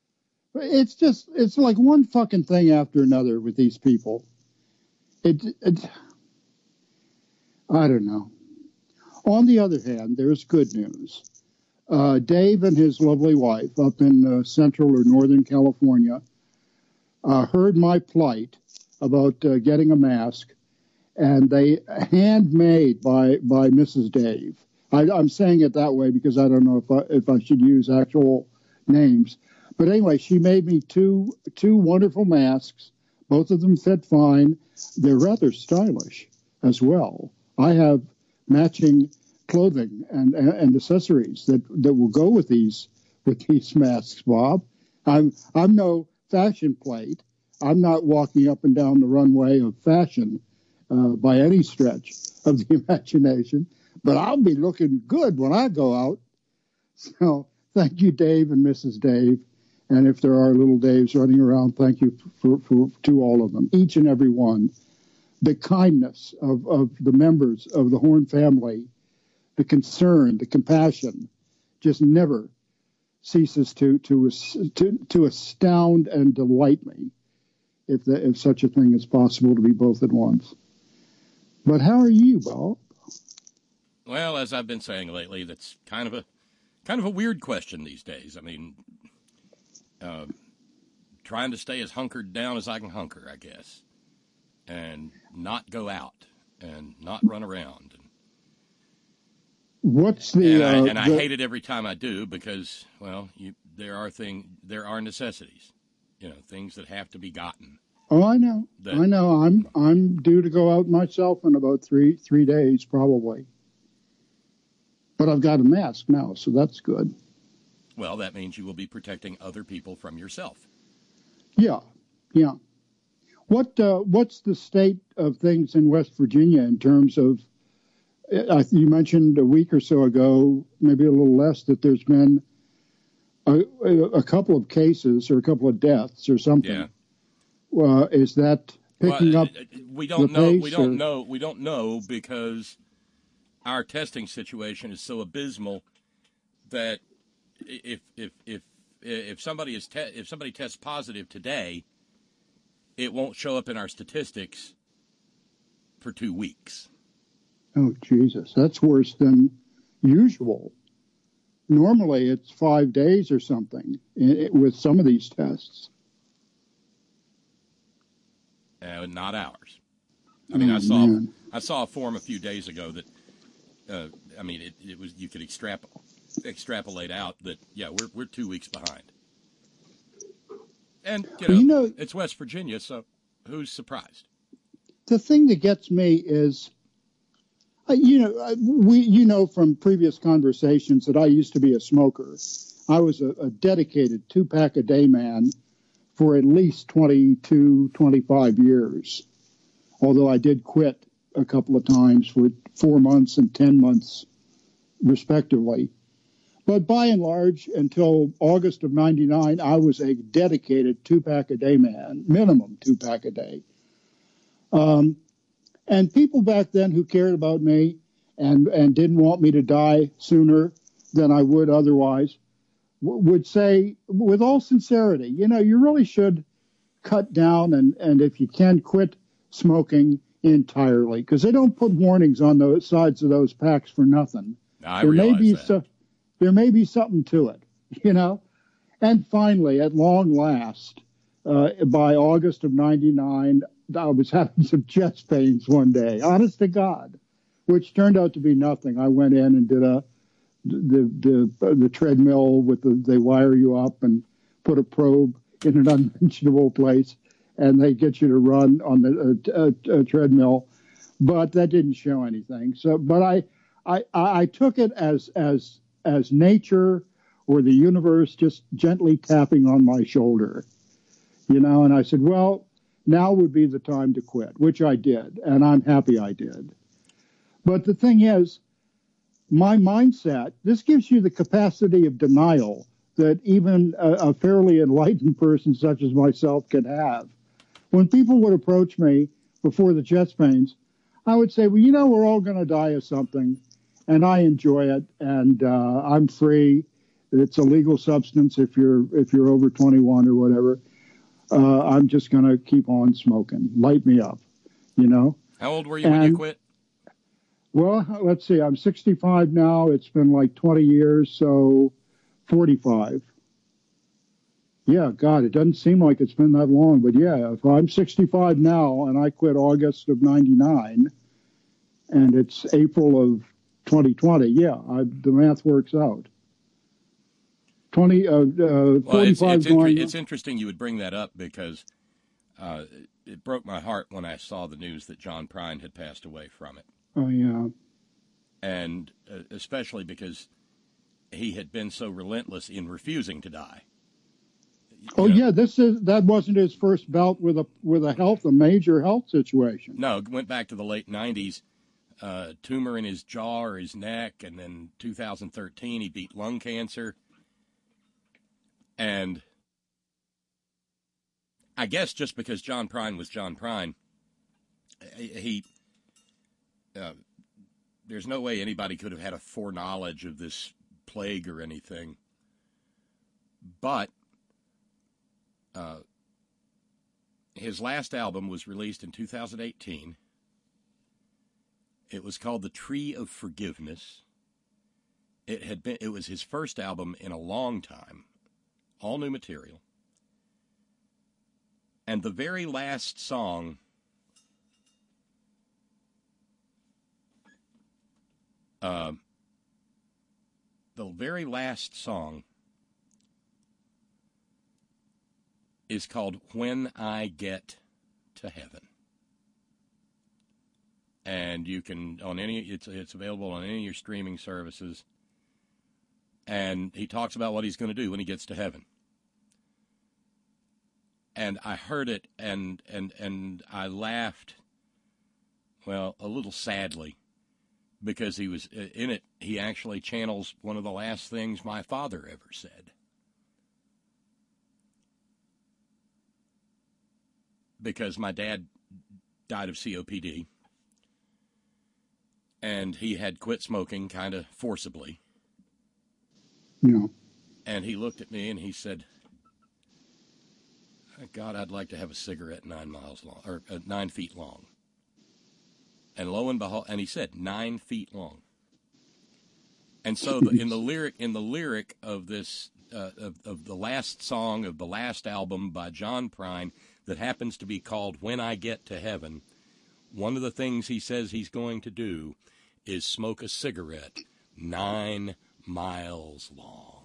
It's just it's like one fucking thing after another with these people. It, it, I don't know. On the other hand, there's good news. Uh, Dave and his lovely wife up in uh, Central or Northern California uh, heard my plight about uh, getting a mask, and they handmade by by Missus Dave. I, I'm saying it that way because I don't know if I, if I should use actual names. But anyway, she made me two two wonderful masks. Both of them fit fine. They're rather stylish as well. I have matching clothing and, and, and accessories that, that will go with these with these masks, Bob. I'm I'm no fashion plate. I'm not walking up and down the runway of fashion uh, by any stretch of the imagination. But I'll be looking good when I go out. So thank you, Dave and Missus Dave. And if there are little Daves running around, thank you for, for, to all of them, each and every one. The kindness of, of the members of the Horn family, the concern, the compassion, just never ceases to to to, to astound and delight me, if the, if such a thing is possible to be both at once. But how are you, Bob? Well, as I've been saying lately, that's kind of a kind of a weird question these days. I mean. Uh, trying to stay as hunkered down as I can hunker, I guess, and not go out and not run around. What's the? And, I, uh, and I the, hate it every time I do because, well, you, there are thing, there are necessities, you know, things that have to be gotten. Oh, I know, that, I know. I'm I'm due to go out myself in about three three days probably, but I've got a mask now, so that's good. Well, that means you will be protecting other people from yourself. Yeah, yeah. What uh, what's the state of things in West Virginia in terms of? Uh, you mentioned a week or so ago, maybe a little less, that there's been a, a couple of cases or a couple of deaths or something. Yeah. Uh, is that picking well, up? We don't the know. pace, We don't or? know. We don't know because our testing situation is so abysmal that. If if if if somebody is te- if somebody tests positive today, it won't show up in our statistics for two weeks. Oh, Jesus, that's worse than usual. Normally, it's five days or something with some of these tests. Uh, not ours. I mean, oh, I saw man. I saw a form a few days ago that, uh, I mean, it, it was you could extrap, extrapolate out that yeah, we're we're two weeks behind. And you know, well, you know, it's West Virginia, so who's surprised? The thing that gets me is, uh, you know, uh, we you know from previous conversations that I used to be a smoker. I was a, a dedicated two pack a day man for at least twenty-two, twenty-five years. Although I did quit a couple of times for four months and ten months, respectively. But by and large, until August of ninety-nine, I was a dedicated two-pack-a-day man, minimum two-pack a day. Um, and people back then who cared about me and, and didn't want me to die sooner than I would otherwise w- would say, with all sincerity, you know, you really should cut down and, and if you can, quit smoking entirely, because they don't put warnings on the sides of those packs for nothing. I there may be that. so, there may be something to it, you know. And finally, at long last, uh, by August of ninety-nine, I was having some chest pains one day, honest to God, which turned out to be nothing. I went in and did a the the the treadmill with the they wire you up and put a probe in an unmentionable place, and they get you to run on the uh, uh, uh, treadmill, but that didn't show anything. So, but I, I, I took it as as as nature or the universe just gently tapping on my shoulder, you know. And I said, well, now would be the time to quit, which I did, and I'm happy I did. But the thing is, my mindset, this gives you the capacity of denial that even a, a fairly enlightened person such as myself can have. When people would approach me before the chest pains, I would say, well, you know, we're all going to die of something, and I enjoy it, and uh, I'm free. It's a legal substance if you're if you're over twenty-one or whatever. Uh, I'm just going to keep on smoking. Light me up, you know? How old were you and, when you quit? Well, let's see. I'm sixty-five now. It's been like twenty years, so forty-five. Yeah, God, it doesn't seem like it's been that long, but yeah, if I'm sixty-five now and I quit August of ninety-nine and it's April of twenty twenty, yeah, I, the math works out. twenty, uh, uh, well, forty-five it's, it's, going. inter- it's interesting you would bring that up because uh, it broke my heart when I saw the news that John Prine had passed away from it. Oh, yeah. And uh, especially because he had been so relentless in refusing to die. You oh know, yeah, this is that wasn't his first bout with a with a health a major health situation. No, it went back to the late nineties. Uh, tumor in his jaw or his neck, and then two thousand thirteen he beat lung cancer. And I guess just because John Prine was John Prine, he uh, there's no way anybody could have had a foreknowledge of this plague or anything. But uh, his last album was released in two thousand eighteen. It was called The Tree of Forgiveness. It had been it was his first album in a long time. All new material. And the very last song uh, the very last song is called When I Get to Heaven. And you can on any it's it's available on any of your streaming services. And he talks about what he's going to do when he gets to heaven. And I heard it, and and and I laughed, well, a little sadly, because he was in it. He actually channels one of the last things my father ever said. Because my dad died of C O P D, and he had quit smoking kind of forcibly. No. And he looked at me and he said, God, I'd like to have a cigarette nine miles long, or uh, nine feet long. And lo and behold, and he said nine feet long. And so the, in the lyric in the lyric of this uh, of, of the last song of the last album by John Prine that happens to be called When I Get to Heaven, one of the things he says he's going to do is smoke a cigarette nine miles long.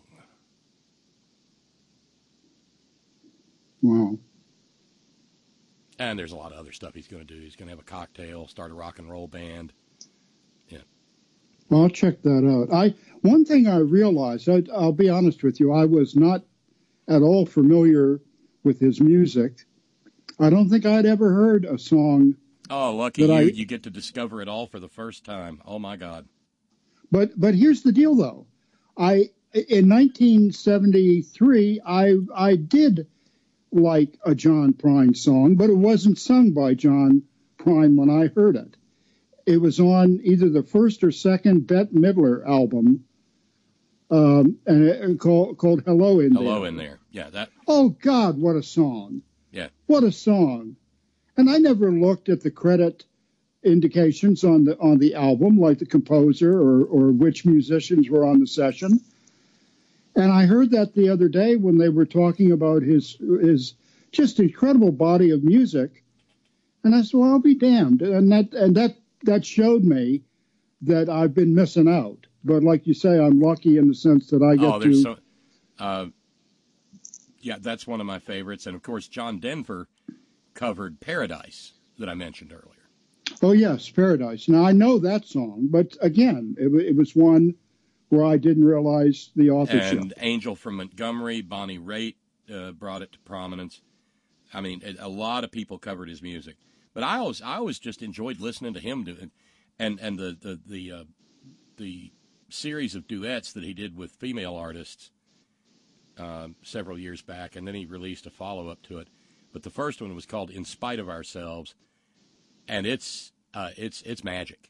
Wow. And there's a lot of other stuff he's going to do. He's going to have a cocktail, start a rock and roll band. Yeah. Well, I'll check that out. I one thing I realized, I, I'll be honest with you, I was not at all familiar with his music. I don't think I'd ever heard a song. Oh, lucky you! I, you get to discover it all for the first time. Oh my God! But but here's the deal, though. I in nineteen seventy-three, I I did like a John Prine song, but it wasn't sung by John Prine when I heard it. It was on either the first or second Bette Midler album, um, and it, called called "Hello in There." Hello in There, yeah. That. Oh God, what a song! Yeah. What a song! And I never looked at the credit indications on the on the album, like the composer or or which musicians were on the session. And I heard that the other day when they were talking about his his just incredible body of music, and I said, "Well, I'll be damned." And that and that that showed me that I've been missing out. But like you say, I'm lucky in the sense that I get oh, there's to. So, uh, yeah, that's one of my favorites, and of course, John Denver covered "Paradise" that I mentioned earlier. Oh yes, "Paradise." Now I know that song, but again, it, it was one where I didn't realize the authorship. And Angel from Montgomery, Bonnie Raitt uh, brought it to prominence. I mean, a lot of people covered his music, but I always, I always just enjoyed listening to him do it, and and the the the uh, the series of duets that he did with female artists uh, several years back, and then he released a follow up to it. But the first one was called "In Spite of Ourselves," and it's uh, it's it's magic.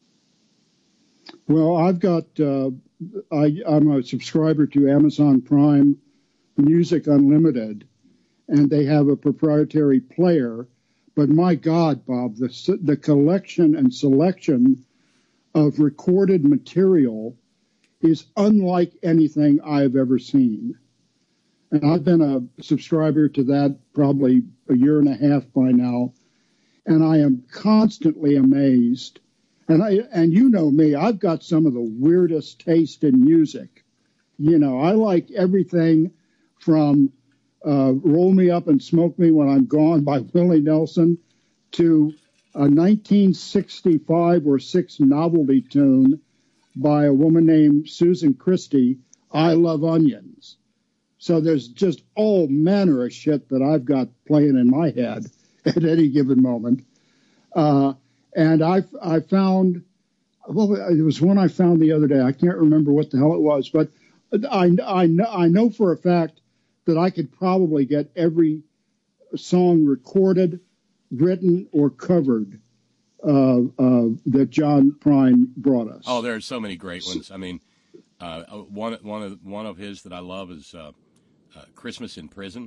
Well, I've got, uh, I, I'm a subscriber to Amazon Prime Music Unlimited, and they have a proprietary player. But my God, Bob, the, the collection and selection of recorded material is unlike anything I've ever seen. And I've been a subscriber to that probably a year and a half by now, and I am constantly amazed. And I and you know me, I've got some of the weirdest taste in music. You know, I like everything from uh, "Roll Me Up and Smoke Me When I'm Gone" by Willie Nelson to a nineteen sixty-five or six novelty tune by a woman named Susan Christie, "I Love Onions." So there's just all manner of shit that I've got playing in my head at any given moment. Uh, and I I found, well, it was one I found the other day. I can't remember what the hell it was, but I, I, I know for a fact that I could probably get every song recorded, written, or covered uh, uh, that John Prine brought us. Oh, there are so many great ones. I mean, uh, one one of one of his that I love is uh, uh, "Christmas in Prison."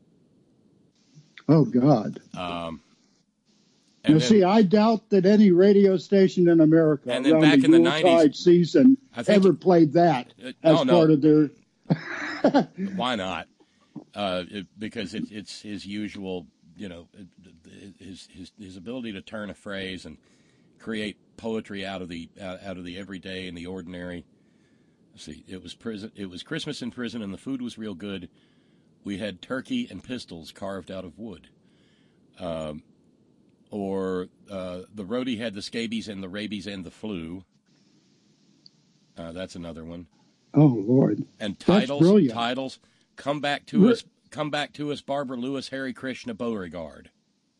Oh God. Um, now, then, see, I doubt that any radio station in America and then around back the in the Yuletide nineties season I think ever played that uh, as oh, no. part of their. Why not? Uh, it, because it, it's his usual, you know, his his his ability to turn a phrase and create poetry out of the out, out of the everyday and the ordinary. Let's see, it was prison. It was Christmas in prison, and the food was real good. We had turkey and pistols carved out of wood. Um, or uh, the roadie had the scabies and the rabies and the flu. Uh, that's another one. Oh Lord! And That's titles, brilliant. titles. Come back to Re- us. Come back to us, Barbara Lewis, Harry Krishna Beauregard.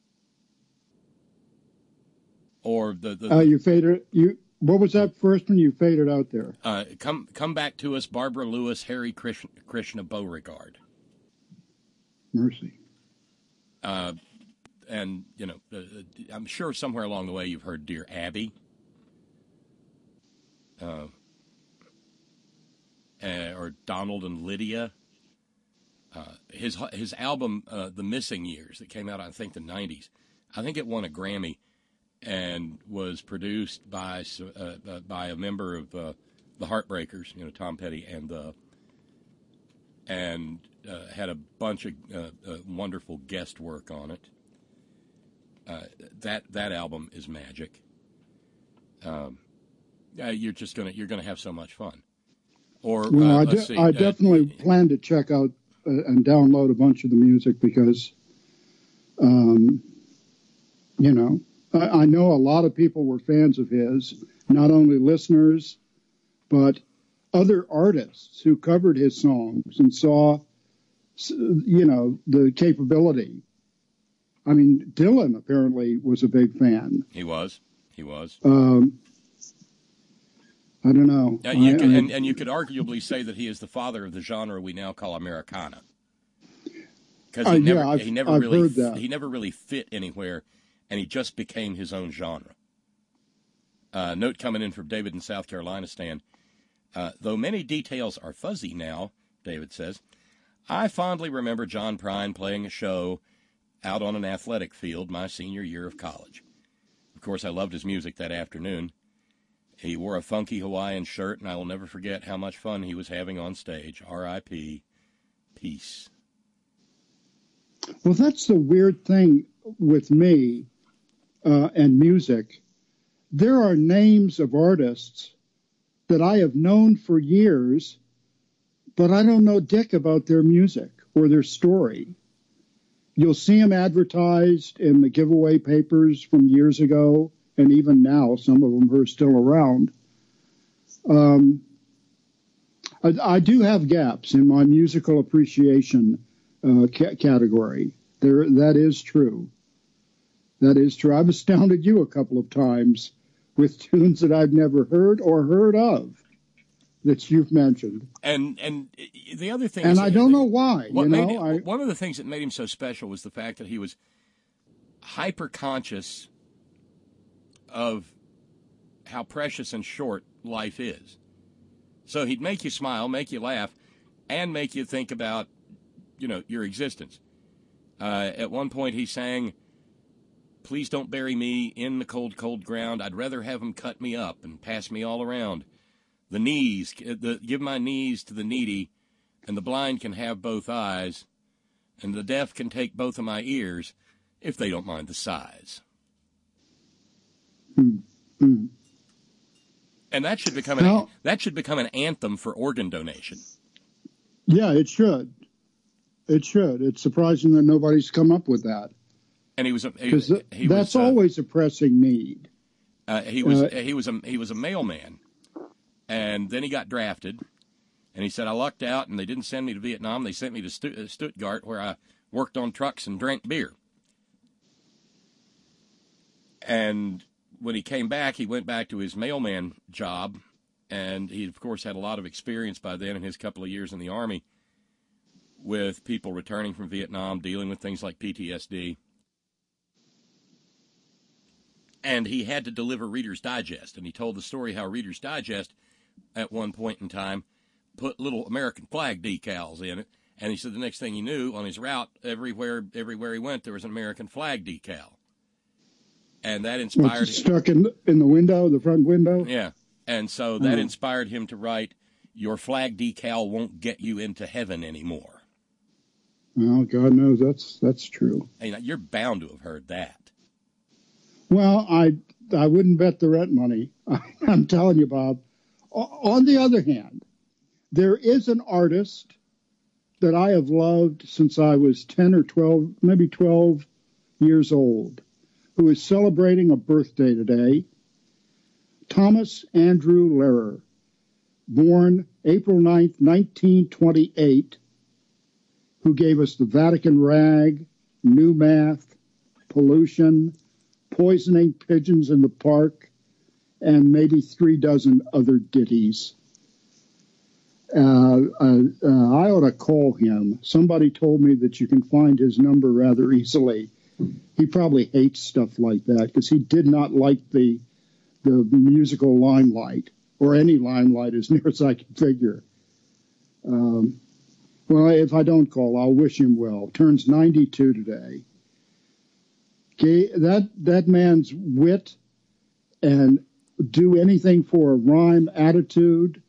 Or the the. Uh, you faded. You what was that first one? You faded out there. Uh, come come back to us, Barbara Lewis, Harry Krishna, Krishna Beauregard. Mercy. Uh, and you know, uh, I'm sure somewhere along the way you've heard "Dear Abby." Uh, uh, or Donald and Lydia. Uh, his his album, uh, "The Missing Years," that came out, I think, the nineties. I think it won a Grammy, and was produced by uh, uh, by a member of uh, the Heartbreakers, you know, Tom Petty, and the and uh, had a bunch of uh, uh, wonderful guest work on it. Uh, that that album is magic. Um, yeah, you're just gonna you're gonna have so much fun. Or well, uh, I, let's de- see, I uh, definitely plan to check out uh, and download a bunch of the music because, um, you know, I, I know a lot of people were fans of his, not only listeners, but other artists who covered his songs and saw, you know, the capability. I mean, Dylan apparently was a big fan. He was. He was. Um, I don't know. Uh, you I, could, I, and, and you could arguably say that he is the father of the genre we now call Americana. Because he uh, never, yeah, I've, he never I've really, heard that. he never really fit anywhere, and he just became his own genre. Uh, note coming in from David in South Carolina, Stan. Uh, though many details are fuzzy now, David says, I fondly remember John Prine playing a show out on an athletic field my senior year of college. Of course, I loved his music that afternoon. He wore a funky Hawaiian shirt, and I will never forget how much fun he was having on stage. R I P Peace. Well, that's the weird thing with me uh, and music. There are names of artists that I have known for years, but I don't know dick about their music or their story. You'll see them advertised in the giveaway papers from years ago, and even now, some of them are still around. Um, I, I do have gaps in my musical appreciation uh, ca- category. There, that is true. That is true. I've astounded you a couple of times with tunes that I've never heard or heard of that you've mentioned. And and the other thing, and is, I don't know why. What you made know, it, I, one of the things that made him so special was the fact that he was hyper conscious of how precious and short life is. So he'd make you smile, make you laugh, and make you think about, you know, your existence. Uh, at one point he sang, "Please don't bury me in the cold, cold ground. I'd rather have them cut me up and pass me all around. The knees, the, give my knees to the needy, and the blind can have both eyes, and the deaf can take both of my ears if they don't mind the size." Mm-hmm. And that should become an Well, that should become an anthem for organ donation. Yeah, it should. It should. It's surprising that nobody's come up with that. And he was a he, Because he that's was, uh, always a pressing need. Uh, he was Uh, he was a he was a mailman, and then he got drafted. And he said, "I lucked out, and they didn't send me to Vietnam. They sent me to Stu- Stuttgart, where I worked on trucks and drank beer." And when he came back, he went back to his mailman job, and he, of course, had a lot of experience by then in his couple of years in the Army with people returning from Vietnam, dealing with things like P T S D. And he had to deliver Reader's Digest, and he told the story how Reader's Digest, at one point in time, put little American flag decals in it, and he said the next thing he knew, on his route, everywhere everywhere he went, there was an American flag decal. And that inspired What's stuck in in the window, the front window. Yeah, and so that Oh. inspired him to write, "Your flag decal won't get you into heaven anymore." Well, God knows that's that's true. And you're bound to have heard that. Well, I I wouldn't bet the rent money. I'm telling you, Bob. O- On the other hand, there is an artist that I have loved since I was ten or twelve, maybe twelve years old, who is celebrating a birthday today. Thomas Andrew Lehrer, born April ninth, nineteen twenty-eight, who gave us the Vatican Rag, New Math, Pollution, Poisoning Pigeons in the Park, and maybe three dozen other ditties. Uh, uh, uh, I ought to call him. Somebody told me that you can find his number rather easily. He probably hates stuff like that because he did not like the the musical limelight, or any limelight as near as I can figure. Um, well, if I don't call, I'll wish him well. Turns ninety-two today. gave, that that man's wit and do anything for a rhyme attitude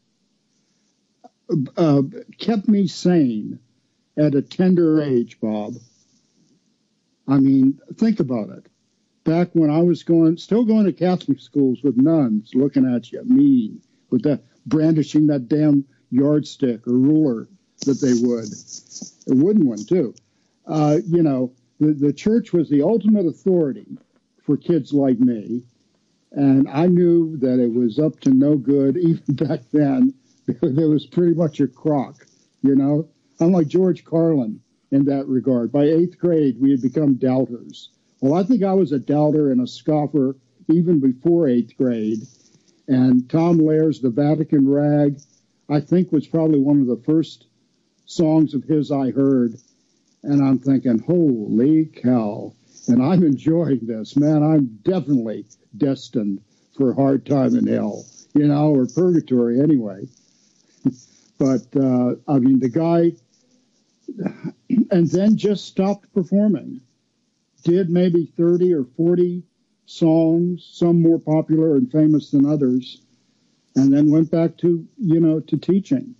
uh, kept me sane at a tender age, Bob. I mean, think about it. Back when I was going, still going to Catholic schools with nuns looking at you, mean, with that brandishing that damn yardstick or ruler that they would, a wooden one too. Uh, you know, the, the church was the ultimate authority for kids like me. And I knew that it was up to no good even back then, because it was pretty much a crock, you know. Unlike George Carlin in that regard. By eighth grade, we had become doubters. Well, I think I was a doubter and a scoffer even before eighth grade. And Tom Lair's The Vatican Rag, I think, was probably one of the first songs of his I heard. And I'm thinking, holy cow. And I'm enjoying this, man. I'm definitely destined for a hard time in hell, you know, or purgatory anyway. But, uh, I mean, the guy, and then just stopped performing. Did maybe thirty or forty songs, some more popular and famous than others, and then went back to, you know, to teaching.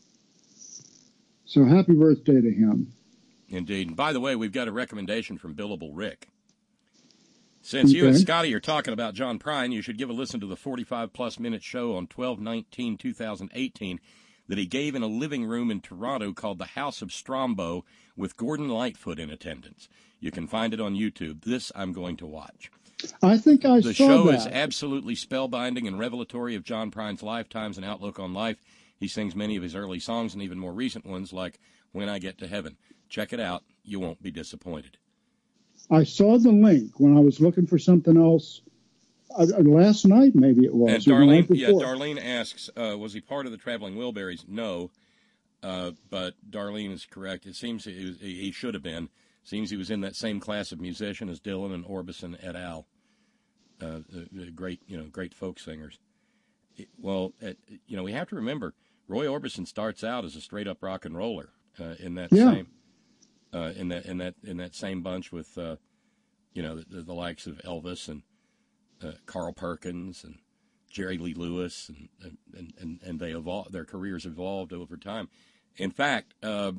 So happy birthday to him. Indeed. And by the way, we've got a recommendation from Billable Rick. Since Okay. you and Scotty are talking about John Prine, you should give a listen to the forty-five plus minute show on twelve nineteen twenty eighteen that he gave in a living room in Toronto called the House of Strombo with Gordon Lightfoot in attendance. You can find it on YouTube. This I'm going to watch. I think I the saw show that. is absolutely spellbinding and revelatory of John Prine's lifetimes and outlook on life. He sings many of his early songs and even more recent ones like When I Get to Heaven. Check it out. You won't be disappointed. I saw the link when I was looking for something else uh, last night, maybe it was. And or the night Darlene, yeah, before. Darlene asks, uh, was he part of the Traveling Wilburys? No, uh, but Darlene is correct. It seems he, was, he should have been. Seems he was in that same class of musician as Dylan and Orbison et al. Uh, the great, you know, great folk singers. It, well, it, you know, we have to remember Roy Orbison starts out as a straight up rock and roller uh, in that Yeah. same. Uh, in that in that in that same bunch with, uh, you know, the, the likes of Elvis and uh, Carl Perkins and Jerry Lee Lewis, and and, and, and they evolved. Their careers evolved over time. In fact, uh,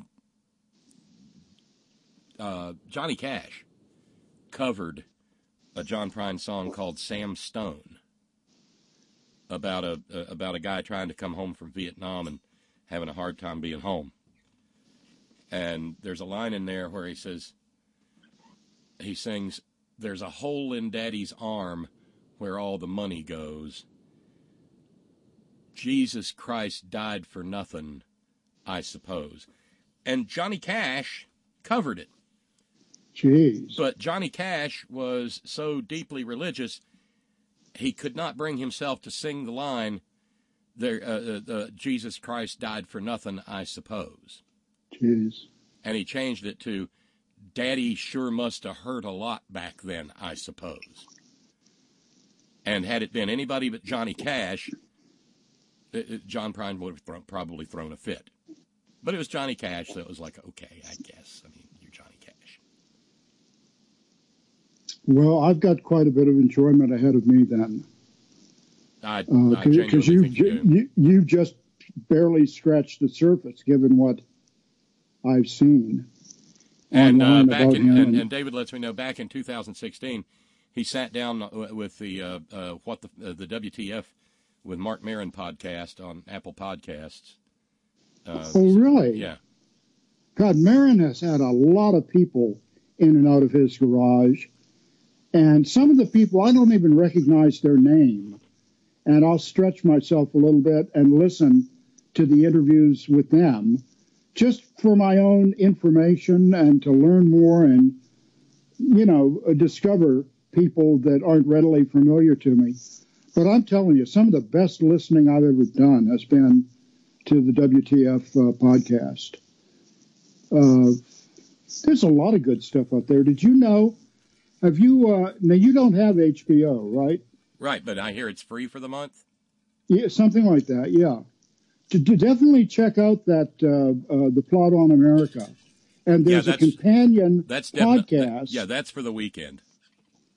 uh, Johnny Cash covered a John Prine song called "Sam Stone" about a uh, about a guy trying to come home from Vietnam and having a hard time being home. And there's a line in there where he says, he sings, "There's a hole in Daddy's arm where all the money goes. Jesus Christ died for nothing, I suppose." And Johnny Cash covered it. Jeez. But Johnny Cash was so deeply religious, he could not bring himself to sing the line, there, uh, uh, Jesus Christ died for nothing, I suppose. Jeez. And he changed it to, Daddy sure must have hurt a lot back then, I suppose. And had it been anybody but Johnny Cash, it, it, John Prine would have thro- probably thrown a fit. But it was Johnny Cash, so it was like, okay, I guess. I mean, you're Johnny Cash. Well, I've got quite a bit of enjoyment ahead of me then. I, Uh, I 'cause- genuinely 'cause you, think you do. you, you just barely scratched the surface, given what I've seen. And uh, online back about in, him. and, and David lets me know, back in two thousand sixteen, he sat down with the uh, uh, what the uh, the W T F with Mark Maron podcast on Apple Podcasts. Uh, Oh, really? Yeah. God, Marin has had a lot of people in and out of his garage. And some of the people, I don't even recognize their name. And I'll stretch myself a little bit and listen to the interviews with them just for my own information and to learn more and, you know, discover people that aren't readily familiar to me. But I'm telling you, some of the best listening I've ever done has been to the W T F uh, podcast. Uh, there's a lot of good stuff out there. Did you know? Have you? Uh, now you don't have H B O, right? Right, but I hear it's free for the month. Yeah, something like that. Yeah. To, to definitely check out that uh, uh, the Plot on America, and there's Yeah, a that's- companion That's definitely podcast. yeah, that's for the weekend.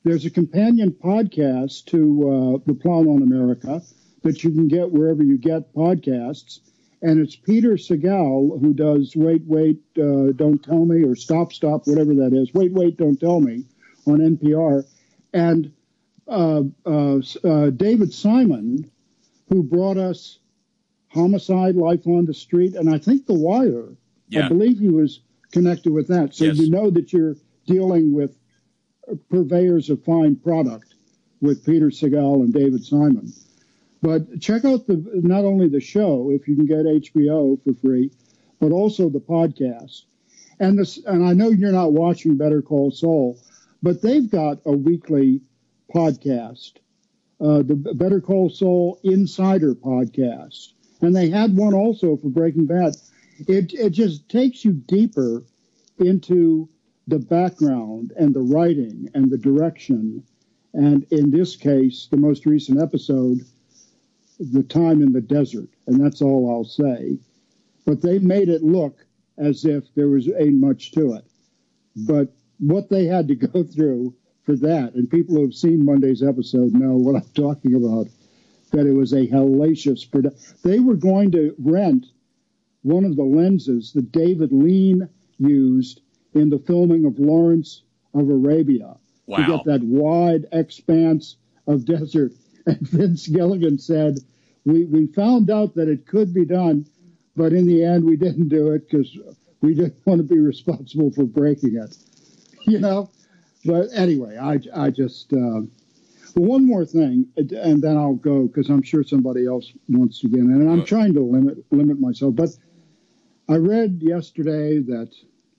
there's a companion podcast to uh, The Plot on America that you can get wherever you get podcasts. And it's Peter Segal who does Wait, Wait, uh, Don't Tell Me, or Stop, Stop, whatever that is. Wait, Wait, Don't Tell Me on N P R. And uh, uh, uh, David Simon, who brought us Homicide, Life on the Street, and I think The Wire. Yeah. I believe he was connected with that. So yes. You know that you're dealing with purveyors of fine product with Peter Segal and David Simon. But check out the not only the show, if you can get H B O for free, but also the podcast. And this, and I know you're not watching Better Call Saul, but they've got a weekly podcast, uh, the Better Call Saul Insider podcast. And they had one also for Breaking Bad. It it just takes you deeper into the background and the writing and the direction. And in this case, the most recent episode, the time in the desert, and that's all I'll say. But they made it look as if there was ain't much to it. But what they had to go through for that, and people who have seen Monday's episode know what I'm talking about, that it was a hellacious production. They were going to rent one of the lenses that David Lean used in the filming of Lawrence of Arabia. Wow. To get that wide expanse of desert. And Vince Gilligan said, we, we found out that it could be done, but in the end we didn't do it because we didn't want to be responsible for breaking it. You know? But anyway, I, I just... Uh, one more thing, and then I'll go, because I'm sure somebody else wants to get in. And I'm trying to limit limit myself. But I read yesterday that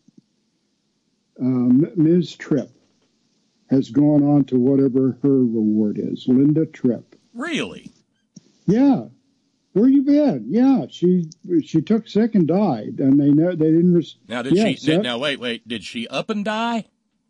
um, Miz Tripp has gone on to whatever her reward is. Linda Tripp. Really? Yeah. Where you been? Yeah, she she took sick and died, and they know they didn't. Res- now did yes, she? Did, now wait, wait. Did she up and die?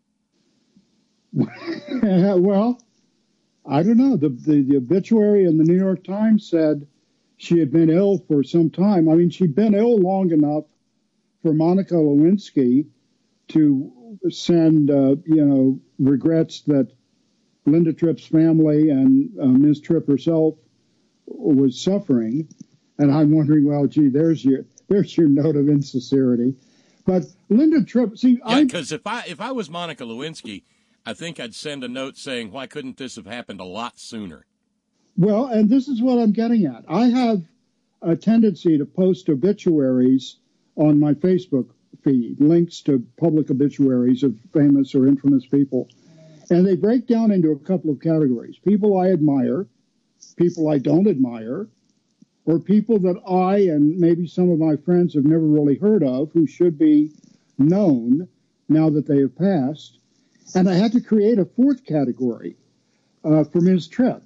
Well, I don't know. The, the the obituary in the New York Times said she had been ill for some time. I mean, she'd been ill long enough for Monica Lewinsky to send, uh, you know, regrets that Linda Tripp's family and uh, Miz Tripp herself was suffering. And I'm wondering, well, gee, there's your there's your note of insincerity. But Linda Tripp, see, yeah, because if I if I was Monica Lewinsky, I think I'd send a note saying, why couldn't this have happened a lot sooner? Well, and this is what I'm getting at. I have a tendency to post obituaries on my Facebook feed, links to public obituaries of famous or infamous people. And they break down into a couple of categories. People I admire, people I don't admire, or people that I and maybe some of my friends have never really heard of who should be known now that they have passed. And I had to create a fourth category uh, for Miz Tripp.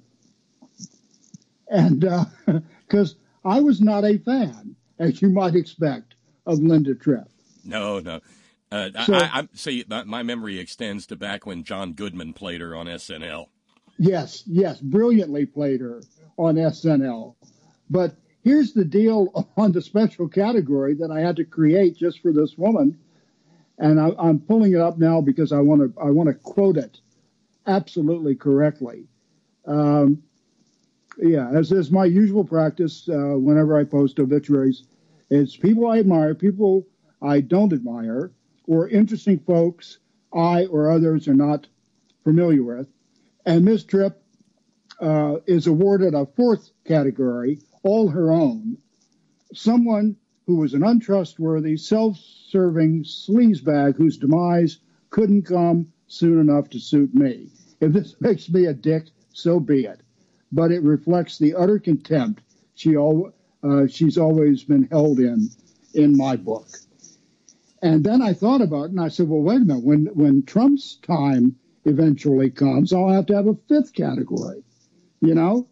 And because uh, I was not a fan, as you might expect, of Linda Tripp. No, no. Uh, so, I, I see. My memory extends to back when John Goodman played her on S N L. Yes, yes, brilliantly played her on S N L. But here's the deal on the special category that I had to create just for this woman. And I, I'm pulling it up now because I want to I want to quote it absolutely correctly. Um, yeah, as is my usual practice uh, whenever I post obituaries, it's people I admire, people I don't admire, or interesting folks I or others are not familiar with. And Miz Tripp uh, is awarded a fourth category, all her own, someone who was an untrustworthy, self-serving sleazebag whose demise couldn't come soon enough to suit me. If this makes me a dick, so be it. But it reflects the utter contempt she al- uh, she's always been held in, in my book. And then I thought about it, and I said, well, wait a minute. When, when Trump's time eventually comes, I'll have to have a fifth category, you know?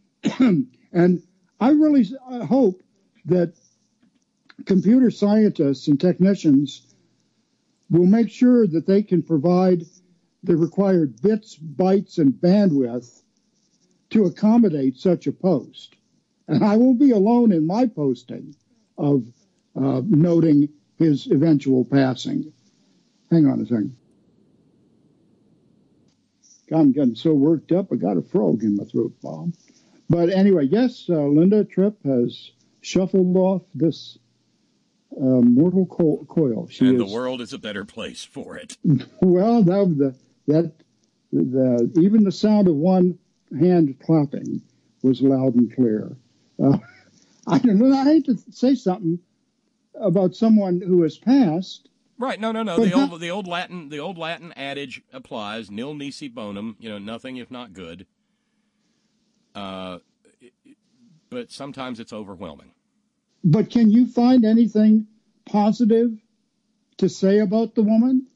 And I really hope that computer scientists and technicians will make sure that they can provide the required bits, bytes, and bandwidth to accommodate such a post. And I won't be alone in my posting of uh, noting his eventual passing. Hang on a second. I'm getting so worked up, I got a frog in my throat, Bob. But anyway, yes, uh, Linda Tripp has shuffled off this uh, mortal co- coil. She and is, the world is a better place for it. Well, that, the, that the, even the sound of one hand clapping was loud and clear. Uh, I don't know. I hate to say something about someone who has passed. Right? No, no, no. But The how- old, the old Latin, the old Latin adage applies: "Nil nisi bonum." You know, nothing if not good. Uh, but sometimes it's overwhelming. But can you find anything positive to say about the woman?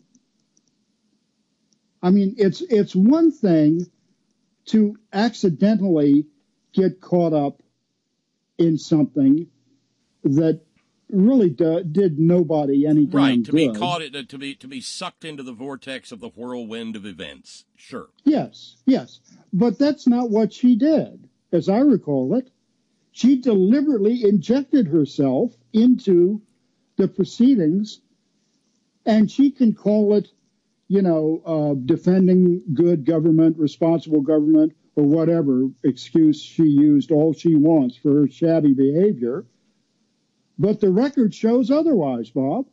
I mean, it's it's one thing to accidentally get caught up in something that really do, did nobody any damn Right, to good. be caught, it, to be to be sucked into the vortex of the whirlwind of events. Sure. Yes, yes. But that's not what she did, as I recall it. She deliberately injected herself into the proceedings, and she can call it, you know, uh, defending good government, responsible government, or whatever excuse she used all she wants for her shabby behavior. But the record shows otherwise, Bob.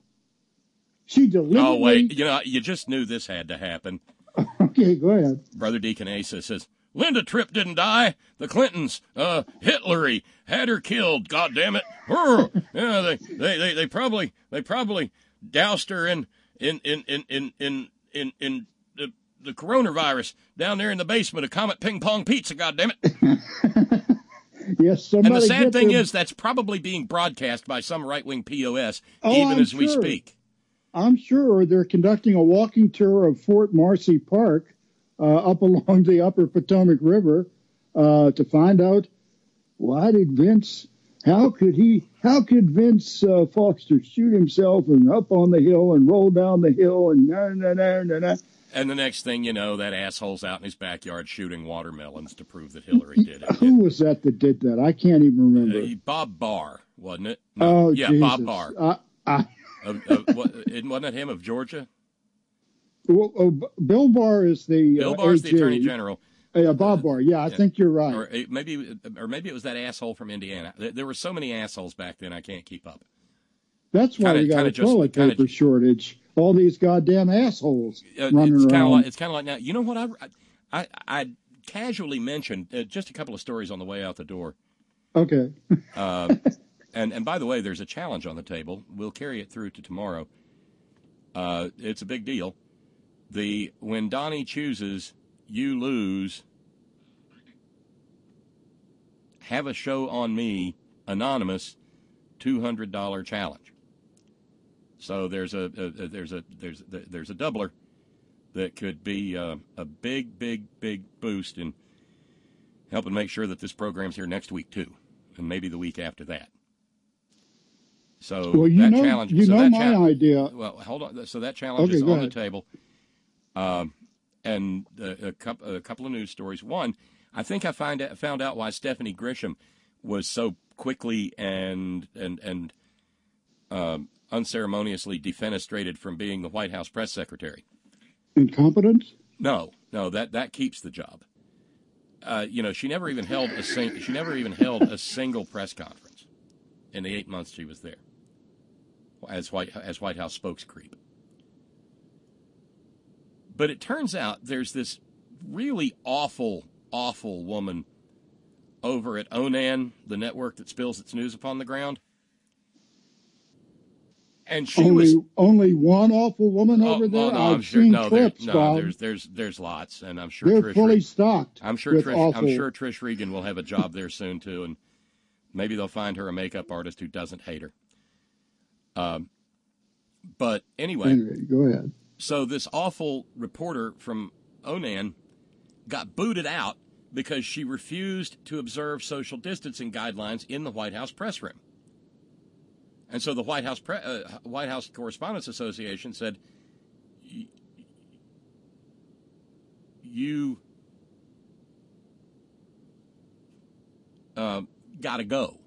She deliberately... Oh, wait. You know, you just knew this had to happen. Okay, go ahead. Brother Deacon Asa says, Linda Tripp didn't die. The Clintons, uh, Hitlery, had her killed. God damn it. Brr. Yeah, they, they, they, they probably, they probably doused her in, in, in, in, in, in, in, in the, the coronavirus down there in the basement of Comet Ping Pong Pizza. God damn it. Yes, somebody And the sad get thing their- is that's probably being broadcast by some right-wing P O S Oh, even I'm as we sure. speak. I'm sure they're conducting a walking tour of Fort Marcy Park uh, up along the upper Potomac River uh, to find out why did Vince, how could he, how could Vince uh, Foster shoot himself and up on the hill and roll down the hill and na na na na na. And the next thing you know, that asshole's out in his backyard shooting watermelons to prove that Hillary did it. Who was that that did that? I can't even remember. Uh, Bob Barr, wasn't it? oh, yeah, Jesus. Bob Barr. Uh, I, Of, of, what, it wasn't it him of Georgia? well, oh, Bill Barr is the Bill uh, Barr's the A G. Attorney General. Uh, Bob Barr. Yeah, I Yeah. think you're right. Or it, maybe, or maybe it was that asshole from Indiana. There, there were so many assholes back then, I can't keep up. That's why Kinda- we got kinda a just- toilet kinda- paper shortage. All these goddamn assholes Uh, running it's kind of around. like it's kind of like now. You know what? I I I casually mentioned uh, just a couple of stories on the way out the door. Okay. Uh, and and by the way, there's a challenge on the table. We'll carry it through to tomorrow. Uh, it's a big deal. The when Donnie chooses, you lose. Have a show on me, anonymous, two hundred dollar challenge. So there's a, a, a there's a there's a, there's a doubler that could be uh, a big big big boost in helping make sure that this program's here next week too, and maybe the week after that. So Well, you that know- challenge. you so know that my cha- idea. Well, hold on. So that challenge Okay, is go on the ahead. table, um, and a, a, couple, a couple of news stories. One, I think I find found out why Stephanie Grisham was so quickly and and and um, unceremoniously defenestrated from being the White House press secretary. Incompetence? No, no, that that keeps the job. Uh, you know, she never even held a sing- she never even held a single press conference in the eight months she was there as White as White House spokescreep. But it turns out there's this really awful, awful woman over at Onan, the network that spills its news upon the ground. And she only was only one awful woman Oh, over there. well, no, I've I'm sure. seen No, there, clips, no, Bob. there's there's there's lots, and I'm sure They're Trish fully Re- stocked. I'm sure with Trish. awful. I'm sure Trish Regan will have a job there soon too, and maybe they'll find her a makeup artist who doesn't hate her. Um, but anyway, Anyway, go ahead. so this awful reporter from Onan got booted out because she refused to observe social distancing guidelines in the White House press room. And so the White House Pre- uh, White House Correspondents Association said, "You uh, got to go."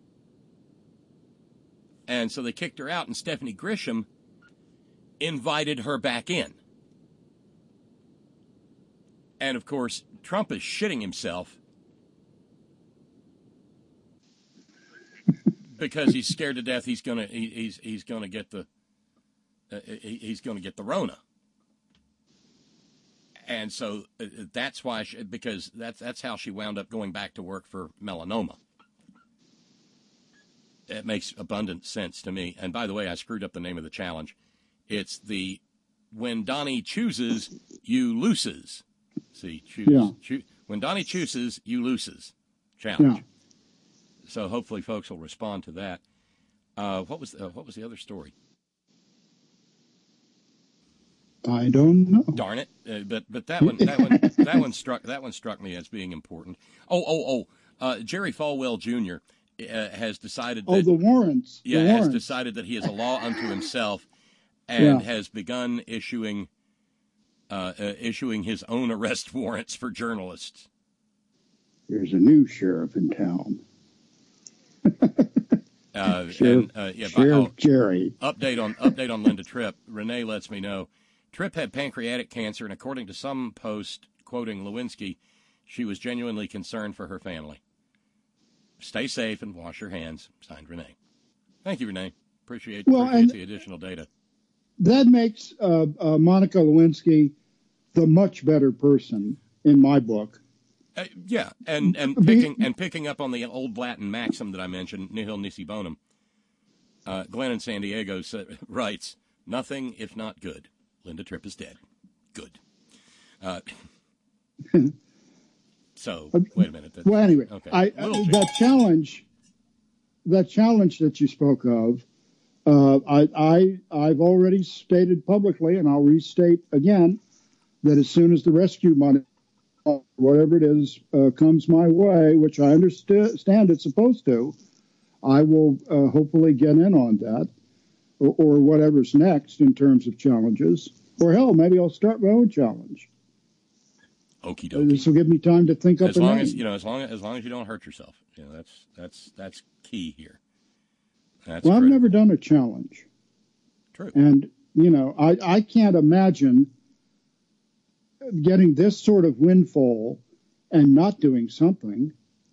And so they kicked her out, and Stephanie Grisham invited her back in. And, of course, Trump is shitting himself because he's scared to death he's going to he, he's he's going to get the uh, he, he's going to get the Rona. And so uh, that's why she, because that's that's how she wound up going back to work for melanoma. It makes abundant sense to me. And by the way, I screwed up the name of the challenge. It's the When Donnie Chooses, You Loses. See, choose, yeah. choo- When Donnie Chooses, You Loses challenge. Yeah. So hopefully folks will respond to that. Uh, what was uh, what was the other story? I don't know. Darn it! Uh, but but that one that one that one struck that one struck me as being important. Oh oh oh! Uh, Jerry Falwell Junior Uh, has decided. That, oh, the warrants. Yeah, the has warrants. decided that he is a law unto himself, and yeah. has begun issuing uh, uh, issuing his own arrest warrants for journalists. There's a new sheriff in town. Uh, Sheriff, and, uh, yeah, Sheriff oh, Jerry. Update on update on Linda Tripp. Renee lets me know Tripp had pancreatic cancer, and according to some post quoting Lewinsky, she was genuinely concerned for her family. Stay safe and wash your hands. Signed, Renee. Thank you, Renee. Appreciate, well, appreciate and the additional data. That makes uh, uh, Monica Lewinsky the much better person in my book. Uh, yeah, and and picking and picking up on the old Latin maxim that I mentioned, nihil nisi bonum. Uh, Glenn in San Diego sa- writes, "Nothing if not good. Linda Tripp is dead. Good." Uh, so wait a minute. That's, well, anyway, okay. I, uh, that challenge, that challenge that you spoke of, uh, I, I I've already stated publicly, and I'll restate again, that as soon as the rescue money, whatever it is, uh, comes my way, which I understand it's supposed to, I will uh, hopefully get in on that, or, or whatever's next in terms of challenges. Or hell, maybe I'll start my own challenge. Okie dokie. This will give me time to think up As a long name. as you know, as long as, as long as you don't hurt yourself, you know, that's that's that's key here. That's well, I've critical. never done a challenge. True. And you know, I I can't imagine getting this sort of windfall and not doing something.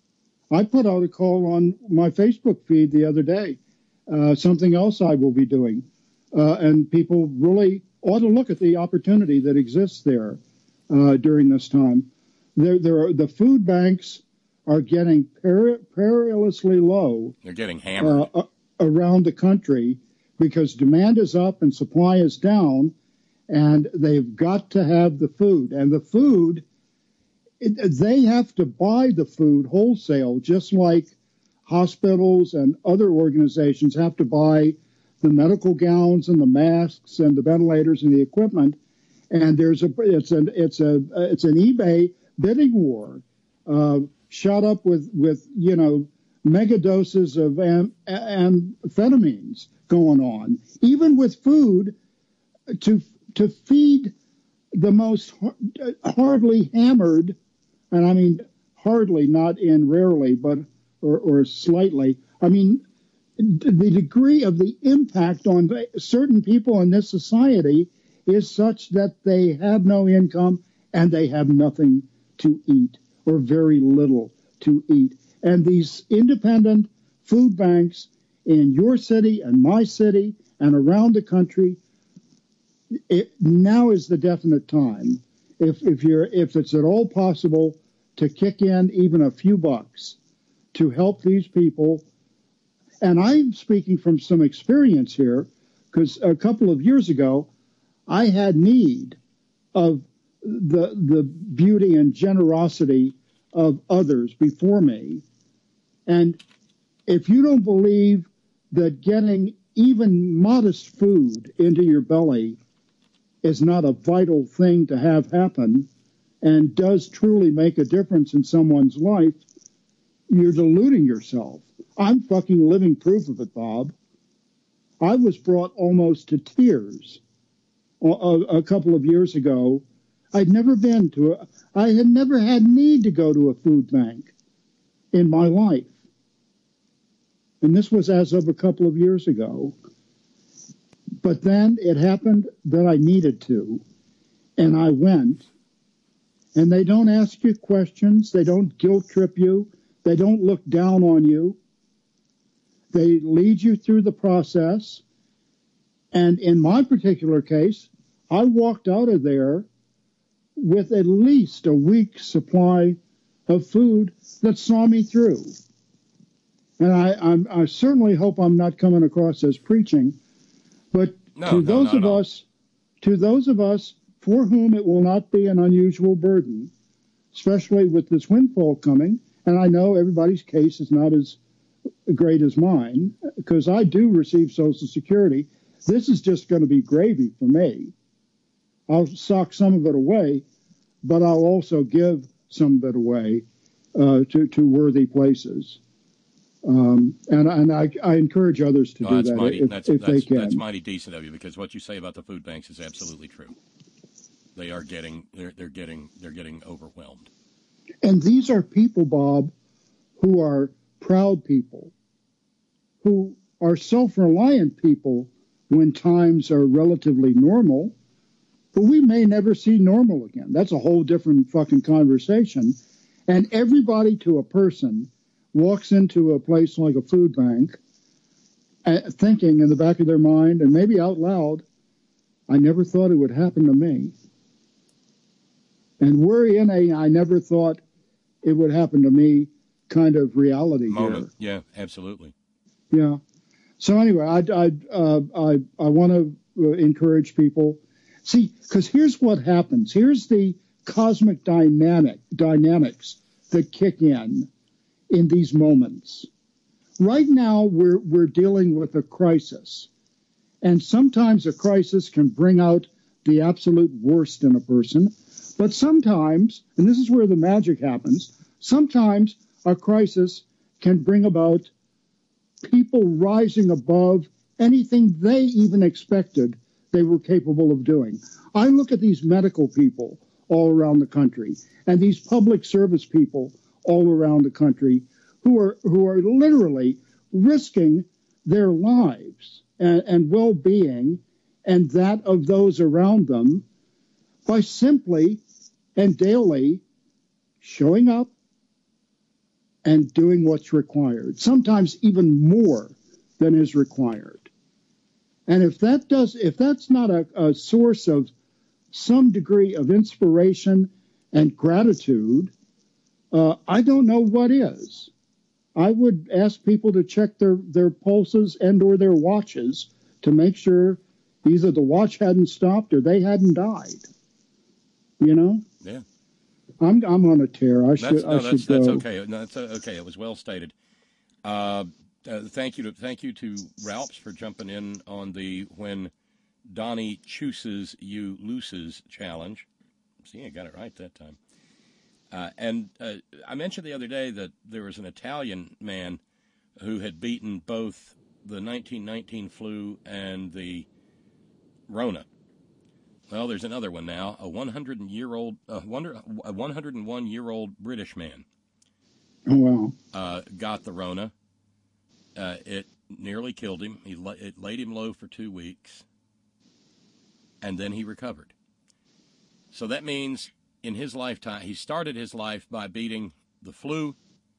I put out a call on my Facebook feed the other day, uh, something else I will be doing. Uh, and people really ought to look at the opportunity that exists there uh, during this time. There, there are, the food banks are getting peri- perilously low. They're getting hammered. Uh, around the country because demand is up and supply is down. And they've got to have the food. And the food, it, they have to buy the food wholesale, just like hospitals and other organizations have to buy the medical gowns and the masks and the ventilators and the equipment. And there's a it's an it's a it's an eBay bidding war, uh, shot up with with you know mega doses of am, amphetamines going on, even with food to. to feed the most hardly hammered, and I mean hardly, not in rarely, but or, or slightly. I mean, the degree of the impact on certain people in this society is such that they have no income and they have nothing to eat or very little to eat. And these independent food banks in your city and my city and around the country, It, now is the definite time, if if you're if it's at all possible, to kick in even a few bucks to help these people. And I'm speaking from some experience here, because a couple of years ago, I had need of the the beauty and generosity of others before me. And if you don't believe that getting even modest food into your belly is not a vital thing to have happen and does truly make a difference in someone's life, you're deluding yourself. I'm fucking living proof of it, Bob. I was brought almost to tears a, a, a couple of years ago. I'd never been to a, I had never had need to go to a food bank in my life. And this was as of a couple of years ago. But then it happened that I needed to, and I went, And they don't ask you questions. They don't guilt trip you. They don't look down on you. They lead you through the process. And in my particular case, I walked out of there with at least a week's supply of food that saw me through. And I, I'm, I certainly hope I'm not coming across as preaching, but no, to no, those of us, to those of us for whom it will not be an unusual burden, especially with this windfall coming, and I know everybody's case is not as great as mine, because I do receive Social Security. This is just going to be gravy for me. I'll sock some of it away, but I'll also give some of it away uh, to, to worthy places. Um, and and I, I encourage others to oh, do that's that mighty, if, that's, if that's, they can. That's mighty decent of you, because what you say about the food banks is absolutely true. They are getting they're they're getting they're getting overwhelmed. And these are people, Bob, who are proud people, who are self-reliant people when times are relatively normal, but we may never see normal again. That's a whole different fucking conversation. And everybody to a person walks into a place like a food bank uh, thinking in the back of their mind, and maybe out loud, I never thought it would happen to me. And we're in a I never thought it would happen to me kind of reality Moment. here. Yeah, absolutely. Yeah. So anyway, I I uh, I I want to uh, encourage people. See, because here's what happens. Here's the cosmic dynamic dynamics that kick in in these moments. Right now, we're we're dealing with a crisis, and sometimes a crisis can bring out the absolute worst in a person. But sometimes, and this is where the magic happens, sometimes a crisis can bring about people rising above anything they even expected they were capable of doing. I look at these medical people all around the country and these public service people all around the country who are who are literally risking their lives and, and well-being and that of those around them by simply and daily showing up and doing what's required, sometimes even more than is required. And if that does, if that's not a, a source of some degree of inspiration and gratitude, uh, I don't know what is. I would ask people to check their, their pulses and or their watches to make sure either the watch hadn't stopped or they hadn't died. You know? Yeah. I'm I'm on a tear. I should that's, no, I that's, should go. That's okay. No, that's uh, okay. It was well stated. Uh, uh, thank you to thank you to Ralphs for jumping in on the when Donnie chooses you loses challenge. See, I got it right that time. Uh, and uh, I mentioned the other day that there was an Italian man who had beaten both the nineteen nineteen flu and the Rona. Well, there's another one now. A one hundred year old, uh, a one hundred one year old British man. Oh wow! Uh, got the Rona. Uh, it nearly killed him. He it laid him low for two weeks, and then he recovered. So that means in his lifetime, he started his life by beating the flu,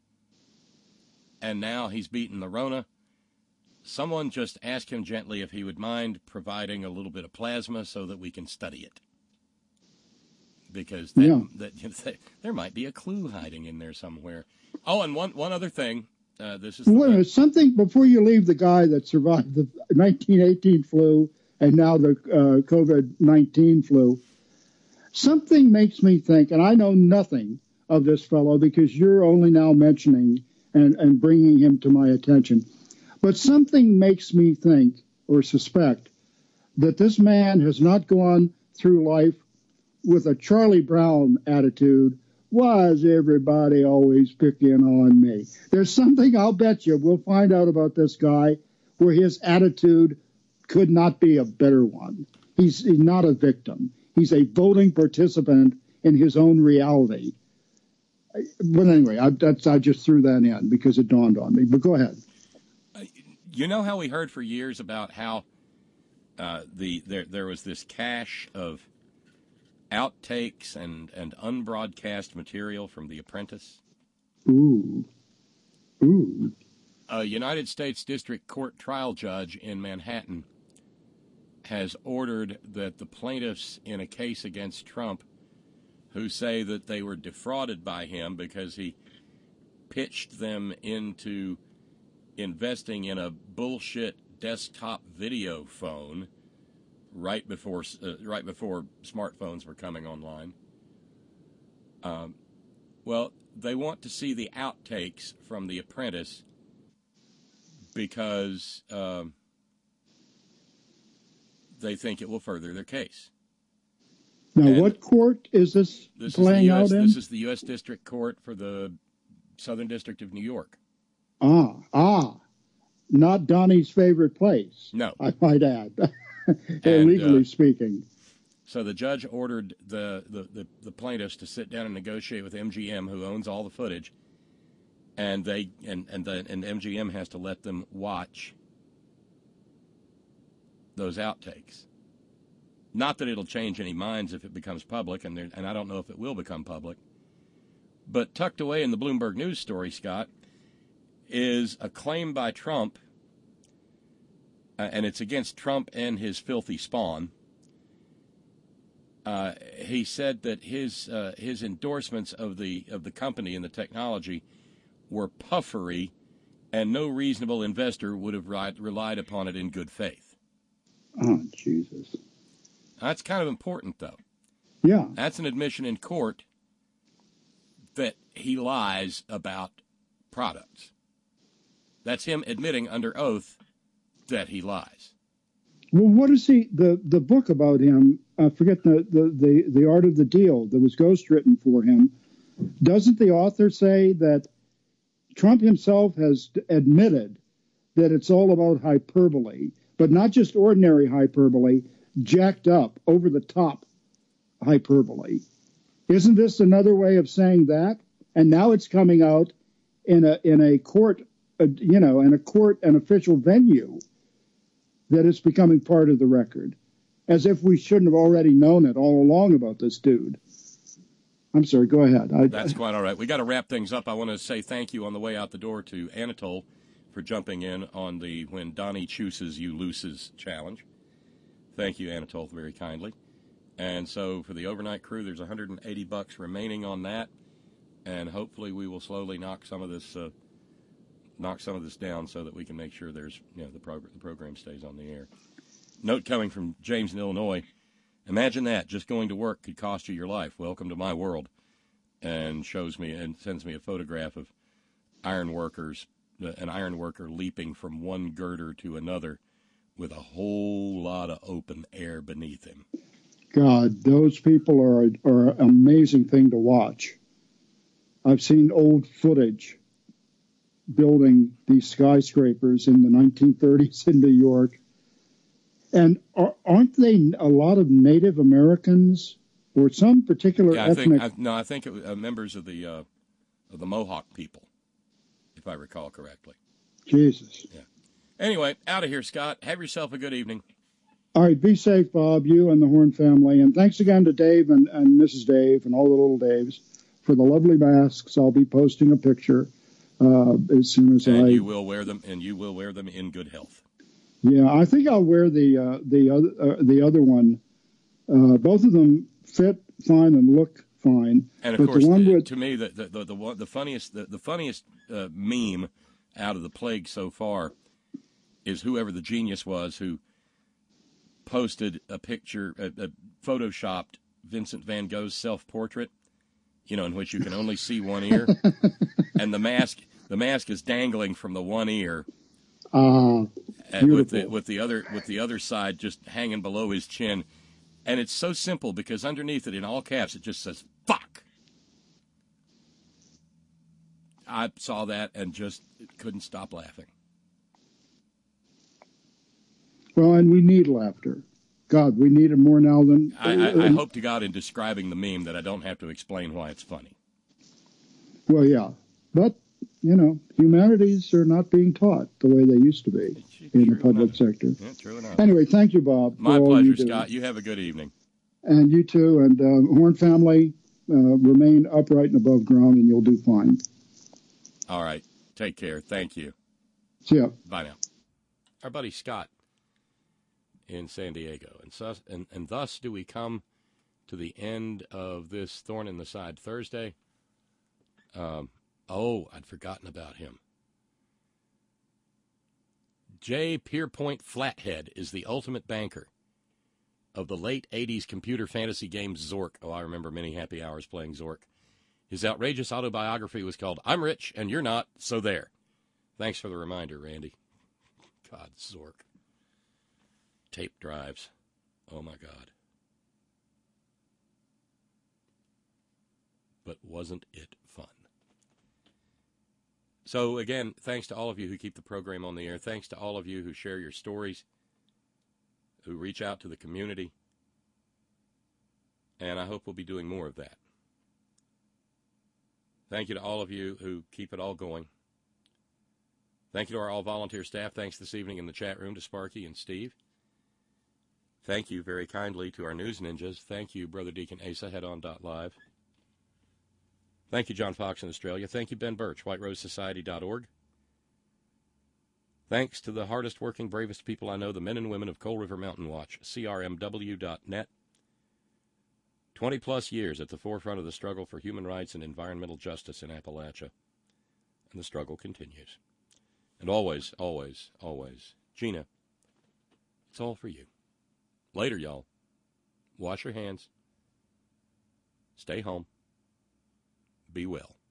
and now he's beaten the Rona. Someone just asked him gently if he would mind providing a little bit of plasma so that we can study it. Because that, yeah. that, you know, there might be a clue hiding in there somewhere. Oh, and one one other thing. Uh, this is Wait a minute, something before you leave the guy that survived the nineteen eighteen flu and now the uh, COVID nineteen flu. Something makes me think, and I know nothing of this fellow because you're only now mentioning and, and bringing him to my attention. But something makes me think or suspect that this man has not gone through life with a Charlie Brown attitude. Why is everybody always picking on me? There's something, I'll bet you, we'll find out about this guy where his attitude could not be a better one. He's, he's not a victim. He's a voting participant in his own reality. But anyway, I, that's, I just threw that in because it dawned on me. But go ahead. You know how we heard for years about how uh, the there there was this cache of outtakes and, and unbroadcast material from The Apprentice. Ooh. Ooh. A United States District Court trial judge in Manhattan has ordered that the plaintiffs in a case against Trump who say that they were defrauded by him because he pitched them into investing in a bullshit desktop video phone right before uh, right before smartphones were coming online. Um, well, they want to see the outtakes from The Apprentice because um, they think it will further their case. Now, And what court is this, this playing is the U S, out in? This is the U S District Court for the Southern District of New York. Ah, ah, not Donnie's favorite place. No. I might add, And, legally uh, speaking. So the judge ordered the, the, the, the plaintiffs to sit down and negotiate with M G M, who owns all the footage, and they and and the and M G M has to let them watch those outtakes. Not that it'll change any minds if it becomes public, and there, and I don't know if it will become public. But tucked away in the Bloomberg News story, Scott, is a claim by Trump, uh, and it's against Trump and his filthy spawn. Uh, he said that his uh, his endorsements of the of the company and the technology were puffery, and no reasonable investor would have relied, relied upon it in good faith. Oh, Jesus. That's kind of important, though. Yeah. That's an admission in court that he lies about products. That's him admitting under oath that he lies. Well, what is he, the, the book about him, I forget the, the, the, the Art of the Deal that was ghostwritten for him, doesn't the author say that Trump himself has admitted that it's all about hyperbole, but not just ordinary hyperbole, jacked up, over-the-top hyperbole? Isn't this another way of saying that? And now it's coming out in a in a court, uh, you know, in a court, an official venue, that it's becoming part of the record, as if we shouldn't have already known it all along about this dude. I'm sorry, go ahead. I, That's quite all right. We got to wrap things up. I want to say thank you on the way out the door to Anatole for jumping in on the When Donnie Chooses, You Loses challenge. Thank you, Anatole, very kindly. And so for the overnight crew, there's one hundred eighty bucks remaining on that, and hopefully we will slowly knock some of this uh, knock some of this down so that we can make sure there's you know the program the program stays on the air. Note coming from James in Illinois. Imagine that, just going to work could cost you your life. Welcome to my world. And shows me and sends me a photograph of iron workers, an iron worker leaping from one girder to another with a whole lot of open air beneath him. God, those people are, are an amazing thing to watch. I've seen old footage building these skyscrapers in the nineteen thirties in New York. And are, aren't they a lot of Native Americans or some particular yeah, I ethnic? think, I, no, I think it was uh, members of the uh, of the Mohawk people, if I recall correctly. Jesus. Yeah. Anyway, out of here, Scott. Have yourself a good evening. All right, be safe, Bob, you and the Horn family. And thanks again to Dave and, and Missus Dave and all the little Daves for the lovely masks. I'll be posting a picture uh, as soon as and I... you will wear them, and you will wear them in good health. Yeah, I think I'll wear the uh, the other uh, the other one. Uh, both of them fit fine and look fine. And of but course, the one the, with, to me, the the the, the, one, the funniest the, the funniest uh, meme out of the plague so far is whoever the genius was who posted a picture, a, a photoshopped Vincent van Gogh's self-portrait, you know, in which you can only see one ear, and the mask the mask is dangling from the one ear. Uh, And with the with the other with the other side just hanging below his chin, and it's so simple because underneath it in all caps it just says "fuck." I saw that and just couldn't stop laughing. well, and we need laughter. God, we need it more now than... I, I, I hope to God in describing the meme that I don't have to explain why it's funny. Well, yeah. But, you know, humanities are not being taught the way they used to be in the public sector. Yeah, true enough. Anyway, thank you, Bob. My for all pleasure, you do. Scott. You have a good evening. And you too. And uh, Horn family, uh, remain upright and above ground, and you'll do fine. All right. Take care. Thank you. See ya. Bye now. Our buddy Scott in San Diego. And, sus- and, and thus do we come to the end of this Thorn in the Side Thursday. Um, oh, I'd forgotten about him. Jay Pierpoint Flathead is the ultimate banker of the late eighties computer fantasy game Zork. Oh, I remember many happy hours playing Zork. His outrageous autobiography was called I'm Rich and You're Not, So There. Thanks for the reminder, Randy. God, Zork. Tape drives. Oh, my God. But wasn't it fun? So, again, thanks to all of you who keep the program on the air. Thanks to all of you who share your stories, who reach out to the community. And I hope we'll be doing more of that. Thank you to all of you who keep it all going. Thank you to our all-volunteer staff. Thanks this evening in the chat room to Sparky and Steve. Thank you very kindly to our news ninjas. Thank you, Brother Deacon Asa, headon dot live. Thank you, John Fox in Australia. Thank you, Ben Birch, white rose society dot org. Thanks to the hardest working, bravest people I know, the men and women of Coal River Mountain Watch, C R M W dot net. twenty-plus years at the forefront of the struggle for human rights and environmental justice in Appalachia. And the struggle continues. And always, always, always, Gina, it's all for you. Later, y'all. Wash your hands. Stay home. Be well.